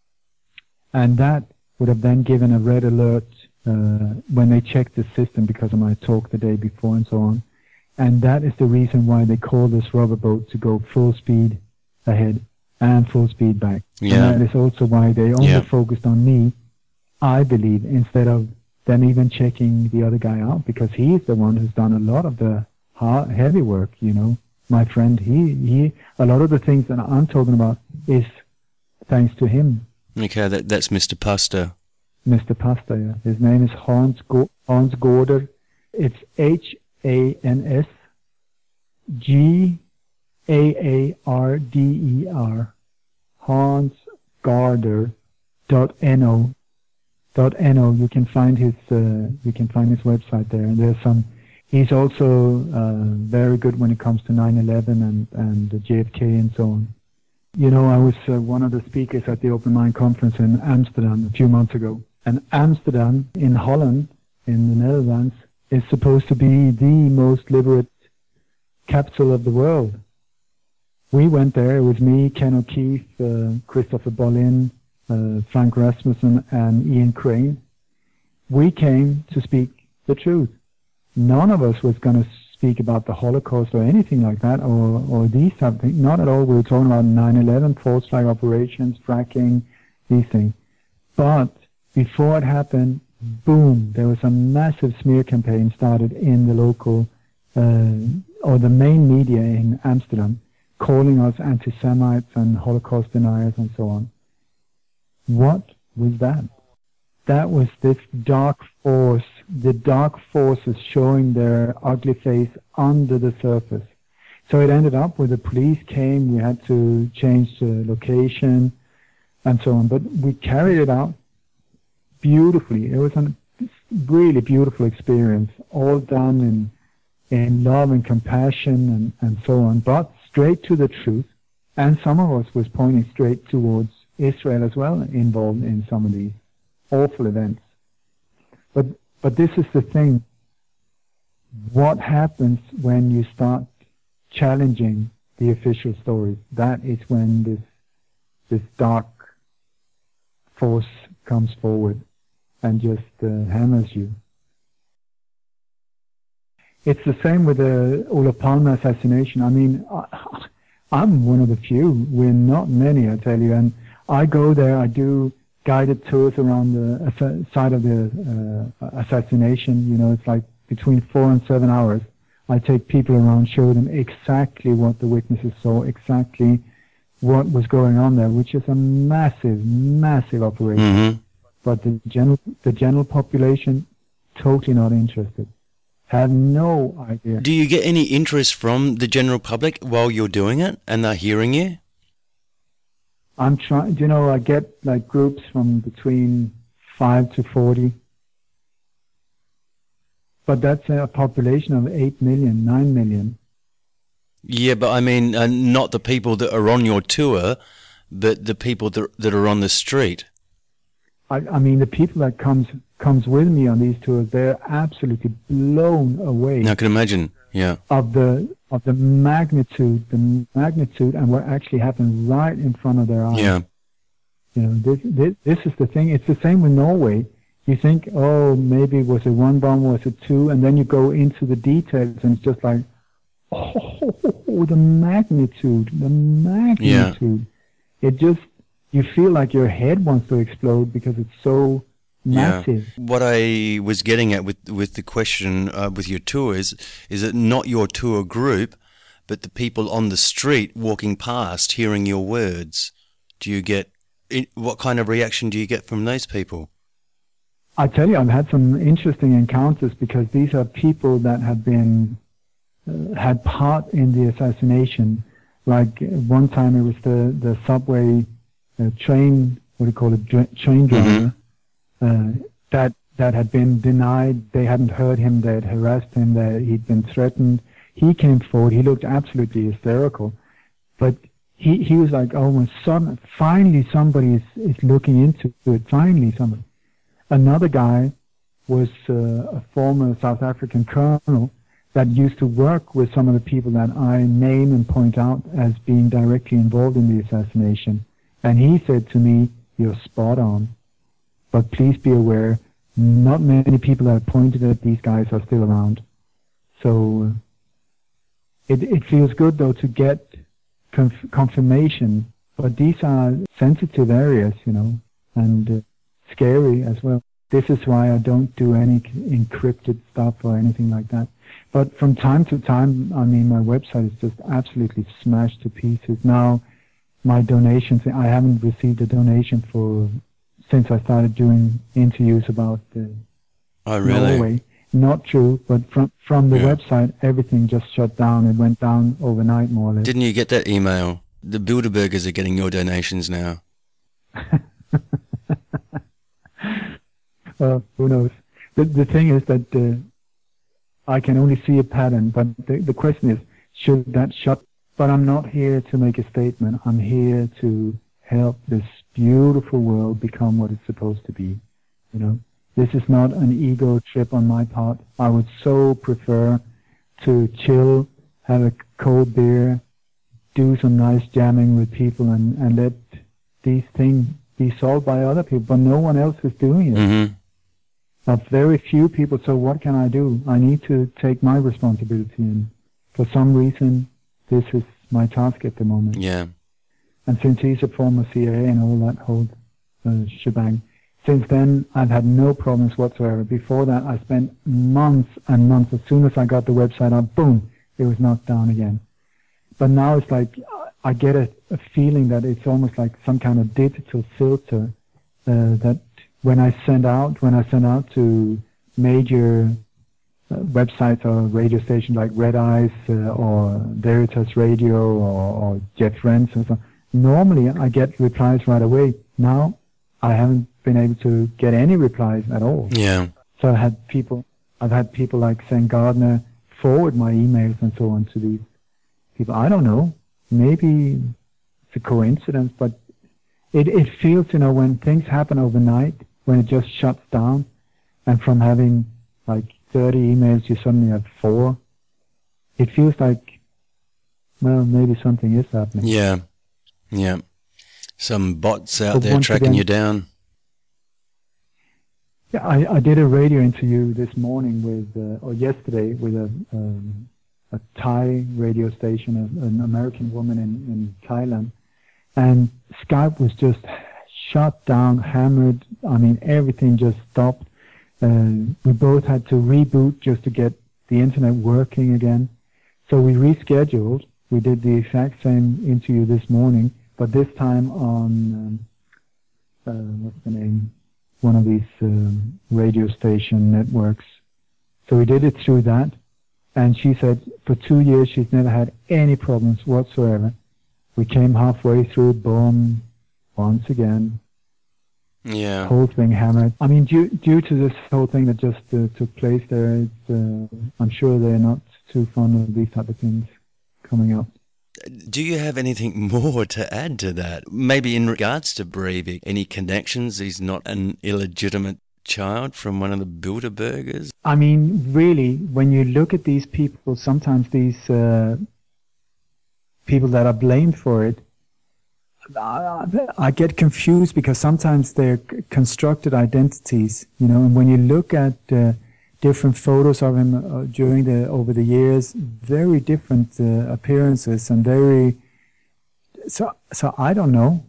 and that would have then given a red alert uh, when they checked the system because of my talk the day before and so on. And that is the reason why they call this rubber boat to go full speed ahead and full speed back. Yeah. And that is also why they only yeah. focused on me I believe, instead of them even checking the other guy out, because he's the one who's done a lot of the hard, heavy work, you know. My friend, he, he, a lot of the things that I'm talking about is thanks to him. Okay, that, that's Mister Pastor. Mister Pastor, yeah. His name is Hans, Go- Hans Gaarder. It's H A N S G A A R D E R. Hans Gaarder dot N O. Dot N O. You can find his uh, you can find his website there, and there's some. He's also uh, very good when it comes to nine eleven and and J F K and so on. You know, I was uh, one of the speakers at the Open Mind Conference in Amsterdam a few months ago, and Amsterdam in Holland, in the Netherlands, is supposed to be the most literate capital of the world. We went there. It was me, Ken O'Keefe, uh, Christopher Bolin, uh, Frank Rasmussen, and Ian Crane. We came to speak the truth. None of us was going to speak about the Holocaust or anything like that, or, or these type of things. Not at all. We were talking about nine eleven, false flag operations, fracking, these things. But before it happened, boom, there was a massive smear campaign started in the local, uh, or the main media in Amsterdam, calling us anti-Semites and Holocaust deniers and so on. What was that? That was this dark force, the dark forces showing their ugly face under the surface. So it ended up where the police came, we had to change the location and so on. But we carried it out beautifully. It was a really beautiful experience, all done in in love and compassion and, and so on, but straight to the truth. And some of us was pointing straight towards Israel as well, involved in some of these awful events. But but this is the thing. What happens when you start challenging the official stories? That is when this this dark force comes forward and just uh, hammers you. It's the same with the Olof Palme assassination. I mean, I, I'm one of the few. We're not many, I tell you. And I go there, I do guided tours around the site of the uh, assassination. You know, it's like between four and seven hours. I take people around, show them exactly what the witnesses saw, exactly what was going on there, which is a massive, massive operation. Mm-hmm. But the general, the general population, totally not interested. Have no idea. Do you get any interest from the general public while you're doing it and they're hearing you? I'm trying, you know, I get like groups from between five to forty. But that's a population of eight million, nine million. Yeah, but I mean, uh, not the people that are on your tour, but the people that, that are on the street. I, I mean, the people that comes comes with me on these tours, they're absolutely blown away. I can imagine, yeah. Of the of the magnitude, the magnitude, and what actually happened right in front of their eyes. Yeah. You know, this this, this is the thing. It's the same with Norway. You think, oh, maybe was it one bomb, was it two, and then you go into the details, and it's just like, oh, the magnitude, the magnitude. Yeah. It just, you feel like your head wants to explode because it's so massive. Yeah. What I was getting at with with the question uh, with your tour is, is it not your tour group, but the people on the street walking past, hearing your words? Do you get, what kind of reaction do you get from those people? I tell you, I've had some interesting encounters because these are people that have been, uh, had part in the assassination. Like one time it was the, the subway uh, train, what do you call it, dra- train driver, mm-hmm. uh, that, that had been denied. They hadn't heard him, they had harassed him, that he'd been threatened. He came forward, he looked absolutely hysterical. But he, he was like, oh, some, finally somebody is, is looking into it, finally somebody. Another guy was uh, a former South African colonel that used to work with some of the people that I name and point out as being directly involved in the assassination. And he said to me, you're spot on. But please be aware, not many people that have pointed at these guys are still around. So uh, it, it feels good, though, to get conf- confirmation. But these are sensitive areas, you know, and... Uh, scary as well. This is why I don't do any encrypted stuff or anything like that. But from time to time, I mean, my website is just absolutely smashed to pieces. Now, my donations, I haven't received a donation for, since I started doing interviews about uh, oh, really? Norway. Not true, but from from the yeah. website, everything just shut down. It went down overnight, more or less. Didn't you get that email? The Bilderbergers are getting your donations now. Well, who knows? The the thing is that uh, I can only see a pattern, but the, the question is, should that shut? But I'm not here to make a statement. I'm here to help this beautiful world become what it's supposed to be. You know, this is not an ego trip on my part. I would so prefer to chill, have a cold beer, do some nice jamming with people, and, and let these things be solved by other people. But no one else is doing it. Mm-hmm. But very few people. So what can I do? I need to take my responsibility, and for some reason, this is my task at the moment. Yeah. And since he's a former C I A and all that whole uh, shebang, since then I've had no problems whatsoever. Before that, I spent months and months. As soon as I got the website up, boom, it was knocked down again. But now it's like I get a, a feeling that it's almost like some kind of digital filter uh, that when I send out, when I send out to major uh, websites or radio stations like Red Eyes uh, or Veritas Radio or, or Jet Friends and so on, normally I get replies right away. Now I haven't been able to get any replies at all. Yeah. So I had people, I've had people like Saint Gardner forward my emails and so on to these people. I don't know. Maybe it's a coincidence, but it, it feels, you know, when things happen overnight, when it just shuts down, and from having like thirty emails, you suddenly have four. It feels like, well, maybe something is happening. Yeah. Yeah. Some bots out But there tracking again, you down. Yeah, I, I did a radio interview this morning with, uh, or yesterday, with a um, a Thai radio station, a, an American woman in, in Thailand, and Skype was just shut down, hammered. I mean, everything just stopped. Uh, we both had to reboot just to get the internet working again. So we rescheduled. We did the exact same interview this morning, but this time on, um, uh, what's the name? One of these um, radio station networks. So we did it through that. And she said for two years she's never had any problems whatsoever. We came halfway through, boom, once again. Yeah. Whole thing hammered. I mean, due, due to this whole thing that just uh, took place there, it's, uh, I'm sure they're not too fond of these type of things coming up. Do you have anything more to add to that? Maybe in regards to Breivik, any connections? He's not an illegitimate child from one of the Bilderbergers? I mean, really, when you look at these people, sometimes these uh, people that are blamed for it, I, I get confused because sometimes they're constructed identities, you know, and when you look at uh, different photos of him uh, during the, over the years, very different uh, appearances and very, so, so I don't know.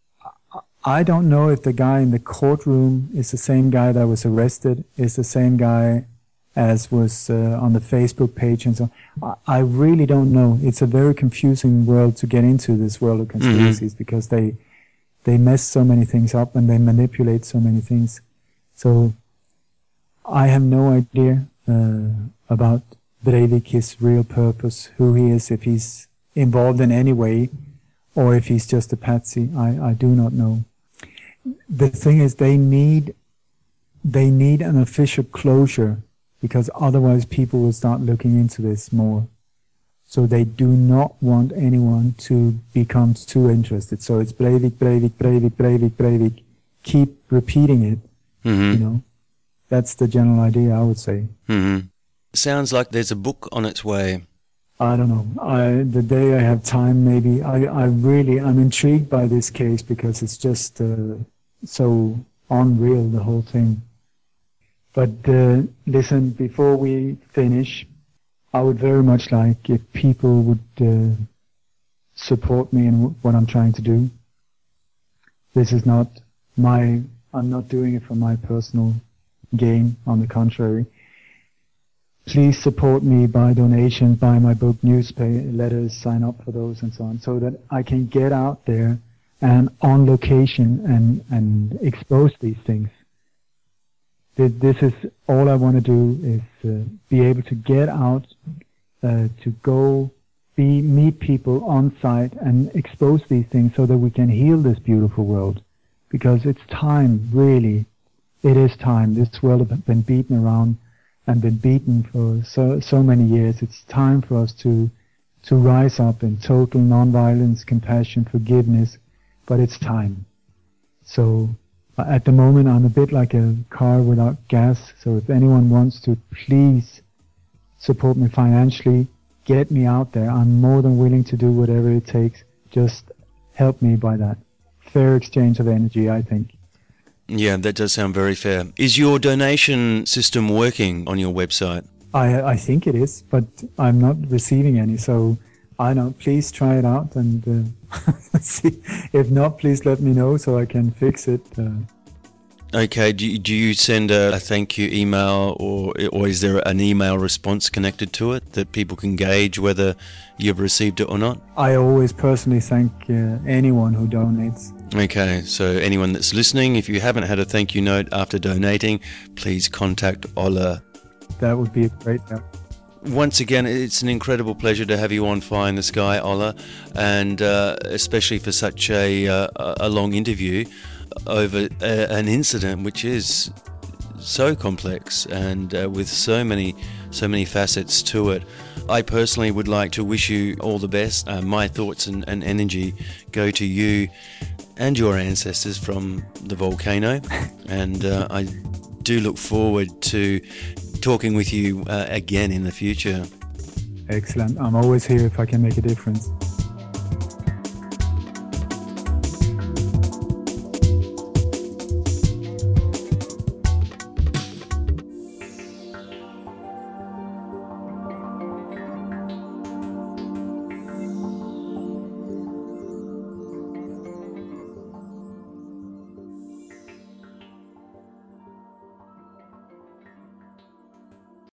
I don't know if the guy in the courtroom is the same guy that was arrested, is the same guy as was uh, on the Facebook page and so on. I, I really don't know. It's a very confusing world to get into, this world of conspiracies, mm-hmm. because they they mess so many things up and they manipulate so many things. So I have no idea uh, about Breivik, his real purpose, who he is, if he's involved in any way, or if he's just a patsy. I, I do not know. The thing is, they need they need an official closure, because otherwise people will start looking into this more. So they do not want anyone to become too interested. So it's Breivik, Breivik, Breivik, Breivik, Breivik. Keep repeating it, mm-hmm. you know. That's the general idea, I would say. Mm-hmm. Sounds like there's a book on its way. I don't know. I, the day I have time, maybe. I, I really, I'm intrigued by this case because it's just uh, so unreal, the whole thing. But uh, listen, before we finish, I would very much like if people would uh, support me in w- what I'm trying to do. This is not my I'm not doing it for my personal gain. On the contrary, please support me by donations, buy my book, newsletters, sign up for those and so on, so that I can get out there and on location and, and expose these things. This is all I want to do, is uh, be able to get out, uh, to go be meet people on site and expose these things so that we can heal this beautiful world. Because it's time, really. It is time. This world has been beaten around and been beaten for so so many years. It's time for us to to rise up in total non-violence, compassion, forgiveness. But it's time. So at the moment, I'm a bit like a car without gas. So if anyone wants to, please support me financially, get me out there. I'm more than willing to do whatever it takes. Just help me by that. Fair exchange of energy, I think. Yeah, that does sound very fair. Is your donation system working on your website? I I think it is, but I'm not receiving any. So I don't know. Please try it out and uh, see. If not, please let me know so I can fix it. Uh, Okay, do you, do you send a, a thank you email, or or is there an email response connected to it that people can gauge whether you've received it or not? I always personally thank uh, anyone who donates. Okay, so anyone that's listening, if you haven't had a thank you note after donating, please contact Ola. That would be a great help. Once again, it's an incredible pleasure to have you on Fire in the Sky, Ola, and uh, especially for such a, uh, a long interview over uh, an incident which is so complex and uh, with so many so many facets to it. I personally would like to wish you all the best. Uh, my thoughts and, and energy go to you and your ancestors from the volcano, and uh, I do look forward to talking with you uh, again in the future. Excellent. I'm always here if I can make a difference.